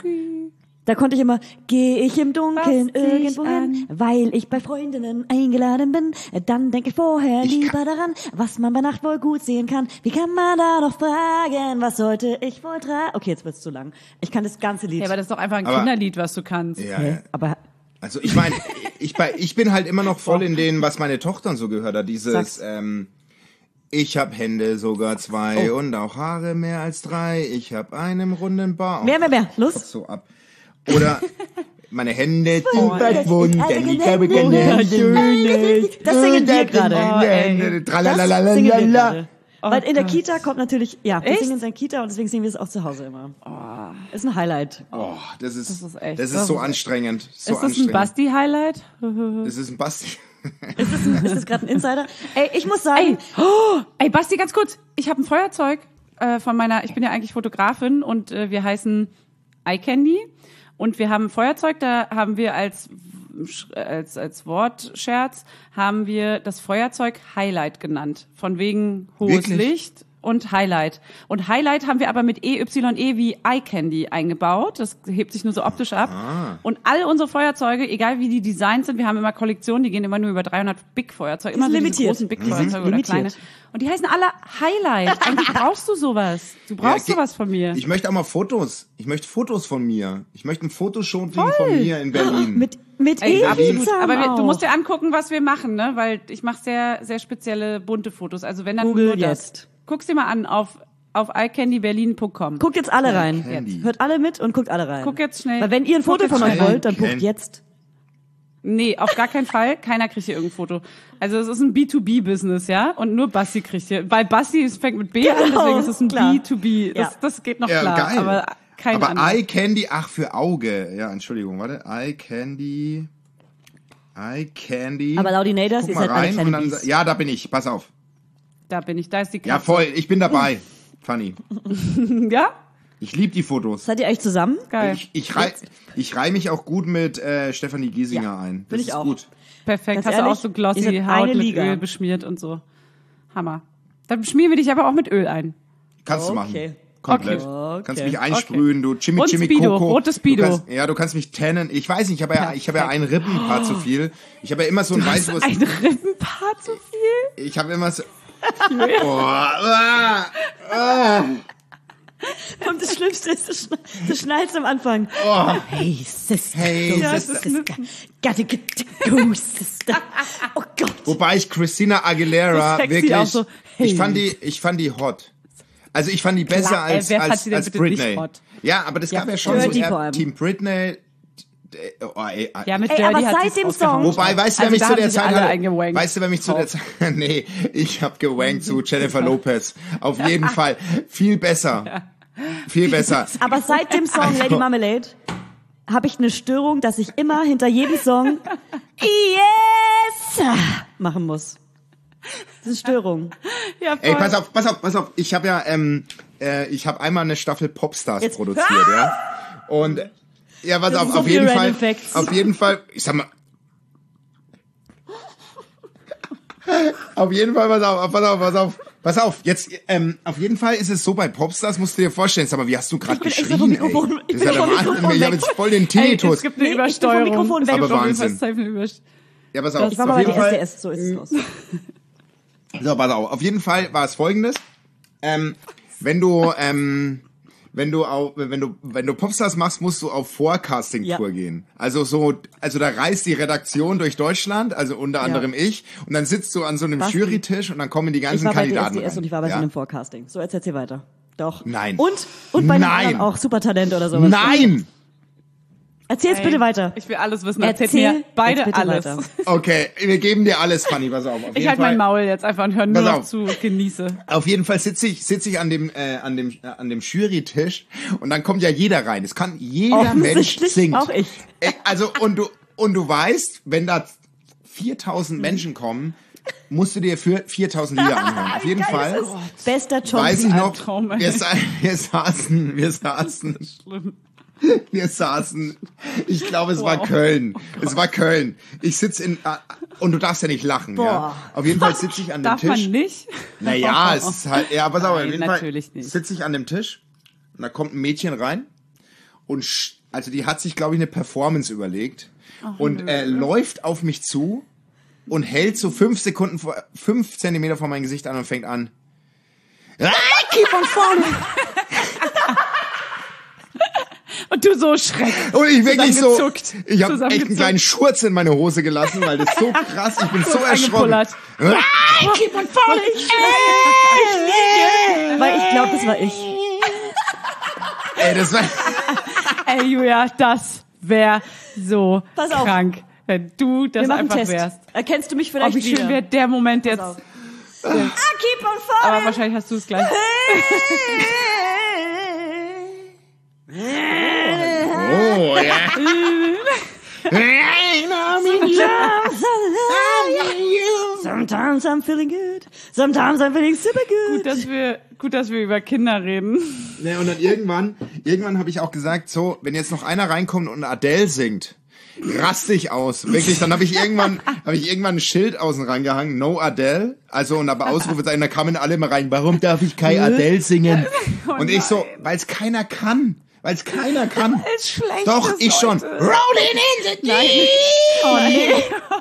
Da konnte ich immer, gehe ich im Dunkeln Was zieh ich irgendwo hin, weil ich bei Freundinnen eingeladen bin. Dann denke ich vorher Ich lieber daran, was man bei Nacht wohl gut sehen kann. Wie kann man da noch fragen, was sollte ich wohl tragen? Okay, jetzt wird's zu lang. Ich kann das ganze Lied. Ja, aber das ist doch einfach ein Aber- Kinderlied, was du kannst. Ja, Hä? ja. Aber Also ich meine, ich, bei- ich bin halt immer noch voll in denen, was meine Tochter so gehört hat. Dieses, Sag's. ähm, ich hab Hände sogar zwei und auch Haare mehr als drei. Ich hab einen runden Bauch. mehr, mehr, mehr. Kommt Los. so ab. Oder meine Hände sind Oh, verwunden. Ich habe keine Hände. Das singen wir gerade. Oh, ey. Das singen wir Tralalalala. gerade. Oh Weil in der Gott. Kita kommt natürlich, ja, wir Echt? singen in der Kita und deswegen singen wir es auch zu Hause immer. Oh. Ist ein Highlight. Oh, das ist, Das ist echt- das ist das so ist- anstrengend. So Ist das ein anstrengend. Basti-Highlight? Das ist ein Basti. Ist das, ein, ist das gerade ein Insider? Ey, ich muss sagen, Ey, oh, ey, Basti, ganz kurz. Ich habe ein Feuerzeug äh, von meiner, ich bin ja eigentlich Fotografin und äh, wir heißen Eye Candy und wir haben ein Feuerzeug, da haben wir als als als Wortscherz haben wir das Feuerzeug Highlight genannt, von wegen hohes Wirklich? Licht und Highlight. Und Highlight haben wir aber mit E Y E wie Eye Candy eingebaut. Das hebt sich nur so optisch ab. Und all unsere Feuerzeuge, egal wie die designt sind, wir haben immer Kollektionen, die gehen immer nur über dreihundert Big-Feuerzeuge. Immer sind so diese limitiert. großen Big-Feuerzeuge oder Limitiert. kleine. Und die heißen alle Highlight. Eigentlich brauchst du sowas. Du brauchst Ja, ge- sowas von mir. Ich möchte auch mal Fotos. Ich möchte Fotos von mir. Ich möchte ein Fotoshooting von mir in Berlin. mit, mit Ey, Evi absolut. zusammen Aber wir, du auch. musst dir angucken, was wir machen, ne? Weil ich mache sehr, sehr spezielle bunte Fotos. Also wenn dann Google nur das. jetzt. Guck's dir mal an auf auf eye candy berlin punkt com. Guckt jetzt alle rein. Candy. Hört alle mit und guckt alle rein. Guck jetzt schnell. Weil wenn ihr ein Guck Foto jetzt von euch schnell. wollt, dann guckt Ken- jetzt. Nee, auf gar keinen Fall. Keiner kriegt hier irgendein Foto. Also es ist ein B zwei B-Business, ja? Und nur Basti kriegt hier. Weil Basti es fängt mit B an, Genau, deswegen ist es ein klar. B zwei B. Das, Ja. das geht noch Ja, klar. geil. Aber kein Aber anderer. Eye Candy, ach, für Auge. Ja, Entschuldigung, warte. Eye Candy. Eye Candy. Aber Laudinators, Guck ihr mal seid alle rein kleine und dann, Bies. ja, da bin ich. Pass auf. Da bin ich. Da ist die Ja, Katze. voll. Ich bin dabei. Funny. Ja? Ich liebe die Fotos. Seid ihr eigentlich zusammen? Geil. Ich, ich, rei ich reih mich auch gut mit äh, Stefanie Giesinger Ja, ein. Das will ich ist auch. gut. Perfekt. Ganz Hast du ehrlich, auch so ihr glossy seid Haut eine mit Liga. Öl beschmiert und so. Hammer. Dann schmieren wir dich aber auch mit Öl ein. Kannst du Okay. machen. Komplett. Okay. Kannst mich einsprühen, du Jimmy Und Jimmy Speedo, Coco. rotes Speedo. Du kannst, ja, du kannst mich tannen. Ich weiß nicht, ich habe ja, ich habe ja einen Rippenpaar zu viel. Ich habe ja immer so ein weißes. Ein Rippenpaar zu viel? Ich habe immer so. Oh, ah, ah. Und das Schlimmste ist, du, schne du schneidest am Anfang. Oh. Hey, Sister. Hey, go, Sister. Gotta get to go, Sister. Oh Gott. Wobei ich Christina Aguilera So sexy wirklich, auch so, hey. ich fand die, ich fand die hot. Also ich fand die besser Klar, ey, als, wer fand als, die denn als bitte nicht Britney. hot? Ja, aber das Ja, gab ja schon so Dirty vor eher allem. Team Britney. Oh, ey, Ja, mit Ey, Dirty aber hat seit sie's dem rausgehauen. Song- Wobei, weißt du, wer Also mich da zu haben der sich Zeit alle hatte? eingewankt. Weißt du, wer mich zu der Zeit, nee, ich hab gewankt zu Jennifer Lopez. Auf jeden Fall. Viel besser. Viel besser. Aber seit dem Song Also- Lady Marmalade habe ich eine Störung, dass ich immer hinter jedem Song Yes machen muss. Das ist eine Störung. Ja, voll. Ey, pass auf, pass auf, pass auf. Ich habe ja, ähm, äh, ich habe einmal eine Staffel Popstars Jetzt- produziert, ja. Und ja, pass Das auf, sind so auf viele jeden Fall, Random Facts. auf jeden Fall, ich sag mal, auf jeden Fall, pass auf, pass auf, pass auf, pass auf. Jetzt, ähm, auf jeden Fall ist es so bei Popstars, musst du dir vorstellen. Sag mal, wie hast du gerade Ich bin extra geschrien? vom Ey? Mikrofon- ich Das ist ja bin der vom Wahnsinn. Mikrofon Ich habe weg. jetzt voll den Ey, Tinnitus. es gibt eine Nee, ich bin vom Übersteuerung. Mikrofon weg. Es gibt Aber auf jeden Fall Wahnsinn. safe eine Überst- Ja, pass auf. Ich war auf mal bei jeden der Fall, S D S, so ist es raus. So, pass auf. Auf jeden Fall war es Folgendes. Ähm, wenn du, ähm, wenn du auf, wenn du, wenn du Popstars machst, musst du auf Forecasting-Tour Ja. gehen. Also so, also da reist die Redaktion durch Deutschland, also unter anderem ich, und dann sitzt du an so einem Basti. Jurytisch und dann kommen die Ich ganzen war bei der Kandidaten S D S rein. und ich war bei ja? so einem Forecasting. So, jetzt erzähl weiter. Doch. Nein. Und, und bei den Nein. anderen auch Supertalent oder sowas. Nein! Erzähl's bitte weiter. Ich will alles wissen. Erzähl Erzähl mir beide jetzt bitte alles. weiter. Okay, wir geben dir alles, Fanny, pass auf. auf Ich jeden halte Fall, mein Maul jetzt einfach und höre nur Pass noch auf. zu, genieße. Auf jeden Fall sitze ich, sitze ich an dem, äh, an dem, äh, an dem Jurytisch und dann kommt ja jeder rein. Es kann jeder Mensch Offensichtlich singt. auch ich. Äh, Also, und du, und du weißt, wenn da viertausend Menschen kommen, musst du dir für viertausend Lieder anhören. Auf jeden Fall. Bester John Weiß ich noch, Albtraum, ey. wir, sa wir saßen, wir saßen, Schlimm. Wir saßen, ich glaube, es war Wow. Köln. Oh es war Köln. Ich sitze in, äh, und du darfst ja nicht lachen, ja. Boah. Auf jeden Fall sitze ich an dem Darf Tisch. man nicht? Naja, es ist halt, ja, pass auf, auf Nein, jeden natürlich Fall nicht. sitze ich an dem Tisch und da kommt ein Mädchen rein und, sch- also die hat sich, glaube ich, eine Performance überlegt und äh, läuft auf mich zu und hält so fünf Sekunden, vor, fünf Zentimeter vor mein Gesicht an und fängt an. Ah, keep on falling. Und du so schreck. Und ich wirklich so, Zusammengezuckt. ich habe echt einen Zusammengezuckt. kleinen Schurz in meine Hose gelassen, weil das so krass, ich bin so erschrocken. Angepullert. Ah, keep on falling. Weil ich glaube, das war ich. Ey, das war, Ey, Julia, das wäre so Pass auf. krank, wenn du Wir das machen einen einfach Test. wärst. Erkennst du mich Oh, vielleicht wie schön wieder? wäre der Moment jetzt. auf. I keep on falling. Aber wahrscheinlich hast du es gleich. oh, ja. Sometimes I'm feeling good. Sometimes I'm feeling super good. Gut, dass wir, gut, dass wir über Kinder reden. Ne, und dann irgendwann, irgendwann habe ich auch gesagt, so, wenn jetzt noch einer reinkommt und Adele singt, raste ich aus. Wirklich, dann habe ich irgendwann, habe ich irgendwann ein Schild außen rangehangen, no Adele. Also, und aber Ausrufezeichen, da kamen alle mal rein, warum darf ich kein Adele singen? Und ich so, weil es keiner kann. Weil es keiner kann. Ist schlecht. Doch, ich schon. Rolling in the deep. Oh, nee.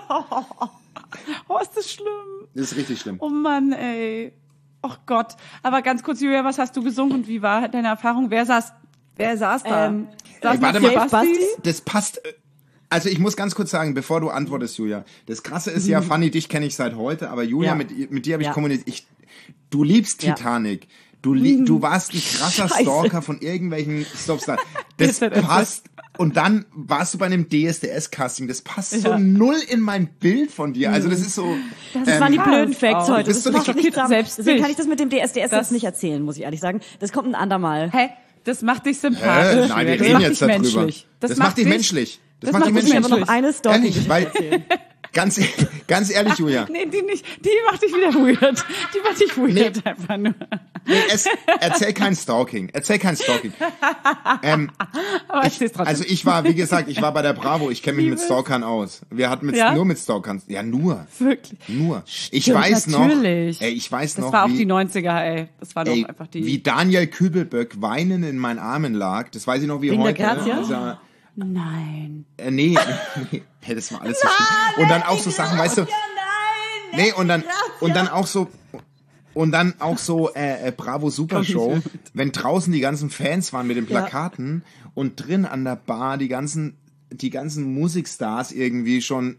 Oh, ist das schlimm. Das ist richtig schlimm. Oh Mann, ey. Oh Gott. Aber ganz kurz, Julia, was hast du gesungen und wie war deine Erfahrung? Wer saß, wer saß da? Ähm, saß Ey, warte noch mal. Basti? Das passt. äh, Also ich muss ganz kurz sagen, bevor du antwortest, Julia. Das Krasse ist ja, Fanny, dich kenne ich seit heute, aber Julia, Ja. mit, mit dir habe ich Ja. kommuniziert. Ich, du liebst Ja. Titanic. Du, lieb, du warst ein krasser Scheiße. Stalker von irgendwelchen Stopstars. Das Ist das echt? passt. Und dann warst du bei einem D S D S-Casting. Das passt so Ja. null in mein Bild von dir. Also das ist so. Das waren die krass blöden Facts auch. heute. Bist Das du macht nicht nicht zusammen. Selbstbild? Deswegen kann ich das mit dem D S D S Das- jetzt nicht erzählen, muss ich ehrlich sagen. Das kommt ein andermal. Hä? Das macht dich Hä? sympathisch. Nein, wir das reden macht jetzt dich darüber. menschlich. Das, macht dich menschlich. Das, macht dich macht Ich dich muss mir menschlich. aber noch eine Story Ehrlich, weil, erzählen. ganz, ganz ehrlich, Julia. Nee, die nicht. Die macht dich wieder weird. Die macht dich weird Nee. einfach nur. Nee, es, erzähl kein Stalking. Erzähl kein Stalking. Ähm, Aber ich, ich trotzdem. also ich war, wie gesagt, ich war bei der Bravo. Ich kenne mich mit Stalkern aus. Wir hatten mit, Ja? nur mit Stalkern. Ja, nur. Wirklich. Nur. Ich Stimmt, weiß natürlich. noch, ey, ich weiß Das noch, war auch wie, die neunziger, ey. Das war doch ey, einfach die. wie Daniel Kübelböck weinend in meinen Armen lag. Das weiß ich noch wie Wegen der heute. Grazia? Also, Nein. äh, nee, nee, hey, das war alles so schlimm. Und dann auch so Sachen, weißt du, nee, und dann, und dann auch so, und dann auch so äh, äh, Bravo Super Show, wenn draußen die ganzen Fans waren mit den Plakaten und drin an der Bar die ganzen, die ganzen Musikstars irgendwie schon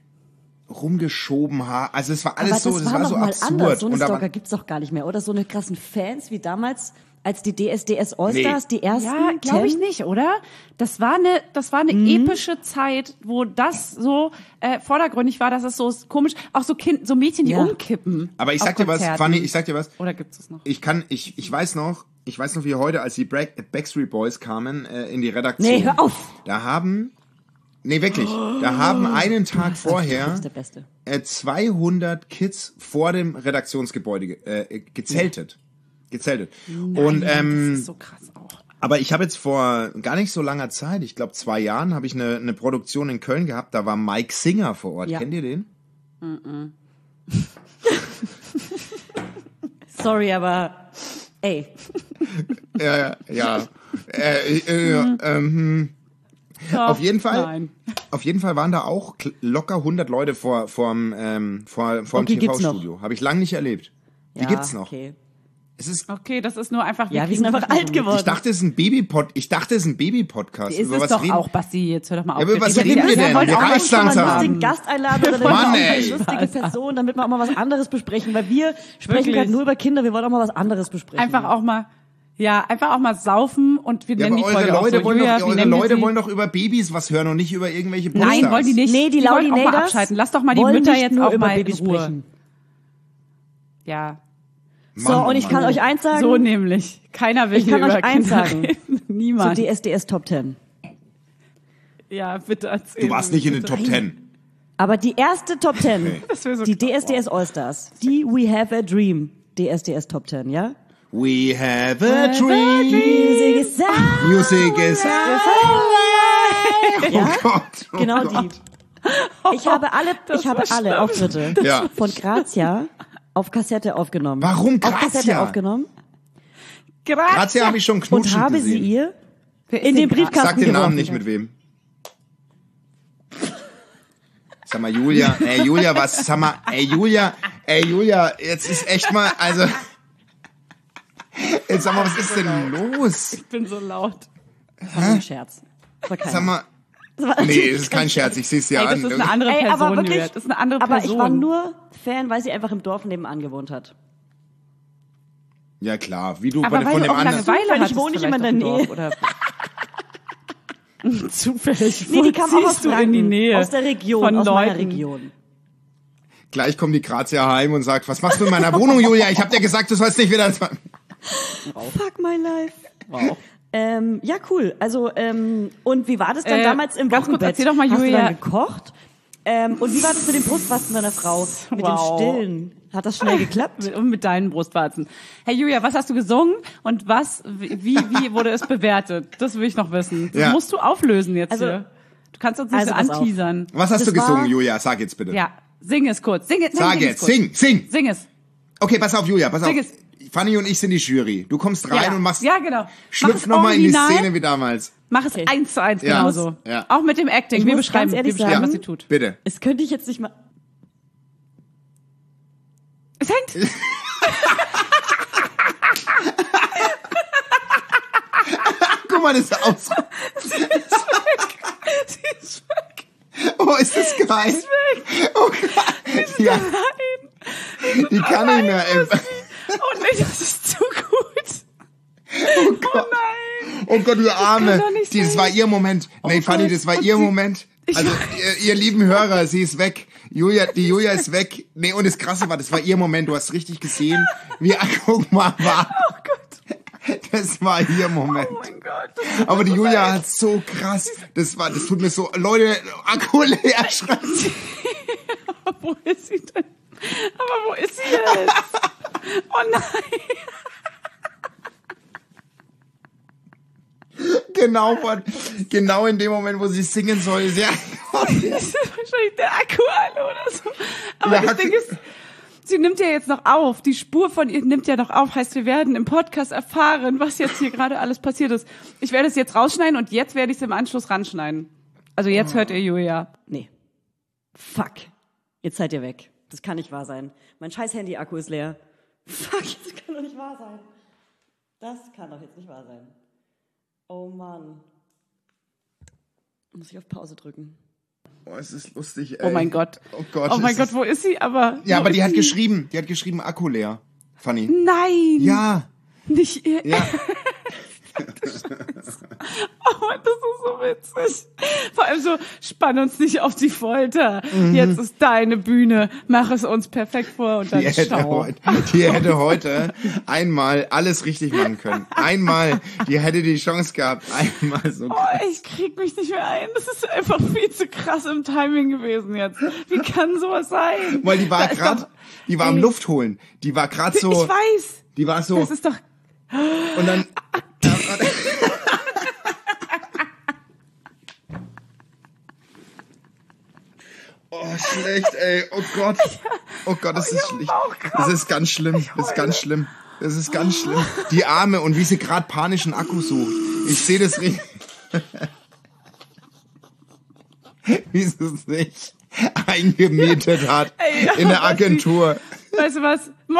rumgeschoben haben. Also es war alles Aber so, das das war, war noch so mal absurd. anders. So eine und da Stalker war, gibt's doch gar nicht mehr, oder? So eine krassen Fans wie damals, als die D S D S Allstars, Nee. die ersten. Ja, glaube ich Ten? nicht, oder? Das war eine, das war eine Mhm. epische Zeit, wo das so äh, vordergründig war, dass es so komisch, auch so Kind, so Mädchen, die Ja. umkippen. aber ich auf sag dir was, Konzerten. Fanny, ich sag dir was. Oder gibt's es noch? Ich kann, ich, ich weiß noch, ich weiß noch wie heute, als die Bra- Backstreet Boys kamen äh, in die Redaktion. Nee, hör auf! Da haben, nee wirklich, da haben einen Tag Das vorher ist der Beste. äh, zweihundert Kids vor dem Redaktionsgebäude ge- äh, gezeltet. Gezeltet. Und ähm, Das ist so krass auch. aber ich habe jetzt vor gar nicht so langer Zeit, ich glaube zwei Jahren, habe ich eine, eine Produktion in Köln gehabt, da war Mike Singer vor Ort. Ja. Kennt ihr den? Sorry, aber ey. Ja, ja, ja. äh, äh, ähm, Doch, auf jeden Fall. Nein. Auf jeden Fall waren da auch kl- locker hundert Leute vor vorm ähm, vor vorm Okay, gibt's T V-Studio. Habe ich lange nicht erlebt. Die Ja, gibt's noch. Okay. Es ist, Okay, das ist nur einfach. Ja, wir kriegen sind einfach das alt so. geworden. ich dachte, es ist ein Babypod. Ich dachte, es ist ein Baby-Podcast. Ist Über es was doch reden? auch, Basti, jetzt hör doch mal auf. Ja, aber was Wir reden wir müssen- denn? wollen Wir auch reicht's schon mal langsam. einen lustigen Gast einladen oder Mann, eine ey. lustige Person, damit wir auch mal was anderes besprechen, weil wir sprechen Wirklich. gerade nur über Kinder, wir wollen auch mal was anderes besprechen. Einfach auch mal, ja, einfach auch mal saufen und wir Ja, nennen aber die eure Folge auch Leute, so. wollen, Julia, doch, wie eure nennen wir Leute sie? wollen doch über Babys was hören und nicht über irgendwelche Popstars. Nein, wollen die nicht. Nee, die wollen Laudi auch mal Naders abschalten. Lass doch mal die wollen Mütter nicht jetzt nur auch über mal Babys in Ruhe. sprechen. Ja, So, Mann, und ich Mann. kann euch eins sagen, so nämlich. Keiner will Ich hier kann euch über eins Kinder sagen. reden. so Niemand. D S D S Top Ten. Ja, bitte erzähl. Du warst nicht in den bitte. Top Ten. Aber die erste Top Ten, Okay. Das wär so die krass. D S D S Allstars, die We Have a Dream D S D S Top Ten, ja? We have a dream. Music is sound. Music is Ja, Oh Gott, oh genau Gott. die. Ich habe alle, ich habe alle schlimm. Auftritte Ja. von Grazia auf Kassette aufgenommen. Warum Auf Kassette Grazia? aufgenommen Grazia habe ich schon und knutschen habe gesehen. sie ihr Wer ist in den denn Gra- Briefkasten Sag den geworfen. Namen nicht mit wem. Sag mal, Julia, ey Julia, was, sag mal, ey Julia, ey Julia, jetzt ist echt mal, also, jetzt sag mal, was ist denn los? Ich bin so laut. Das war nur ein Scherz. Das war kein Sag mal, Das war nee, natürlich das ist kein Scherz, ich seh's dir Ey, an. das ist eine andere Ey, Person, aber wirklich, Julia. Das ist eine andere aber Person. ich war nur Fan, weil sie einfach im Dorf nebenan gewohnt hat. Ja klar, wie du aber von, weil von du dem auch anderen. Langeweile Zufällig hattest wohne ich vielleicht immer in der auf dem Nähe. Dorf, oder? Zufällig. Nee, die kam auch aus ziehst du in die Franken, Nähe aus der Region, von aus meiner Leuten. Region. Gleich kommt die Grazia heim und sagt, was machst du in meiner Wohnung, Julia? Ich hab dir gesagt, du sollst nicht wieder... Fuck my life. Wow. Ähm, ja, cool. Also, ähm, und wie war das dann Äh, damals im ganz kurz, Wochenbett? erzähl doch mal, Hast Julia. du dann gekocht? Ähm, und wie war das mit dem Brustfasten deiner Frau? Mit Wow. dem Stillen? Hat das schnell geklappt? Und mit deinen Brustwarzen. Hey Julia, was hast du gesungen und was, wie, wie wurde es bewertet? Das will ich noch wissen. Das Ja. musst du auflösen jetzt Also- hier. Du kannst uns nicht Also so pass auf. anteasern. Was hast Das du gesungen, war- Julia? Sag jetzt bitte. Ja, sing es kurz. Sing es. Sag sing jetzt, es kurz. sing, sing. Sing es. Okay, pass auf, Julia, pass auf. Sing es. Fanny und ich sind die Jury. Du kommst rein Ja. und machst, Ja, genau. Mach schlüpf es nochmal in die original. Szene wie damals. Mach es Okay. eins zu eins Ja. genauso. Ja. Auch mit dem Acting. Ich wir muss beschreiben, ganz ehrlich wir beschreiben, sagen- was sie tut. Bitte. Es könnte ich jetzt nicht mal... Es hängt. Guck mal, das ist aus. Sie ist weg. Oh, ist das geil. Oh Gott. Ja, Nein. die kann nicht mehr. ey. Oh nee, das ist zu gut. Oh Gott. Oh nein. Oh Gott, ihr Arme. kann doch nicht Die, das sein. war ihr Moment. Nee, Fanny, das war ihr Moment. Also, ihr, ihr lieben Hörer, sie ist weg. Julia, die Julia ist weg. Nee, und das Krasse war, das war ihr Moment. Du hast richtig gesehen, wie guck mal war. Oh Gott. Das war ihr Moment. Oh mein Gott. Das Aber die Julia hat so krass, das war, das tut mir so, Leute, Akku leer, schreit sie. Aber wo ist sie denn? Aber wo ist sie jetzt? Oh nein. Genau, von- genau in dem Moment, wo sie singen soll. Ja. Das ist wahrscheinlich der Akku an oder so. Aber Der das Akku- Ding ist, sie nimmt ja jetzt noch auf. Die Spur von ihr nimmt ja noch auf. Heißt, wir werden im Podcast erfahren, was jetzt hier gerade alles passiert ist. Ich werde es jetzt rausschneiden und jetzt werde ich es im Anschluss ranschneiden. Also jetzt hört ihr Julia. Nee. Fuck. Jetzt seid ihr weg. Das kann nicht wahr sein. Mein scheiß Handy-Akku ist leer. Fuck, das kann doch nicht wahr sein. Das kann doch jetzt nicht wahr sein. Oh Mann. Muss ich auf Pause drücken. Oh, es ist lustig, ey. Oh mein Gott. Oh Gott. Oh mein es Gott, ist- wo ist sie? Aber Ja, wo aber die ist hat sie? geschrieben, die hat geschrieben, Akku leer. Fanny. Nein. Ja, Nicht ihr. ja. Oh, das ist so witzig. Vor allem so, spann uns nicht auf die Folter. Mhm. Jetzt ist deine Bühne. Mach es uns perfekt vor und dann Die hätte, schau. heute, die hätte heute einmal alles richtig machen können. Einmal, die hätte die Chance gehabt, einmal so. Oh, ich krieg mich nicht mehr ein. Das ist einfach viel zu krass im Timing gewesen jetzt. Wie kann sowas sein? Weil die war Da ist gerade, doch- die war am Ey. Luft holen. Die war gerade so, Ich weiß. die war so, Das ist doch... und dann, oh, schlecht, ey, oh Gott, oh Gott, das ist schlecht. Das ist ganz schlimm, das ist ganz schlimm. Das ist ganz schlimm. Die Arme und wie sie gerade panischen Akku sucht. Ich sehe das richtig. Wie sie es nicht eingemietet hat Ey, in der was die- Agentur. Weißt du was? Mo-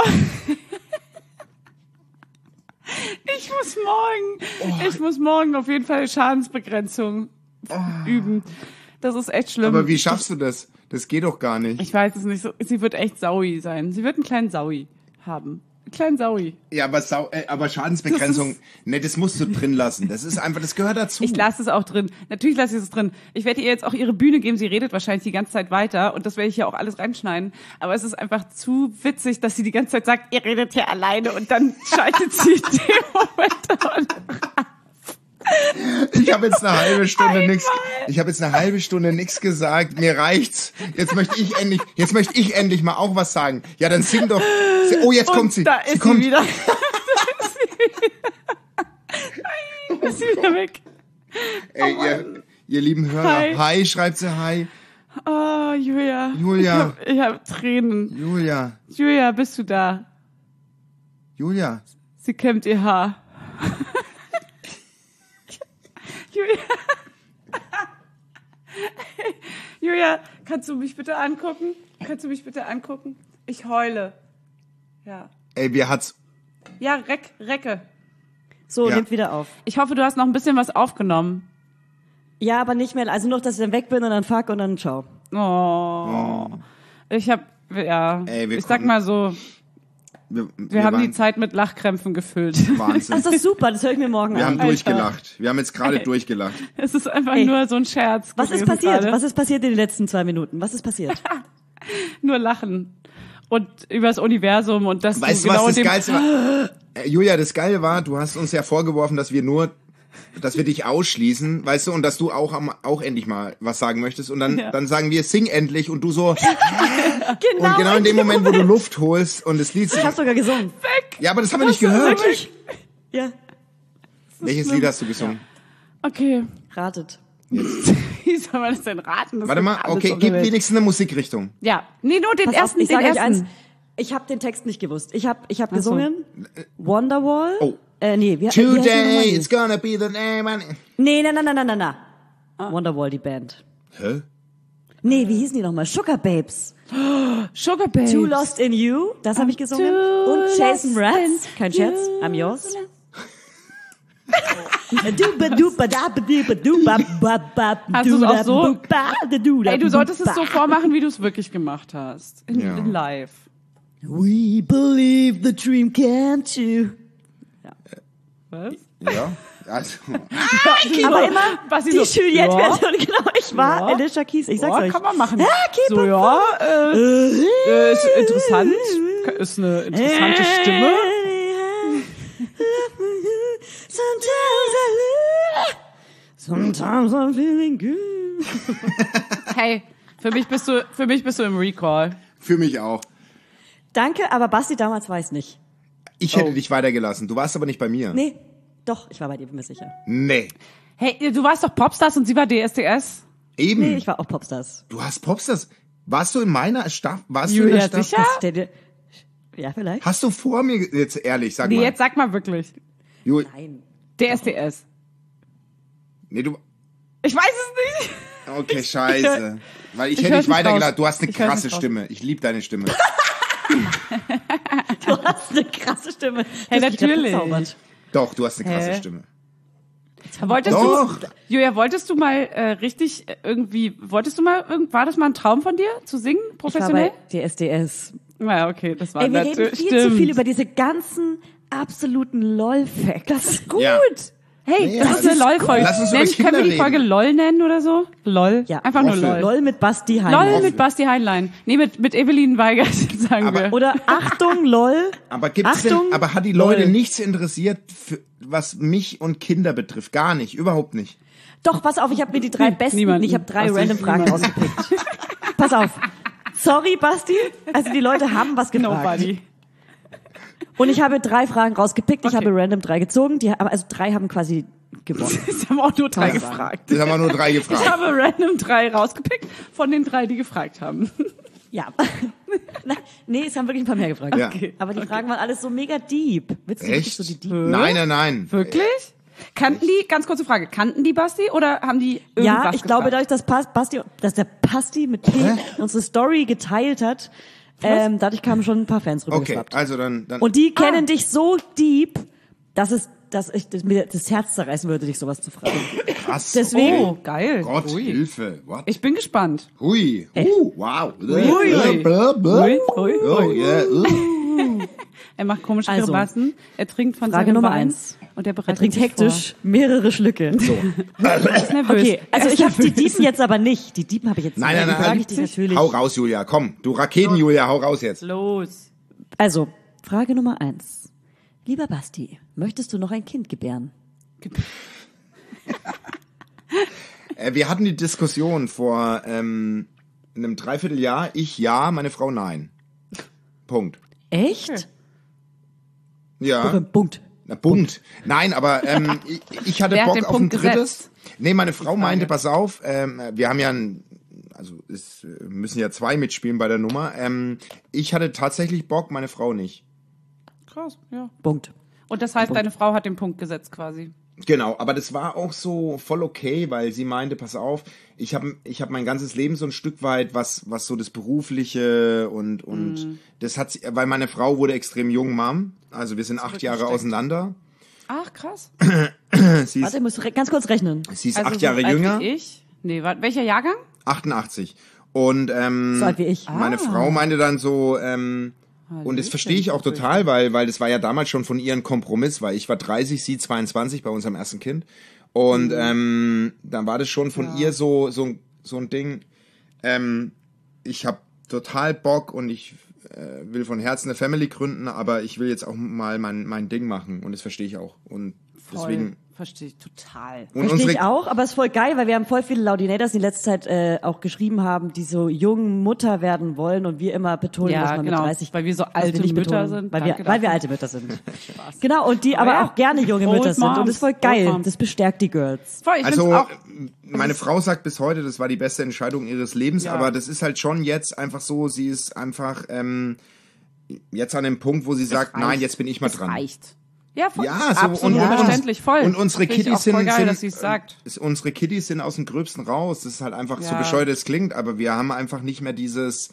Ich muss morgen, ich muss morgen auf jeden Fall Schadensbegrenzung üben. Das ist echt schlimm. Aber wie schaffst du das? Das geht doch gar nicht. Ich weiß es nicht. So, sie wird echt Saui sein. Sie wird einen kleinen Saui haben. Einen kleinen Saui. Ja, aber, Sau äh, aber Schadensbegrenzung, ne, das musst du drin lassen. Das ist einfach, das gehört dazu. Ich lasse es auch drin. Natürlich lasse ich es drin. Ich werde ihr jetzt auch ihre Bühne geben. Sie redet wahrscheinlich die ganze Zeit weiter und das werde ich ja auch alles reinschneiden. Aber es ist einfach zu witzig, dass sie die ganze Zeit sagt, ihr redet hier alleine und dann schaltet sie in dem Moment an. Ich habe jetzt eine halbe Stunde nix. Ich habe jetzt eine halbe Stunde nix gesagt. Mir reicht's. Jetzt möchte ich endlich, jetzt möchte ich endlich mal auch was sagen. Ja, dann sing doch. Oh, jetzt Und kommt sie. da sie ist kommt. sie wieder. Da ist Ist sie wieder weg? Ey, ihr, ihr lieben Hörer, Hi. hi, schreibt sie hi. Oh, Julia. Julia. Ich habe hab Tränen. Julia, Julia, bist du da? Julia. Sie kämmt ihr Haar. Julia. Hey, Julia, kannst du mich bitte angucken? Kannst du mich bitte angucken? Ich heule. Ja. Ey, wir hat's, Ja, Reck, Recke. So, Ja. nimmt wieder auf. Ich hoffe, du hast noch ein bisschen was aufgenommen. Ja, aber nicht mehr, also noch, dass ich dann weg bin und dann fuck und dann ciao. Oh. Ich hab, ja, Ey, wir ich sag konnten- mal so, wir, wir, haben waren die Zeit mit Lachkrämpfen gefüllt. Wahnsinn. Ach, das ist super, das höre ich mir morgen Wir haben an. Alter. durchgelacht. Wir haben jetzt gerade Okay. durchgelacht. Es ist einfach Ey. nur so ein Scherz. Was ist gewesen passiert? gerade. Was ist passiert in den letzten zwei Minuten? Was ist passiert? Nur lachen. Und übers Universum und das Weißt du du, genau was in das dem, Geilste war? Äh, Julia, das Geile war, du hast uns ja vorgeworfen, dass wir nur, dass wir dich ausschließen, weißt du, und dass du auch am, auch endlich mal was sagen möchtest. Und dann, Ja. dann sagen wir, sing endlich, und du so, Genau. und genau in dem Moment, wo du Luft holst und das Lied Ich habe sogar gesungen. ja, aber das haben wir nicht gehört. Wirklich? Ja, Welches Lied hast du gesungen? Okay. ratet. Wie soll man das denn raten? Das Warte ist mal, alles okay, auf der gib Welt. wenigstens eine Musikrichtung. Ja, nee, nur den Pass ersten, auf, ich den sage euch ersten. eins. Ich habe den Text nicht gewusst. Ich habe ich hab Ach so. gesungen Wonderwall. Oh. Äh, nee, wie, wie heißt die nochmal? Today it's gonna be the name. and- Nee, nein, nein, nein, nein, nein, nein. Ah. Wonderwall, die Band. Hä? Nee, wie hießen die nochmal? Sugar Babes. Sugar Babes. Too Lost in You, das habe ich gesungen. too Und Jason lost Mraz, in kein Scherz, you. I'm yours. Duba, duba, daba, duba, duba, ba, ba, Hast du's auch duda, so? buba, da, duda, Ey, du solltest es buba. so vormachen, wie du es wirklich gemacht hast. In, Ja. in live. We believe the dream can too. Was? Ja, also. Aber immer Basti die so, Juliette-Version, genau. Ich war Ja. Alicia Keys, ich sag's Ja, euch. kann man machen. Ja, keep so, on ja, äh, äh, ist interessant. Ist eine interessante Stimme. Sometimes I Sometimes I'm feeling good. Hey, für mich bist du, für mich bist du im Recall. Für mich auch. Danke, aber Basti damals weiß nicht. Ich hätte Oh. dich weitergelassen. Du warst aber nicht bei mir. Nee, doch, ich war bei dir, bin mir sicher. Nee. Hey, du warst doch Popstars und sie war D S D S. Eben. Nee, ich war auch Popstars. Du hast Popstars. Warst du in meiner Staffel? Warst du in Julia, der Staffel? sicher? Das der, der, ja, vielleicht. Hast du vor mir, ge- jetzt ehrlich, sag Nee, mal. jetzt sag mal wirklich. Jul, Nein. D S D S. nee, du, Ich weiß es nicht. okay, scheiße. Weil ich, Ich hätte hör's dich nicht weitergelassen. raus. Du hast eine Ich hör's krasse nicht raus. Stimme. Ich liebe deine Stimme. Du hast eine krasse Stimme. Hey, Du hast mich grad natürlich. verzaubert. Doch, du hast eine krasse Hä? Stimme. Wolltest Doch. du, Julia, wolltest du mal äh, richtig äh, irgendwie, wolltest du mal, irgend- war das mal ein Traum von dir, zu singen, Ich war professionell? bei D S D S. Ja, okay, das war Ey, wir reden natürlich, viel stimmt. zu viel über diese ganzen absoluten LOL-Facts. Das ist gut. Ja. Hey, Nee, das lass ist eine uns- LOL-Folge. lass uns über Nennen- Können Kinder wir die reden. Folge LOL nennen oder so? LOL? Ja. Einfach nur Roffel. LOL. LOL mit Basti LOL Heinlein. mit Basti Heinlein. Nee, mit, mit Evelyn Weigert, sagen Aber- wir. Oder Achtung, LOL. Aber gibt's denn, Achtung, aber hat die Leute LOL. nichts interessiert, für, was mich und Kinder betrifft? Gar nicht, überhaupt nicht. Doch, pass auf, ich habe mir die drei Nee, besten, niemanden. ich habe drei Basti, random Fragen niemanden. rausgepickt. Pass auf. Sorry, Basti. Also die Leute haben was gefragt. Nobody. Und ich habe drei Fragen rausgepickt. Ich Okay. habe random drei gezogen. Die, haben- also drei haben quasi gewonnen. Das haben auch nur drei Toll. gefragt. Das haben wir nur drei Ich gefragt. habe random drei rausgepickt von den drei, die gefragt haben. Ja. Na, nee, es haben wirklich ein paar mehr gefragt. Ja. Okay. Aber die Fragen waren alles so mega deep. Willst du wirklich Echt? so die deep? Nein, nein, nein. Wirklich? Kannten die, ganz kurze Frage, kannten die Basti oder haben die irgendwas Ja, ich glaube, gefragt? dadurch, dass Pas- Basti, dass der Basti mit P unsere Story geteilt hat, ähm, dadurch kamen schon ein paar Fans rüber Okay, geschwappt. also dann, dann Und die kennen Ah. dich so deep, dass es, dass ich das, mir das Herz zerreißen würde, dich sowas zu fragen. krass. deswegen- Oh, geil. Gott, Ui. Hilfe. What? Ich bin gespannt. Hui. Uh, wow. Ui. Blah, blah. Ui, ui, Oh, ui. yeah. Uh. Er macht komische Also, Grimassen. Er trinkt von Frage seinem Nummer Wein eins. und er Er bereitet trinkt sich hektisch mehrere Schlücke. So. vor. Er ist nervös. Okay, also ich habe die Diepen jetzt aber nicht. Die Diepen habe ich jetzt Nein, nicht. nein, Die nein. frage ich dich natürlich. Hau raus, Julia. Komm, du Raketen-Julia, hau raus jetzt. Los. Also, Frage Nummer eins. Lieber Basti, möchtest du noch ein Kind gebären? Äh, wir hatten die Diskussion vor ähm, einem Dreivierteljahr. Ich ja, meine Frau nein. Punkt. Echt? Ja. Okay, Punkt. Na, Punkt. Nein, aber ähm, ich, ich hatte Wer hat den Bock auf ein Punkt drittes. gesetzt? Nee, meine Frau meinte, pass auf, ähm, wir haben ja ein, also es müssen ja zwei mitspielen bei der Nummer. Ähm, ich hatte tatsächlich Bock, meine Frau nicht. Krass, ja. Punkt. Und das heißt, deine Frau hat den Punkt gesetzt quasi. Genau, aber das war auch so voll okay, weil sie meinte, pass auf, ich habe ich hab mein ganzes Leben so ein Stück weit, was was so das Berufliche und und mm. das hat sie, weil meine Frau wurde extrem jung Mom, also wir sind acht Jahre gesteckt. auseinander. Ach, krass. sie ist, Warte, ich muss re- ganz kurz rechnen. sie ist Also acht so Jahre alt jünger, wie ich. Nee, warte, welcher Jahrgang? achtundachtzig. Und ähm, So alt wie ich. meine Ah. Frau meinte dann so, ähm, und das verstehe ich auch total, weil weil das war ja damals schon von ihr ein Kompromiss, weil ich war dreißig, sie zweiundzwanzig bei unserem ersten Kind. Und mhm. ähm, dann war das schon von ja. ihr so so so ein Ding. Ähm, ich habe total Bock und ich äh, will von Herzen eine Family gründen, aber ich will jetzt auch mal mein mein Ding machen und das verstehe ich auch. Und Voll. deswegen Verstehe ich total. und Verstehe ich auch, aber es ist voll geil, weil wir haben voll viele Laudinators, die in letzter Zeit äh, auch geschrieben haben, die so jung Mutter werden wollen und wir immer betonen, Ja, dass man genau, mit dreißig, weil wir so also alte nicht Mütter betonen, sind. weil wir, Danke weil wir dafür. alte Mütter sind. Genau, und die aber ja. auch gerne junge Old Mütter sind und Moms. das ist voll Old geil, Moms. das bestärkt die Girls. Voll, ich also find's auch, meine Frau sagt bis heute, das war die beste Entscheidung ihres Lebens, Ja. aber das ist halt schon jetzt einfach so, sie ist einfach ähm, jetzt an dem Punkt, wo sie sagt, reicht. nein, jetzt bin ich mal es dran. reicht. Ja, voll. Ja, so, absolut und- und- verständlich, voll. Und unsere Finde ich Kiddies auch voll sind, geil, sind dass sie es sagt. äh, unsere Kiddies sind aus dem Gröbsten raus. Das ist halt einfach so Ja. bescheuert es klingt, aber wir haben einfach nicht mehr dieses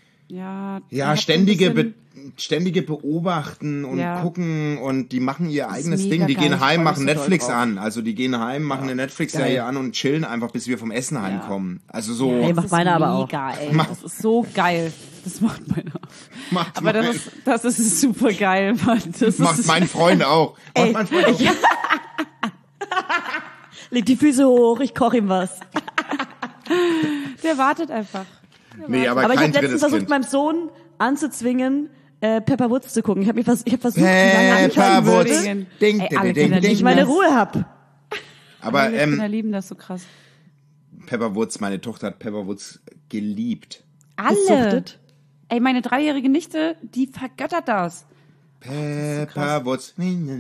Ja, ihr ja habt ständige ein bisschen- Be ständige beobachten und Ja. gucken und die machen ihr eigenes mega Ding. Die geil, gehen ich heim, freu mich machen so doll Netflix drauf. an. Also die gehen heim, machen eine Netflix-Serie Geil. an und chillen einfach, bis wir vom Essen heimkommen. Also so Hey, Das macht ist meine aber auch. mega, ey. Macht- Das ist so geil. Das macht meine auch. macht, Aber das mein, ist, das ist super geil, Mann. Das macht ist, mein Freund auch. Macht mein Freund auch. Leg die Füße hoch, ich koche ihm was. der wartet einfach. Nee, aber, Aber ich kein habe letztens drittes versucht, Kind. meinem Sohn anzuzwingen, äh, Pepper Woods zu gucken. Ich habe vers ich hab versucht, wie lange ich Pepper halten Woods. würde, Ding, Ding, Ey, ding, alle ding, Kinder ding. ich meine Ruhe hab. Aber Meine Kinder ähm, lieben das so krass. Pepper Woods, meine Tochter hat Pepper Woods geliebt. Alle. Gesuchtet. Ey, meine dreijährige Nichte, die vergöttert das. Pepper Woods.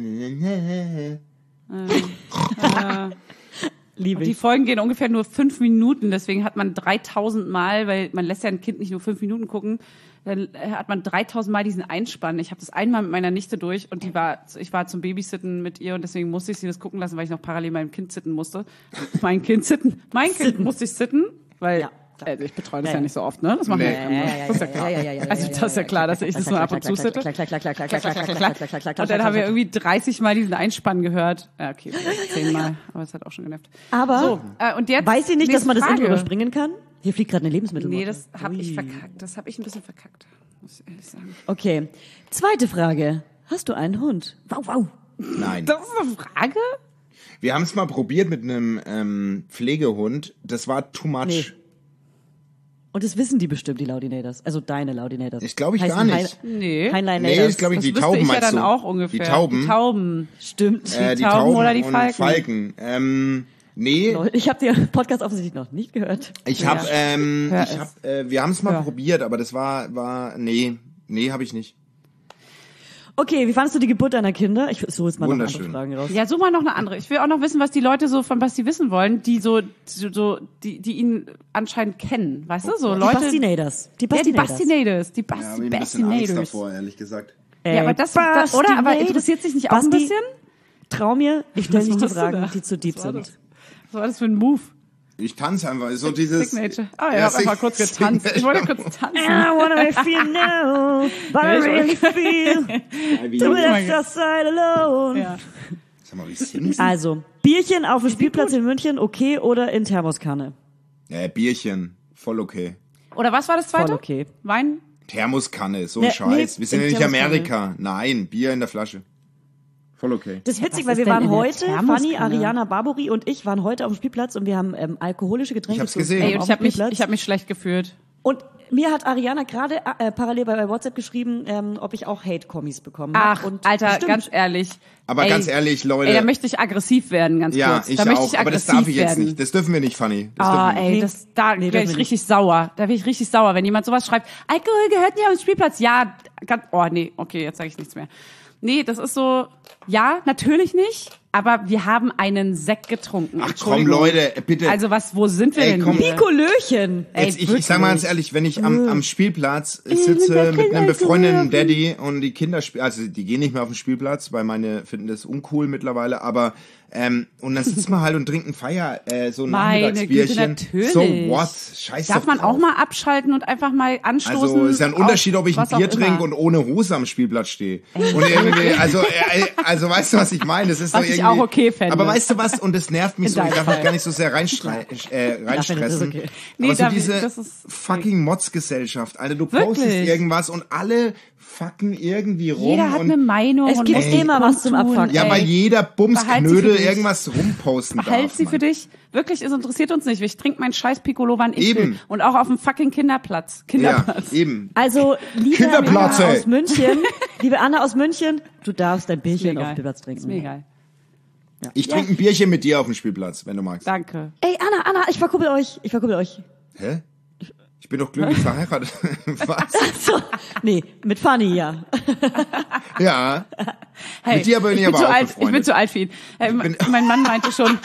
Liebe Die ich. Folgen gehen ungefähr nur fünf Minuten, deswegen hat man dreitausend Mal, weil man lässt ja ein Kind nicht nur fünf Minuten gucken, dann hat man dreitausend Mal diesen Einspann. Ich habe das einmal mit meiner Nichte durch und die war, ich war zum Babysitten mit ihr und deswegen musste ich sie das gucken lassen, weil ich noch parallel meinem Kind sitten musste. Mein Kind sitten, mein Kind Sitten. musste ich sitten, weil Ja. also ich betreue das Ja, ja, ja. nicht so oft, ne? Das machen Nee. wir ja, ja, das ist ja klar. Ja, ja, ja, ja, Also ja, das ist ja klar, dass ich das nur ab und zu sitte. Klack, klack, klack, klack, klack, klack, klack, klack, klack, klack, klack, klack, klack, Und dann haben wir klack. irgendwie dreißig Mal diesen Einspann gehört. Ja, okay, vielleicht zehnmal, aber es hat auch schon genervt. Aber So, äh, und jetzt weiß sie nicht, dass man das nächste Intro Frage. überspringen kann? Hier fliegt gerade eine Lebensmittel. Nee, das habe ich verkackt. Das habe ich ein bisschen verkackt, muss ich ehrlich sagen. Okay. Zweite Frage. Hast du einen Hund? Wow, wow. Nein. Das ist eine Frage? Wir haben es mal probiert mit einem ähm, Pflegehund. Das war too much. Nee. Und das wissen die bestimmt, die Laudinators. Also deine Laudinators. Ich glaube ich Heißen gar nicht. Nee. Heinlein Nee, ich glaube ich, Das die wüsste Tauben ich ja meinst dann du? auch ungefähr. Die Tauben. Die Tauben. Stimmt. Äh, die Tauben Tauben oder die und Falken? Falken. Ähm, nee, Ich habe den Podcast offensichtlich noch nicht gehört. ich Ja. habe, ähm, Hör ich es. hab, äh, wir haben es mal Hör. probiert, aber das war, war, nee, nee, habe ich nicht. Okay, wie fandest du die Geburt deiner Kinder? Ich suche jetzt mal noch andere Wunderschön. Fragen raus. Ja, such mal noch eine andere. Ich will auch noch wissen, was die Leute so von Basti wissen wollen, die so, so, so die, die ihn anscheinend kennen. Weißt du, so Die Leute. Bastinators. Die Ja, die Bastinators. Bastinators. Die Ja, hab Basti ich ein bisschen Angst Bastinators. davor, ehrlich gesagt. Ja, aber das, das oder? Aber interessiert sich nicht auch ein Basti, bisschen? Trau mir, ich stelle nicht die machst du Fragen, da? die zu deep Was war sind. das? Was war das für ein Move? Ich tanze einfach, so dieses. Signature. Ah, Ja, ja, hab einfach Sig- kurz getanzt. Ich wollte Signature. kurz tanzen. I wanna make you know what I really feel. Do it mein after side alone. Ja. Sag mal, wie singst du? Also, Bierchen auf dem Spielplatz in München, okay, oder in Thermoskanne? Ja, Bierchen, voll okay. Oder was war das zweite? Voll okay. Wein? Thermoskanne, so ein Nee, Scheiß. nee, Wir sind ja in nicht Thermoskanne. Amerika. Nein, Bier in der Flasche. Voll okay. Das ist witzig, Was weil ist wir denn waren in der heute, Thermoskanne? Fanny, Ariana Barbori und ich waren heute auf dem Spielplatz und wir haben ähm, alkoholische Getränke Ich hab's zu uns gesehen. genommen Ey, und auf ich habe dem mich, Spielplatz. ich hab mich schlecht gefühlt. Und mir hat Ariana gerade äh, parallel bei, bei WhatsApp geschrieben, ähm, ob ich auch Hate-Kommis bekommen Ach, habe. Und Alter, stimmt. ganz ehrlich. Aber ey, ganz ehrlich, Leute. Ey, da möchte ich aggressiv werden, ganz Ja, kurz. ich da möchte auch. ich Aber das aggressiv darf ich jetzt werden. nicht. Das dürfen wir nicht, Fanny. Das Ah, dürfen wir nicht. ey, Nee. das, da Nee, wäre dürfen ich wir richtig sauer. Da wäre ich richtig sauer, wenn jemand sowas schreibt. Alkohol gehört nicht auf den Spielplatz. Ja, ganz, oh nee, okay, jetzt sage ich nichts mehr. Nee, das ist so, ja, natürlich nicht, aber wir haben einen Sekt getrunken. Ach komm, Leute, bitte. Also was, wo sind wir Ey, denn komm. hier? Pikolöchen. Jetzt, ich, ich sag mal ganz ehrlich, wenn ich am, am Spielplatz sitze mit einem befreundeten Daddy und die Kinder spielen, also die gehen nicht mehr auf den Spielplatz, weil meine finden das uncool mittlerweile, aber ähm, und dann sitzt man halt und trinkt ein Feier, äh, so ein Meine Nachmittagsbierchen. Güte, natürlich. So what? Scheiß Darf doch man drauf. auch mal abschalten und einfach mal anstoßen? Also ist ja ein Unterschied, auf ob ich ein was auch Bier immer. trinke und ohne Hose am Spielplatz stehe. Und irgendwie, also, äh, also weißt du, was ich meine? Das ist Was doch ich irgendwie, auch okay fände. Aber weißt du was? Und das nervt mich In so. Ich deinem darf mich Fall. gar nicht so sehr reinstrei äh, reinstressen. okay. Nee, aber so David, diese das ist- fucking Mods-Gesellschaft. Alter, du postest Wirklich? irgendwas und alle fucken irgendwie rum. Jeder hat und eine Meinung. Es und gibt muss immer sich was zum kundtun. Abfucken. ja, Ey, weil jeder Behalt sie Bumsknödel für dich. irgendwas rumposten Behalt darf. sie für Mann. dich. Wirklich, es interessiert uns nicht. Ich trinke meinen scheiß Piccolo, wann ich Eben. will. Und auch auf dem fucking Kinderplatz. Kinderplatz. Ja, eben. Also, liebe Kinderplatz, Anna ey. aus München, liebe Anna aus München, du darfst dein Bierchen Ist mir auf dem egal. Platz trinken. Ist mir egal. Ich trinke ein Bierchen mit dir auf dem Spielplatz, wenn du magst. Danke. Ey, Anna, Anna, ich verkuppel euch. Ich verkuppel euch. Hä? Ich bin doch glücklich verheiratet. Was? So, nee, mit Fanny, ja. Ja. Hey, Mit dir bin ich bin aber zu auch alt, Ich bin befreundet. zu alt für ihn. Äh, mein Mann meinte schon,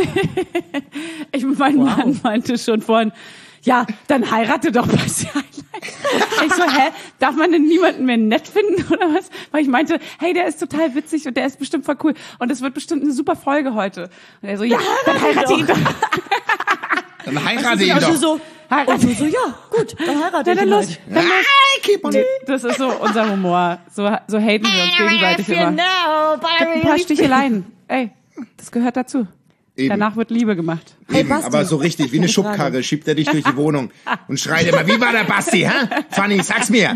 ich, mein Mann meinte schon vorhin, ja, dann heirate doch Basti Heinlein. Ich so, hä, darf man denn niemanden mehr nett finden oder was? Weil ich meinte, hey, der ist total witzig und der ist bestimmt voll cool und es wird bestimmt eine super Folge heute. Und er so, ja, dann heirate ihn doch. Dann heirate ihn Also doch. so, und du so, ja, gut, dann heirate Ja, ich dann ihn los. halt. Dann los. keep on Nee, das ist so unser Humor. So, so haten wir uns gegenseitig immer. Gib ein paar Sticheleien. Ey, das gehört dazu. Eben. Danach wird Liebe gemacht. Hey, Eben, Basti, aber so richtig, wie eine eine Frage. Schubkarre schiebt er dich durch die Wohnung und schreit immer, wie war der Basti, hä? Fanny, sag's mir.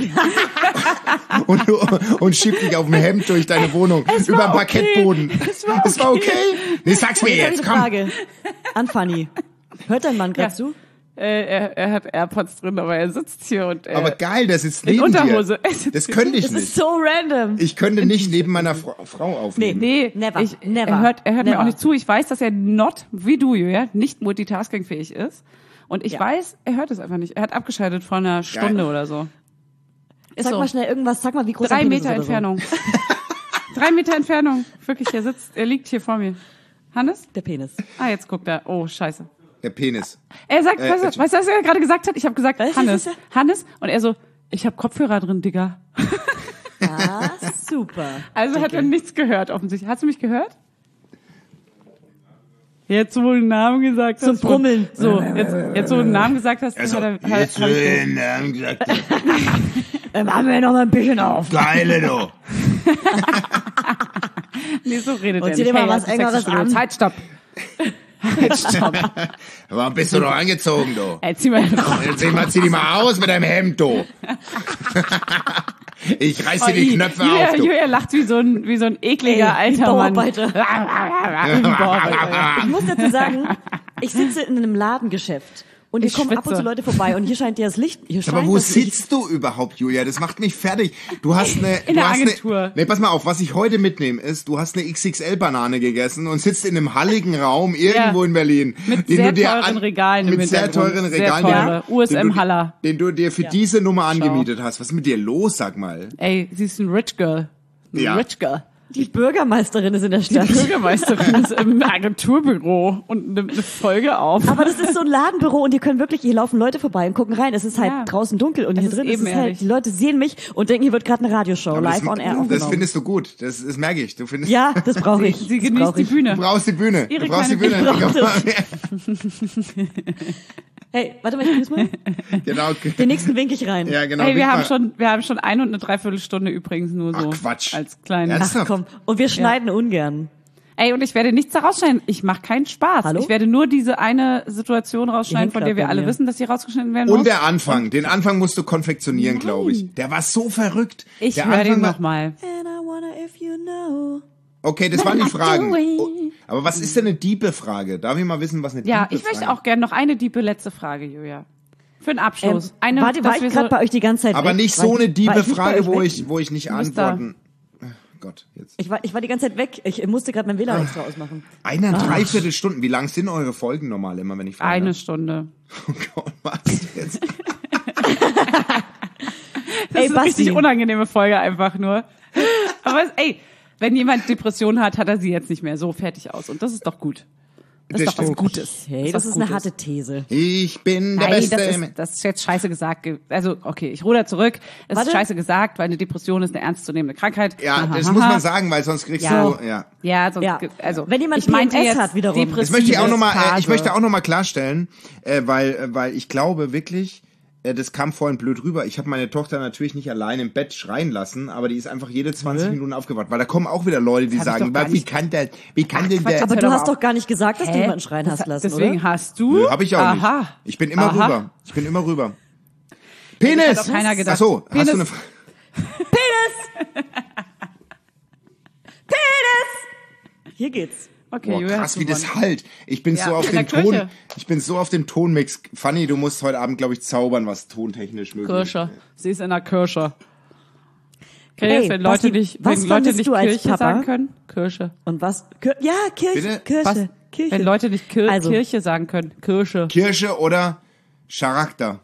und, und schiebt dich auf dem Hemd durch deine Wohnung, Es war über den okay. Parkettboden. Es war Es war okay? Nee, sag's mir Jetzt habe ich jetzt, eine komm. Frage an Fanny. Hört dein Mann gerade Ja. zu? Äh, er, er hat AirPods drin, aber er sitzt hier und äh, Aber geil, das ist in neben Unterhose. dir. Das könnte ich Das nicht. ist so random. Ich könnte nicht neben meiner Frau, Frau aufnehmen. Nee, Never, ich, never, er hört, er hört mir never. auch nicht zu. Ich weiß, dass er not, wie du, Julia, nicht multitaskingfähig ist. Und ich Ja. weiß, er hört es einfach nicht. Er hat abgeschaltet vor einer Stunde Geil. oder so. Ist Sag so. mal schnell irgendwas, sag mal, wie groß Drei dein Penis Meter ist oder so. Entfernung. Drei Meter Entfernung. Wirklich, er sitzt, er liegt hier vor mir. Hannes? Der Penis. Ah, jetzt guckt er. Oh, scheiße. Der Penis. Er sagt, Äh, weißt, du, äh, weißt du, was er gerade gesagt hat? Ich habe gesagt, Was? Hannes. Hannes. Und er so, ich habe Kopfhörer drin, Digga. Ah, super. Also hat er nichts gehört, offensichtlich. Hast du mich gehört? Jetzt, wo du einen Namen gesagt hast. Zum Brummeln. So, jetzt, jetzt, wo du einen Namen gesagt hast, Also, hat er, hat, jetzt hab ich will so, den Namen gesagt. Dann machen wir noch mal ein bisschen auf. Geile, du. nee, so redet Und er zieh nicht. dir mal Hey, was das ist Engeres sexy, an. Zeit, stopp. Halt, stopp. Warum bist du doch angezogen, du? Ey, zieh mal drauf. Jetzt zieh mal, zieh die mal aus mit deinem Hemd, du. Ich reiß dir die Knöpfe Julia, auf, du. Julia lacht wie so ein, wie so ein ekliger Ey, alter Mann. Bauarbeiter. Ein Bauarbeiter. Ich muss dazu sagen, ich sitze in einem Ladengeschäft und hier Ich kommen ab und schwitze. zu Leute vorbei und hier scheint ja das Licht. Hier Aber scheint wo das Licht. sitzt du überhaupt, Julia? Das macht mich fertig. Du hast eine, In du der hast Agentur. Eine, nee, pass mal auf, was ich heute mitnehme, ist, du hast eine X X L-Banane gegessen und sitzt in einem halligen Raum irgendwo Ja. in Berlin. Mit den sehr du dir teuren Regalen im Mit sehr Hintergrund. teuren Sehr Regalen. teure. den, U S M den du- Haller. Den du dir für diese Nummer angemietet hast. Was ist mit dir los, sag mal? Ey, sie ist ein Rich Girl. Ein Ja. Rich Girl. Die Bürgermeisterin ist in der Die Stadt. Bürgermeisterin ist im Agenturbüro und nimmt eine Folge auf. Aber das ist so ein Ladenbüro und die können wirklich, hier laufen Leute vorbei und gucken rein. Es ist halt Ja. draußen dunkel und Es hier ist drin ist es ebenerdig. halt, die Leute sehen mich und denken, hier wird gerade eine Radioshow Aber live das, on air das aufgenommen. findest du gut. Das, das merke ich. Du findest, Ja, das brauche ich. Sie Das genießt brauch die ich. Bühne. Du brauchst die Bühne. Ihre du brauchst die kleine- Bühne. Ich brauch Hey, warte mal, ich muss mal. Genau. Den nächsten wink ich rein. Ja, genau. Hey, wir wink haben mal. schon, wir haben schon eine und eine Dreiviertelstunde übrigens nur so. Ach, Quatsch. Als kleinen. Ernst? Ach komm. Und wir schneiden ungern. Ey, und ich werde nichts da rausschneiden. Ich mache keinen Spaß. Hallo? Ich werde nur diese eine Situation Die rausschneiden, hängt von grad der wir bei alle mir. wissen, dass sie rausgeschnitten werden Und muss. der Anfang. Den Anfang musst du konfektionieren, glaube ich. Der war so verrückt. Ich der höre den Anfang war- nochmal. And I wonder if you know. Okay, das waren die Fragen. doing? Oh, aber was ist denn eine diepe Frage? Darf ich mal wissen, was eine Ja, diepe ich Frage möchte auch gerne noch eine diepe letzte Frage, Julia. Für den Abschluss. Ähm, eine, warte, war dass ich wir gerade so, bei euch die ganze Zeit Aber weg? nicht War so ich- eine war diepe ich nicht bei Frage, euch wo weg? ich, wo ich nicht bist da. antworten. Ach Gott, jetzt. Ich war, ich war die ganze Zeit weg. Ich musste gerade mein W L A N extra ausmachen. Eine dreiviertel Stunden. Wie lang sind eure Folgen normal immer, wenn ich frage? eine Stunde. Oh Gott, was jetzt? Das Ey, ist eine richtig Basti. unangenehme Folge einfach nur. Aber ey, wenn jemand Depressionen hat, hat er sie jetzt nicht mehr. So, fertig aus. Und das ist doch gut. Das, das ist doch was Gutes. Hey, das, das ist Gutes. Eine harte These. Ich bin der Nein, Beste. Das ist, das ist jetzt scheiße gesagt. Also, okay, ich ruder zurück. Es Warte. ist scheiße gesagt, weil eine Depression ist eine ernstzunehmende Krankheit. Ja, aha, das aha. muss man sagen, weil sonst kriegst ja. du, ja. Ja, sonst, ja. also. Wenn jemand ich meinte P M S jetzt hat wiederum. Das möchte ich auch nochmal, äh, ich möchte auch nochmal klarstellen, äh, weil, äh, weil ich glaube wirklich, das kam vorhin blöd rüber. Ich habe meine Tochter natürlich nicht allein im Bett schreien lassen, aber die ist einfach jede zwanzig mhm. Minuten aufgewacht, weil da kommen auch wieder Leute, die sagen, wie kann der, wie kann denn der? Aber du hast doch gar nicht gesagt, dass Hä? du jemanden schreien hast lassen, Deswegen oder? hast du? Nö, hab ich auch Aha. nicht. Ich bin immer Aha. rüber. Ich bin immer rüber. Penis! Das hat doch keiner gedacht. Ach so, Penis. hast du eine Frage? Penis! Penis! Hier geht's. Okay, Boah, krass, wie das halt. Ich bin ja, so auf den Ton, ich bin so auf den Tonmix. Fanny, du musst heute Abend, glaube ich, zaubern, was tontechnisch möglich ist. Kirche. Sie ist in der Kirche. Okay, hey, wenn Leute was, nicht, wenn Leute nicht Kirche Papa? sagen können, Kirche. Und was? Kir- ja, Kirche, Bitte? Kirche, was? Kirche. Wenn Leute nicht Kir- also. Kirche sagen können, Kirche. Kirche oder Charakter.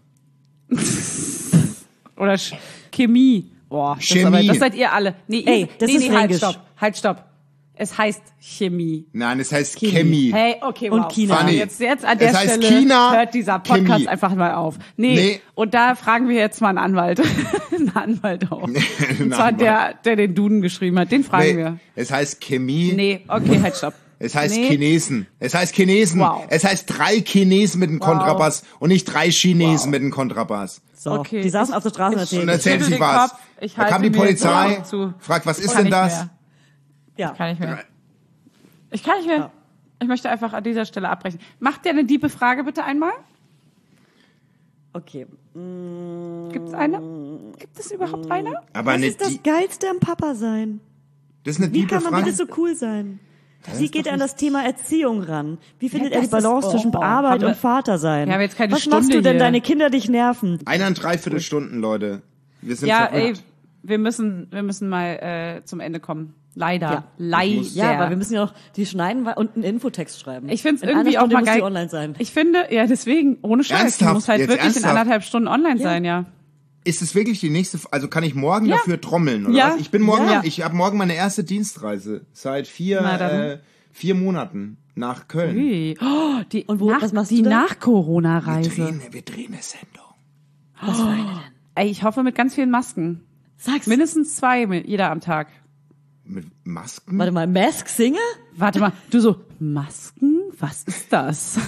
Oder Sch- Chemie. Boah, das, Chemie. Aber, das seid ihr alle. Nee, Ey, ihr, das nee, ist nee, halt, Fränkisch. stopp, halt, stopp. Es heißt Chemie. Nein, es heißt Chemie. Chemie. Hey, okay, wow. Und China. Funny. Jetzt, jetzt an der es heißt Stelle China, hört dieser Podcast Chemie. einfach mal auf. Nee, nee, und da fragen wir jetzt mal einen Anwalt. einen Anwalt auch. Und zwar der, der den Duden geschrieben hat. Den fragen nee, wir. Es heißt Chemie. Nee, okay, halt, stopp. Es heißt nee. Chinesen. Es heißt Chinesen. Wow. Es heißt drei Chinesen mit einem wow. Kontrabass und nicht drei Chinesen wow. mit einem Kontrabass. So, okay. Die saßen auf der Straße und erzählen. Und erzählen sich was. Da kam die Polizei, fragt, was ist denn das? Ja. Kann ich mehr. Ich kann nicht mehr. Ja. Ich möchte einfach an dieser Stelle abbrechen. Macht dir eine diebe Frage bitte einmal? Okay. Gibt es eine? Gibt es überhaupt eine? Aber was eine ist das Geilste am Papa sein? Das ist eine Wie diebe kann man Frage? bitte so cool sein? Das Wie geht er an das Thema Erziehung ran? Wie findet ja, er die Balance ist, zwischen oh, Arbeit wir, und Vater sein? Wir haben jetzt keine Was Stunde machst du denn, hier. deine Kinder dich nerven? Eine und dreiviertel Stunden, Leute. Wir sind ja, verrückt. ey, wir müssen, wir müssen mal äh, zum Ende kommen. Leider. Ja. Leider. Ja, weil wir müssen ja noch die schneiden und einen Infotext schreiben. Ich finde es in irgendwie einer Stunde auch mal muss geil. Die online sein. Ich finde, ja, deswegen, ohne Scheiß, Ernsthaft? die muss halt Jetzt wirklich ernsthaft? in anderthalb Stunden online Ja. sein, ja. Ist es wirklich die nächste, also kann ich morgen Ja. dafür trommeln, oder Ja. was? Ich bin morgen, Ja. ich habe morgen meine erste Dienstreise seit vier, Na dann. äh, vier Monaten nach Köln. Ui. Oh, die, Und wo- nach, was machst die du da? Wir Nach-Corona-Reise. drehen, wir drehen eine Sendung. Was für eine denn? Ey, ich hoffe mit ganz vielen Masken. Sag's. Mindestens zwei, mit- jeder am Tag. Mit Masken? Warte mal, Mask Singer? Warte mal, du so, Masken? Was ist das?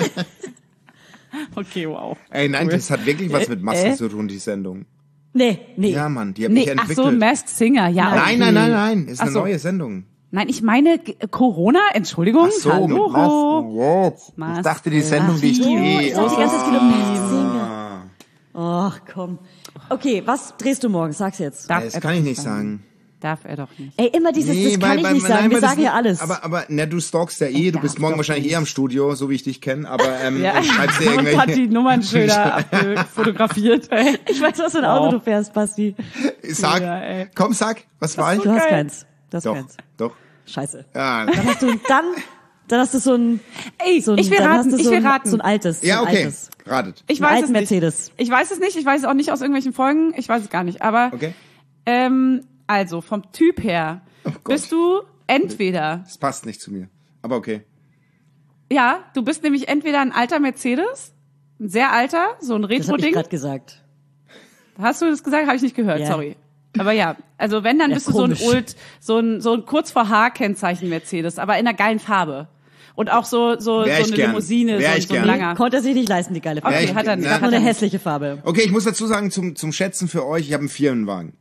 Okay, wow. Ey, nein, Cool. das hat wirklich was mit Masken Äh, äh. zu tun, die Sendung. Nee, nee. Ja, Mann, die habe Nee, ich ach entwickelt. so, Masked Singer, ja. Nein, okay. nein, nein, nein, ist Ach eine so. neue Sendung. Nein, ich meine G- Corona, Entschuldigung. Ach so, Hallo. mit Masken. Wow. Masken. Ich dachte, die Sendung, die ich Oh, drehe. ich dachte die ganze Zeit, es geht um Mask Singer. Ah. Ach, komm. Okay, was drehst du morgen? Sag's jetzt. Darf Das er kann doch ich nicht sagen. Darf er doch nicht. Ey, immer dieses, das kann weil- ich weil- nicht nein, sagen. Wir weil das sagen ja nicht- alles. Aber, aber, ne, du stalkst ja eh, du bist darf morgen doch wahrscheinlich nicht. eh am Studio, so wie ich dich kenne, aber ähm, Ja. und schreibst dir Und hat irgendwelche... die Nummernschilder abfotografiert. Ey. ich weiß, was für ein Auto Wow. du fährst, Basti. Sag, Ja, ey. komm, sag, was war ich? Du hast Geil. keins. Du hast Doch, keins. doch. Scheiße. Ja, Dann hast du, dann, dann hast du so ein, Ey, so ein, ich will dann raten, hast du ich so will ein, raten. so ein altes. ja so ein okay, altes. ratet. Ich Einen weiß alten es nicht. Mercedes. Ich weiß es nicht, ich weiß es auch nicht aus irgendwelchen Folgen, ich weiß es gar nicht. Aber Okay. ähm, also vom Typ her Oh Gott. bist du entweder, Das passt nicht zu mir, aber okay. ja, du bist nämlich entweder ein alter Mercedes, ein sehr alter, so ein Das habe ich Retro-Ding. gerade gesagt. Hast du das gesagt? Habe ich nicht gehört, Ja. sorry. Aber ja, also wenn, dann Ja, bist du so ein komisch. Old, so ein, so ein kurz vor H-Kennzeichen Mercedes, aber in einer geilen Farbe. Und auch so, so, so Wär ich eine gern. Limousine, Wär so, ich so ein gern. langer. Konnte er sich nicht leisten, die geile Farbe. Okay, ich- hat er nicht. na, Hat nur Hat er eine nicht. hässliche Farbe. Okay, ich muss dazu sagen, zum, zum Schätzen für euch, ich habe einen Firmenwagen.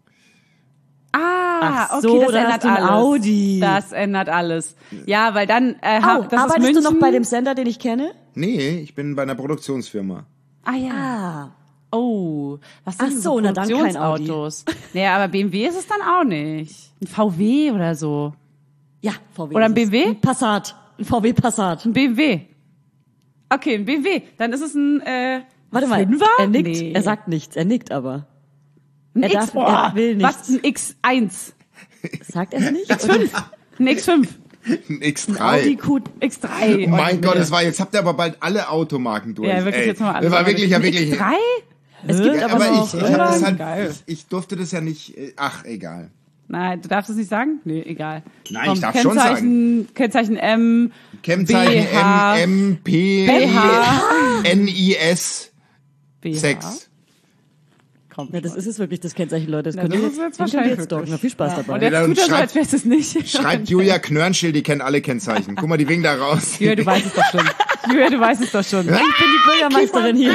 Ah, Ach okay, so, das dann ändert hast du ein alles. Audi. Das ändert alles. Ja, weil dann, äh, ha- Au, das ist arbeitest München. du noch bei dem Sender, den ich kenne? Nee, ich bin bei einer Produktionsfirma. Ah ja. Ah. Oh, was sind Ach denn so, na dann kein Audi. Produktionsautos? Naja, aber B M W ist es dann auch nicht. Ein V W oder so. Ja, V W. Oder ein ist es. B M W? Ein Passat. Ein V W Passat. Ein B M W. Okay, ein B M W. Dann ist es ein, äh, Warte mal, Fünfer? er nickt. Nee. Er sagt nichts, er nickt aber. ein er X, darf- oh, er will nichts. Was, ein X eins? Sagt er nicht? X fünf? Ein X fünf? Ein X Ein drei. Audi Q. X drei? Oh mein Oh, Gott, nee. das war, jetzt habt ihr aber bald alle Automarken durch. Ja, wirklich, Ey, jetzt haben wir alles. Das war wirklich, ja Ein wirklich. X drei? Es gibt Ja, aber, aber noch. ich, ich, hab das halt, Geil. ich durfte das ja nicht, äh, ach, egal. Nein, du darfst es nicht sagen? Nee, egal. Nein, Komm, ich darf schon sagen. Kennzeichen M, Kennzeichen B H, M, M, P, B H, N, I, S, B H. sechs. Komm, Ja, das ist es wirklich, das Kennzeichen, Leute. Das Na, könnt das ihr ist jetzt, jetzt den könnt ihr wahrscheinlich jetzt stalken. wirklich. Viel Spaß Ja. dabei. Und jetzt Ja, tut er so, schreibt- als wär's es nicht. Schreibt Julia Knörnschild, die kennt alle Kennzeichen. Guck mal, die winkt da raus. Julia, du weißt es doch schon. Julia, du weißt es doch schon. Ich bin die Bürgermeisterin hier.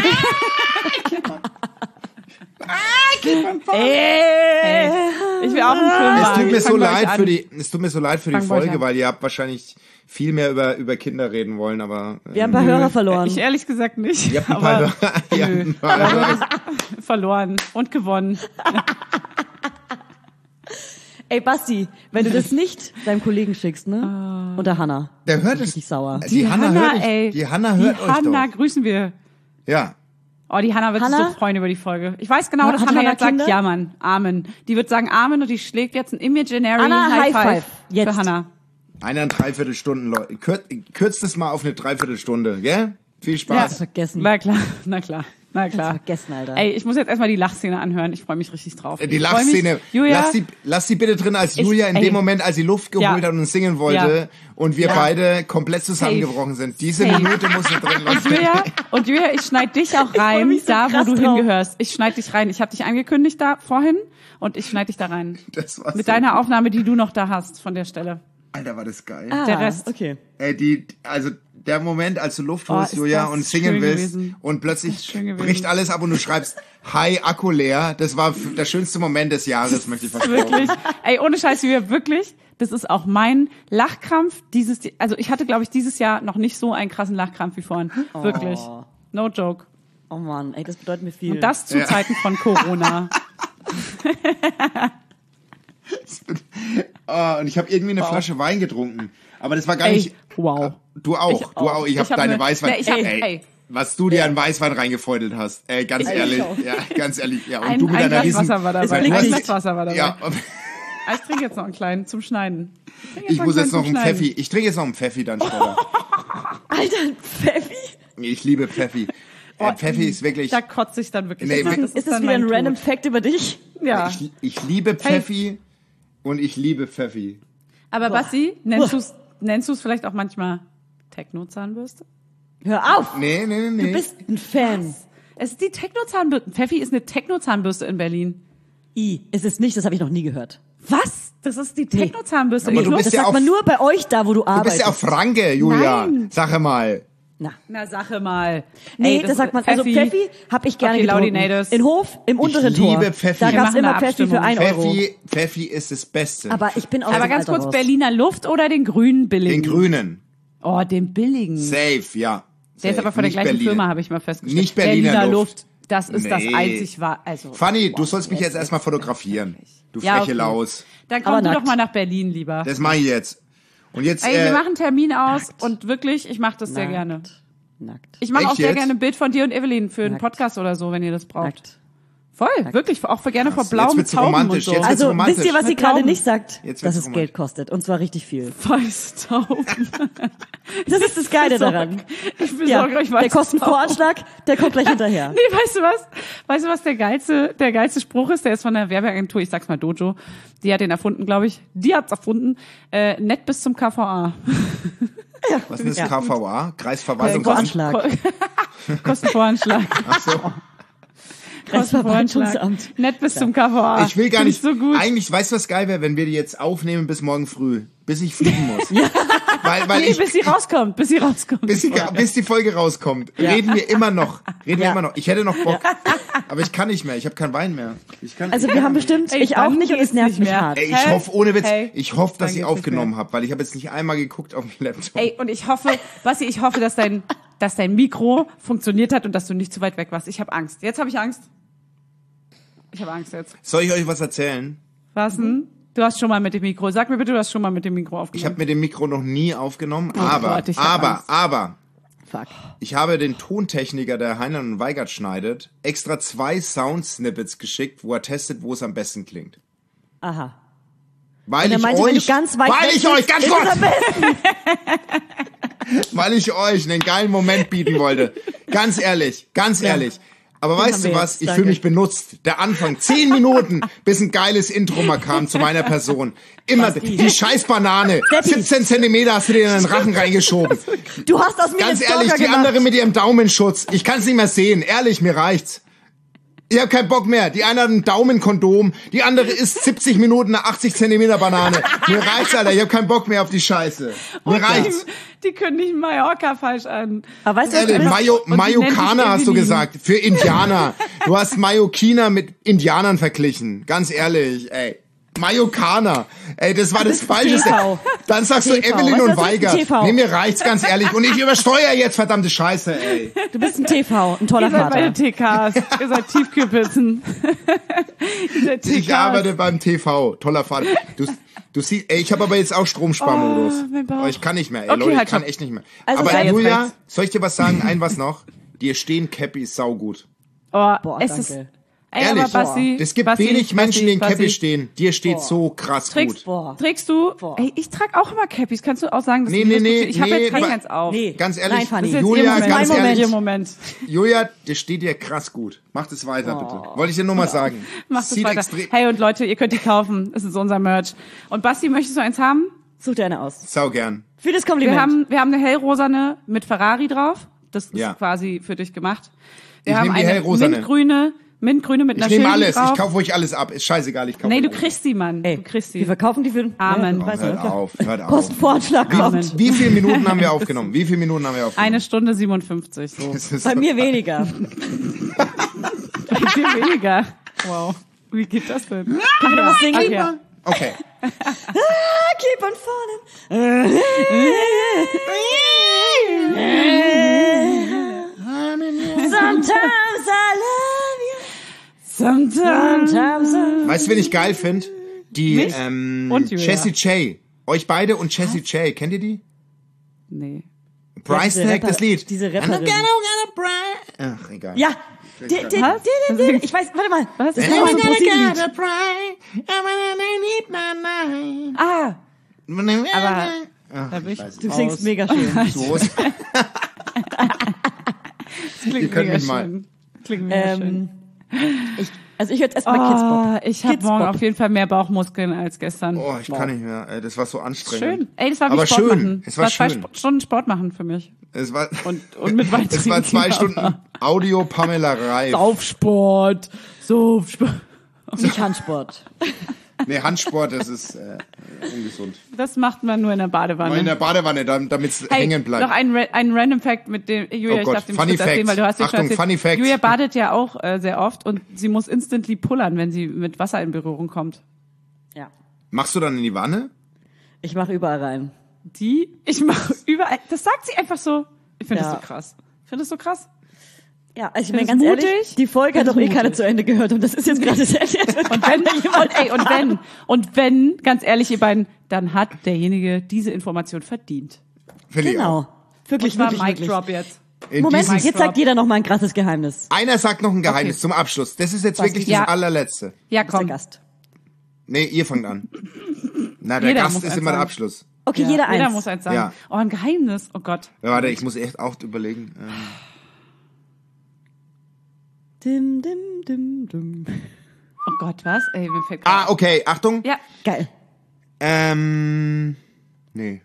Ey, ich will auch einen Film Es machen. tut mir Ich so fang bei euch leid an. für die, es tut mir so leid für die Fang bei euch Folge, an. weil ihr habt wahrscheinlich viel mehr über, über Kinder reden wollen, aber äh, Wir haben ein paar Hörer verloren. Ich ehrlich gesagt nicht. ihr habt ein aber paar, ihr habt nö. ein paar Hörer. verloren und gewonnen. Ey, Basti, wenn du das nicht deinem Kollegen schickst, ne? Und der Hanna. Der hört es. Richtig sauer. Die, Hanna hört euch, ey. die Hanna hört die euch Hanna doch. grüßen wir. Ja. Oh, die Hanna wird sich Hanna? so freuen über die Folge. Ich weiß genau, Hat- dass hat Hanna Hanna jetzt sagt, Kinder? ja Mann, Amen. Die wird sagen Amen und die schlägt jetzt ein imaginary Hanna, High High Five, Five. Jetzt. für Hanna. Eine Dreiviertelstunden, Leute. Kür, kürzt es mal auf eine Dreiviertelstunde, gell? Viel Spaß. Vergessen. Na klar, na klar, na klar. Vergessen, Alter. Ey, ich muss jetzt erstmal die Lachszene anhören. Ich freue mich richtig drauf. Die Ich freu mich. Lachszene, Julia, lass, sie, lass sie bitte drin, als Ich- Julia in ey. dem Moment, als sie Luft geholt Ja. hat und uns singen wollte Ja. und wir Ja. beide komplett zusammengebrochen sind. Diese Safe. Minute muss sie drin Und lassen. Julia, und Julia, ich schneid dich auch rein, mich so da wo krass du drauf. hingehörst. Ich schneid dich rein. Ich habe dich angekündigt da vorhin und ich schneid dich da rein. Das war Mit so, deiner Aufnahme, die du noch da hast von der Stelle. Alter, war das geil. Ah, der Rest. Okay. Ey, die, also der Moment, als du Luft Oh, holst, ist Julia, das und singen schön willst gewesen. und plötzlich Das ist schön gewesen. bricht alles ab und du schreibst, hi, Akku leer. Das war f- der schönste Moment des Jahres, möchte ich fast Wirklich. behaupten. Ey, ohne Scheiß, Julia, wirklich. Das ist auch mein Lachkrampf dieses, also ich hatte, glaube ich, dieses Jahr noch nicht so einen krassen Lachkrampf wie vorhin. Wirklich. No joke. Oh Mann, ey, das bedeutet mir viel. Und das zu Ja. Zeiten von Corona. Oh, und ich habe irgendwie eine Flasche Wein getrunken. Aber das war gar Ey, nicht... wow. Du auch, Ich du auch. auch. Ich habe Ich hab deine ne- Weißwein... Nee, ich hab- ey, ey. was du dir an Weißwein reingefeudelt hast. Ey, ganz Ich ehrlich. auch. Ja, ganz ehrlich. Ja, und Ein- du mit ein deiner Glas riesen... Wasser war dabei. Weil Ein du hast- Glas Wasser war dabei. Ja, Ah, ich trinke jetzt noch einen kleinen zum Schneiden. trinke ich einen muss jetzt kleinen noch zum einen Schneiden. Pfeffi. Ich trinke jetzt noch einen Pfeffi dann später. Alter, ein Pfeffi. Ich liebe Pfeffi. Äh, Pfeffi ist wirklich... Da kotze ich dann wirklich Nee, immer. ist Das Ist das dann wieder ein mein random Tod. Fact über dich? Ja. Ich, ich liebe Pfeffi und ich liebe Pfeffi. Aber Basti, nennst du es nennst du's vielleicht auch manchmal Techno-Zahnbürste? Hör auf! Nee, nee, nee, nee. Du bist ein Fan. Es ist die Techno-Zahnbürste. Pfeffi ist eine Techno-Zahnbürste in Berlin. I, ist es nicht, das habe ich noch nie gehört. Was? Das ist die Techno-Zahnbürste. Aber Ich du glaub- bist Das ja sagt auf- man nur bei euch da, wo du Du arbeitest. bist ja auch Franke, Julia. Nein. Sag mal. Na. Na, Sache mal. Nee, Ey, das, sagt man, also Pfeffi habe ich gerne Okay, getrunken. Laudinators. In Hof, im unteren Ich liebe Tor. Pfeffi. Da Wir gab's machen immer eine Pfeffi für Abstimmung. ein Euro. Pfeffi, Pfeffi ist das Beste. Aber ich bin aus Aber dem ganz Alter kurz, raus. Berliner Luft oder den grünen billigen? Den Grünen. Oh, den billigen. Safe, ja. Der ist Safe. aber von der Nicht gleichen Berliner. Firma, habe ich mal festgestellt. Nicht Berliner Luft. Das ist das Nee. einzig wahr. Also, Fanny, du sollst mich jetzt erstmal fotografieren. Du Ja, freche okay. Laus. Dann Aber komm du nackt. doch mal nach Berlin lieber. Das mache ich jetzt. Und jetzt, Ey, äh, wir machen einen Termin aus und wirklich, ich mache das sehr Nackt. gerne. Nackt. Ich mache Echt auch sehr jetzt? gerne ein Bild von dir und Evelyn für einen Nackt. Podcast oder so, wenn ihr das braucht. Nackt. Voll, wirklich, auch für gerne vor Krass, blauem jetzt wird's Tauben romantisch, und so. jetzt wird's Also, romantisch. wisst ihr, was sie Mit gerade Tauben. nicht sagt? Jetzt Dass wird's es romantisch. Geld kostet. Und zwar richtig viel. Weißtauben. Das ist das Geile besorg- daran. Ich Ja, besorge euch der Weißtauben. Kostenvoranschlag, der kommt gleich hinterher. Nee, weißt du was? Weißt du, was der geilste, der geilste Spruch ist? Der ist von der Werbeagentur, ich sag's mal Dojo. Die hat den erfunden, glaube ich. Die hat's erfunden. Äh, nett bis zum K V A. was ist Ja. K V A? Kreisverwaltungsamt. Voranschlag. Kostenvoranschlag. Ach so. Kreisverwaltungsamt. Nett bis zum K V A. Ich will gar Find nicht, so gut. eigentlich, weißt du, was geil wäre, wenn wir die jetzt aufnehmen bis morgen früh, bis ich fliegen muss. Weil, weil Nee, ich, bis sie rauskommt, bis sie rauskommt. bis, die, bis die Folge rauskommt, reden wir immer noch, reden wir Ja. immer noch. Ich hätte noch Bock, aber ich kann nicht mehr, ich habe keinen Wein mehr. Ich kann, Also ich wir kann haben nicht. bestimmt, Ey, ich auch dann nicht und es geht's nervt nicht mich mehr. hart. Ey, ich Hä? hoffe, ohne Witz, Hey, ich hoffe, dass dann ich geht's nicht aufgenommen mehr. habe, weil ich habe jetzt nicht einmal geguckt auf dem Laptop. Ey, und ich hoffe, Basti, ich hoffe, dass dein, dass dein Mikro funktioniert hat und dass du nicht zu weit weg warst. Ich habe Angst. Jetzt habe ich Angst. Ich habe Angst jetzt. Soll ich euch was erzählen? Was denn? Du hast schon mal mit dem Mikro. Sag mir bitte, du hast schon mal mit dem Mikro Ich aufgenommen. habe mit dem Mikro noch nie aufgenommen, aber, Oh Gott, ich hab aber, Angst. aber, Fuck. ich habe den Tontechniker, der Heinlein und Weigert schneidet, extra zwei Sound-Snippets geschickt, wo er testet, wo es am besten klingt. Aha. Weil Und er ich meinte, wenn euch, du ganz weit weil weg ich bist, euch, ganz ist es kurz, am besten. weil ich euch einen geilen Moment bieten wollte. Ganz ehrlich, ganz ehrlich. Aber Den weißt haben du wir was? jetzt, Ich danke. fühle mich benutzt. Der Anfang, zehn Minuten, bis ein geiles Intro mal kam zu meiner Person. Immer Basti. die scheiß Banane. Seppi. siebzehn Zentimeter hast du dir in den Rachen reingeschoben. Du hast aus mir Ganz den ehrlich, Stalker die gemacht. andere mit ihrem Daumenschutz. Ich kann es nicht mehr sehen. Ehrlich, mir reicht's. Ich hab keinen Bock mehr. Die eine hat ein Daumenkondom, die andere isst siebzig Minuten eine achtzig Zentimeter Banane. Mir reicht's, Alter. Ich hab keinen Bock mehr auf die Scheiße. Mir reicht's. Die können nicht Mallorca falsch an. Aber weißt du, was du Ehrlich, bist? Mayo, Und die nennt Mayokana sich hast du Evelyn. gesagt. Für Indianer. Du hast Mayokina mit Indianern verglichen. Ganz ehrlich, ey. Mayokana. Ey, das war das bist Falscheste. T V. Dann sagst du T V. Evelyn Weißt du, und was ist ein Weigert. T V? Nee, mir reicht's ganz ehrlich. Und ich übersteuere jetzt, verdammte Scheiße, ey. Du bist ein T V, ein toller Ihr seid Vater. meine T Ks. Ihr seid Tiefkühlpizzen. Ihr seid T Ks. Ich arbeite beim T V. Toller Vater. Du, du siehst, ey, ich habe aber jetzt auch Stromsparmodus. Oh, mein Bauch. Aber ich kann nicht mehr, ey, Okay, Leute, ich halt, kann stopp. echt nicht mehr. Also aber sei jetzt Julia, rechts. soll ich dir was sagen? Ein was noch? Dir stehen Cappies saugut. Oh, Boah, es danke. ist, ey, Ehrlich, aber Basti, es gibt Basti, wenig Menschen, die in Basti, Cappies stehen. Dir steht so krass Trägst, gut. Boah. trägst du? Boah. Ey, ich trage auch immer Cappies. Kannst du auch sagen, dass Nee, du nee, das nee, Ich habe nee, jetzt kein aber- eins auf. Nee. Ganz ehrlich, Nein, Fanny. Das ist jetzt Julia, ihr Moment. ganz Mein ehrlich, Ihr Moment. Julia, das steht dir krass gut. Mach das weiter, bitte. Wollte ich dir nur mal sagen. Mach das Sieht weiter. extrem- Hey, und Leute, ihr könnt die kaufen. Es ist unser Merch. Und Basti, möchtest du eins haben? Such dir eine aus. Sau gern. Für das Kompliment. Wir haben, wir haben eine hellrosane mit Ferrari drauf. Das ist Ja. quasi für dich gemacht. Wir Ich haben nehm die eine hellrosane. mintgrüne, mintgrüne mit Ich einer nehme Schildung alles. drauf. Ich kaufe euch alles ab. Ist scheißegal, ich kaufe Nee, du alles. kriegst sie, Mann. Ey, du kriegst wir sie. verkaufen die für... Amen. Ja, Oh, weißt hört du, klar. auf, hört auf. Kostenvoranschlag kommt. Amen. Wie viele Minuten haben wir aufgenommen? Wie viele Minuten haben wir aufgenommen? Eine Stunde siebenundfünfzig. So. Das ist Bei mir weniger. Viel weniger. Wow. Wie geht das denn? Kann ich noch was singen? Ach ja. Okay. Keep on falling. Sometimes I love you. Sometimes. Sometimes I... Weißt du, wen ich geil finde? Die Mich? ähm, Und Julia. Jessie J. Euch beide und Jessie J. Kennt ihr die? Nee. Price diese Tag, Rapper- das Lied. diese And I'm Rapperin. gonna, gonna bri- Ach, egal. Ja. Die, die, die, Was? die, die, ich weiß, warte mal. Was? Das And ist noch I'm ein gonna ProSieben-Lied. gotta pry, and when I need my mind. Ah, aber Ach, da bin ich. Du singst mega schön. so. Das klingt Ihr könnt mega mich mal- schön. Klingt mega schön. Ähm, ich, also ich höre jetzt erstmal Kids Bop. Oh, ich habe Kids morgen Bop. auf jeden Fall mehr Bauchmuskeln als gestern. Oh, ich kann nicht mehr. Ey, das war so anstrengend. Schön. Ey, das war wie Aber Sport schön. machen. Es war zwei schön. Sp- Stunden Sport machen für mich. Es war, Und, und mit Wein es war trinken, zwei aber- Stunden Audio Pamela Reif. Saufsport. Saufsport. Nicht Handsport. Nee, Handsport, das ist äh, ungesund. Das macht man nur in der Badewanne. Nur in der Badewanne, damit es Hey, hängen bleibt. noch ein, Ra- ein Random Fact mit dem, Julia, Oh ich Gott, darf dem Funny kurz erzählen, Facts. weil du hast ja schon Achtung, erzählt. Funny Facts. Julia badet ja auch äh, sehr oft und sie muss instantly pullern, wenn sie mit Wasser in Berührung kommt. Ja. Machst du dann in die Wanne? Ich mache überall rein. Die, ich mache überall, das sagt sie einfach so. Ich finde Ja. das so krass. Ich finde das so krass. Ja, also ich Findest meine ganz mutig? ehrlich, die Folge hat Findest doch eh keiner mutig? zu Ende gehört und das ist jetzt gerade das Ende. Und wenn, und, ey, und wenn, und wenn, ganz ehrlich, ihr beiden, dann hat derjenige diese Information verdient. Finde ich auch. Genau. Wirklich, Das war wirklich, Mic wirklich. Drop jetzt. In Moment, diesem- jetzt sagt jeder noch mal ein krasses Geheimnis. Einer sagt noch ein Geheimnis Okay. zum Abschluss. Das ist jetzt Was wirklich ist- das Ja. allerletzte. Ja, Das ist der komm. Gast. Nee, ihr fangt an. Na, der Jeder Gast muss ist eins immer der sagen. Abschluss. Okay, Ja, jeder eins. Jeder muss eins sagen. Ja. Oh, ein Geheimnis. Oh Gott. Ja, warte, ich muss echt auch überlegen. Ähm, Dim, dim, dim, dim. Oh Gott, was? Ey, mir fällt Ah, grad- okay, Achtung. Ja, Geil. Ähm, nee.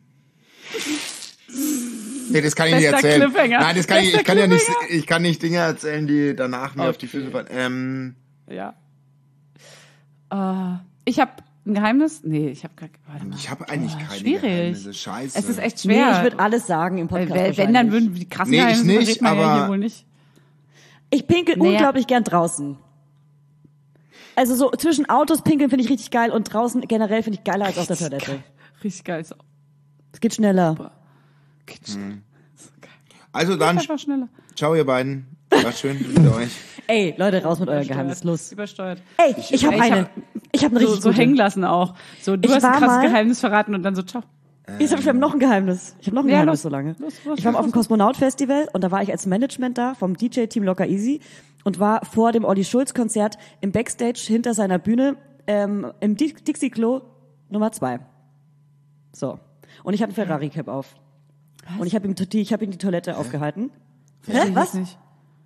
Nee, das kann ich nicht Bester erzählen. Cliffhanger. Nein, das kann ich, Bester ich kann ja nicht, Cliffhanger. ich kann nicht Dinge erzählen, die danach mir Okay. auf die Füße fallen. Ähm, ja. Äh, ich habe ein Geheimnis? Nee, ich habe gar warte mal. ich habe eigentlich keine schwierig. Geheimnisse. Scheiße. Es ist echt Nee, schwer. ich würde alles sagen im Weil, Podcast. wenn, wenn, dann wahrscheinlich. würden wir die krassen Nee, ich Geheimnisse nicht, verrät man ja aber- hier wohl nicht. Ich pinkel Naja. unglaublich gern draußen. Also so zwischen Autos pinkeln finde ich richtig geil und draußen generell finde ich geiler als auf der Toilette. Richtig geil. So, Es geht schneller. geht schnell. So geil. Also dann, Einfach schneller. ciao ihr beiden. War schön mit euch. Ey, Leute, raus mit eurem Geheimnis. Los. Übersteuert. Ey, ich habe Ey, ich eine. hab- Ich habe eine So, richtig so gute. hängen lassen auch. So, du Ich hast ein war krasses mal- Geheimnis verraten und dann so, ciao. Jetzt hab ich hab noch ein Geheimnis. Ich habe noch ein Ja, Geheimnis los. so lange. Los, los, ich war los, auf dem los. Kosmonaut-Festival und da war ich als Management da vom D J-Team Locker Easy und war vor dem Olli Schulz-Konzert im Backstage hinter seiner Bühne ähm, im Di- Dixie-Klo Nummer zwei. So. Und ich hatte ein Ferrari-Cap auf. Und ich habe ihm, die- ich hab ihm die Toilette aufgehalten. Hä? Verstehe ich Was? Nicht.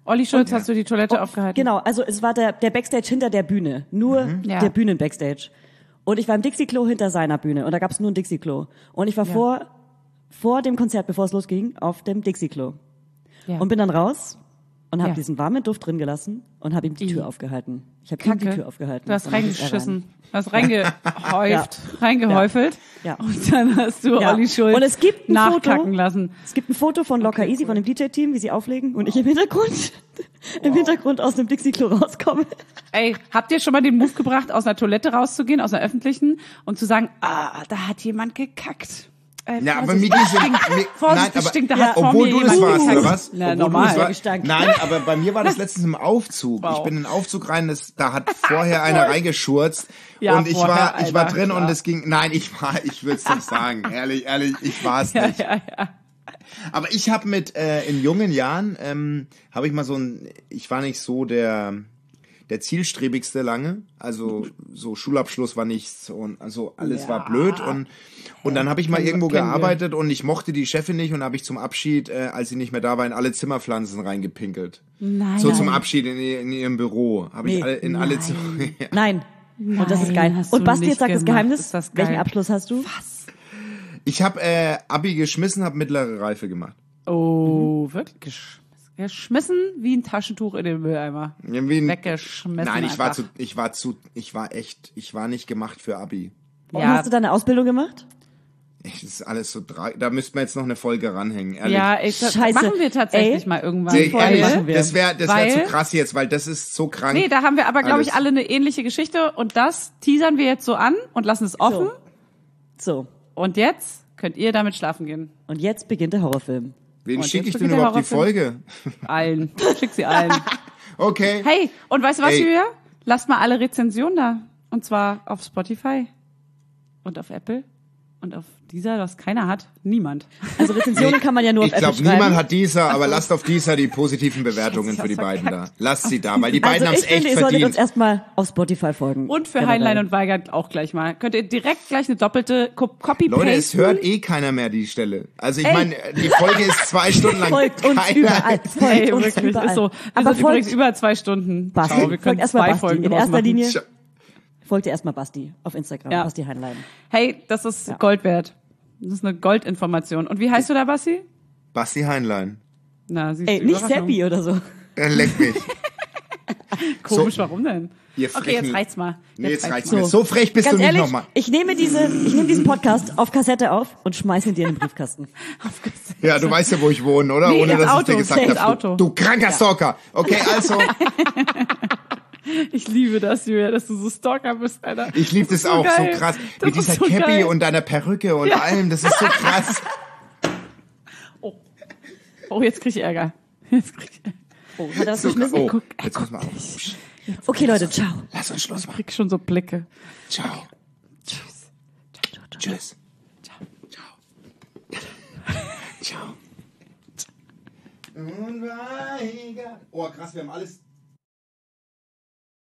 Olli Schulz hast du die Toilette aufgehalten. Genau, also es war der, der Backstage hinter der Bühne. Nur Ja. der Bühnen-Backstage. Und ich war im Dixie-Klo hinter seiner Bühne. Und da gab es nur ein Dixie-Klo. Und ich war Ja. vor, vor dem Konzert, bevor es losging, auf dem Dixie-Klo. Ja. Und bin dann raus und habe Ja. diesen warmen Duft drin gelassen und habe ihm die Tür I. aufgehalten. Ich habe ihm die Kacke. Tür aufgehalten. Du hast Und dann ist er reingeschissen. rein. Du hast reingehäuft, reingehäufelt. Ja. Und dann hast du Ja. Olli Schulz Und es gibt ein nachkacken Foto, lassen. Es gibt ein Foto von Locker Okay, Easy, cool. von dem D J-Team, wie sie auflegen und ich im Hintergrund, im Hintergrund aus dem Dixie-Klo rauskomme. Ey, habt ihr schon mal den Move gebracht, aus einer Toilette rauszugehen, aus einer öffentlichen und zu sagen, ah, da hat jemand gekackt. Äh, Ja, aber Vorsicht, mir ging's stinkt. mir, Vorsicht, nein, aber, stinkt, da ja, hat vor obwohl mir du das jemand warst, gekackt. oder was? Na, Obwohl normal. Du das war, gestank. nein, aber bei mir war das letztens im Aufzug. Wow. Ich bin in den Aufzug rein, das, da hat vorher einer reingeschurzt Ja, und ich vorher, war, ich war Alter, drin klar. und es ging, nein, ich war, ich würde es nicht sagen, ehrlich, ehrlich, ich war es Ja, nicht. ja, ja. Aber ich habe mit, äh, in jungen Jahren, ähm, habe ich mal so ein, ich war nicht so der, der zielstrebigste lange, also so Schulabschluss war nichts und also alles Ja. war blöd und und dann habe ich mal Kennen wir- irgendwo kennen wir. gearbeitet und ich mochte die Chefin nicht und habe ich zum Abschied, äh, als sie nicht mehr da war, in alle Zimmerpflanzen reingepinkelt. Nein. So zum Abschied in, ihr- in ihrem Büro habe ich Nee, alle, in alle Zimmer. Nein. Und das ist Nein, geil. hast Und du Basti, nicht jetzt sagt das gemacht. Geheimnis. Ist das geil. Welchen Abschluss hast du? Ich habe äh, Abi geschmissen, habe mittlere Reife gemacht. Oh, wirklich geschmissen. Geschmissen wie ein Taschentuch in den Mülleimer. Irgendwie ein- Weggeschmissen Nein, ich war einfach. zu, ich war zu, ich war echt, ich war nicht gemacht für Abi. Und Ja. hast du deine Ausbildung gemacht? Das ist alles so dra- da müssten wir jetzt noch eine Folge ranhängen, ehrlich. Ja, ich, das Scheiße. machen wir tatsächlich Ey, mal irgendwann. Nee, Folge ehrlich, machen wir. das wäre das wär Weil- zu krass jetzt, weil das ist so krank. Nee, da haben wir aber, glaube ich, Alles. alle eine ähnliche Geschichte und das teasern wir jetzt so an und lassen es offen. So. Und jetzt könnt ihr damit schlafen gehen. Und jetzt beginnt der Horrorfilm. Wen Und schicke jetzt ich denn beginnt der überhaupt die Horrorfilm. Folge? Allen. Schick sie allen. Okay. Hey, und weißt du was, Ey. Julia? Lasst mal alle Rezensionen da. Und zwar auf Spotify und auf Apple und auf dieser, was keiner hat. Niemand. Also Rezensionen kann man ja nur auf Ich Apple glaube, schreiben. niemand hat dieser, aber lasst auf dieser die positiven Bewertungen Scheiße, für die das war beiden da. Lasst sie da, weil die beiden Also haben ich es echt finde, ihr solltet uns verdient. erstmal auf Spotify folgen. Und für Generell. Heinlein und Weigert auch gleich mal. Könnt ihr direkt gleich eine doppelte Co- Copy-Paste. Leute, es hört eh keiner mehr die Stelle. Also ich Ey. meine, die Folge ist zwei Stunden lang. Folgt uns keiner- überall. Folgt Hey, uns wirklich, überall. ist so. Wir Aber sind übrigens folgt, über zwei Stunden. Basti, Ciao, wir folgt können erstmal zwei Basti. Folgen In draus erster machen. Linie Tja. folgt ihr erstmal Basti auf Instagram. Ja. Basti Heinlein. Hey, das ist Gold wert. Das ist eine Goldinformation. Und wie heißt du da, Basti? Basti Heinlein. Na, siehst Ey, du, nicht Überraschung. Seppi oder so. Äh, leck mich. Komisch, So. warum denn? Ihr Okay, Frechen. jetzt reicht's mal. Nee, jetzt reicht's mal. mir. So frech bist Ganz du nicht ehrlich, nochmal. ich nehme diese, ich nehme diesen Podcast auf Kassette auf und schmeiße ihn dir in den Briefkasten. Ja, du weißt ja, wo ich wohne, oder? Nee, Ohne ins dass Auto, ich dir gesagt ins habe. Auto. Du, du kranker Stalker. Okay, also, Ich liebe das, Julia, dass du so Stalker bist, Alter. ich liebe das ist auch geil. so krass. Das Mit ist dieser so Cappy geil. und deiner Perücke und Ja. allem. Das ist so krass. Oh, jetzt krieg ich Ärger. Jetzt krieg ich Ärger. Oh, hat er das So, geschmissen? oh, Guck, jetzt müssen wir auf. Okay, Leute, ciao. Lass uns Schluss Ich machen. krieg schon so Blicke. Ciao. Tschüss. Tschüss. Ciao. Ciao. Und weiter. Oh, krass, wir haben alles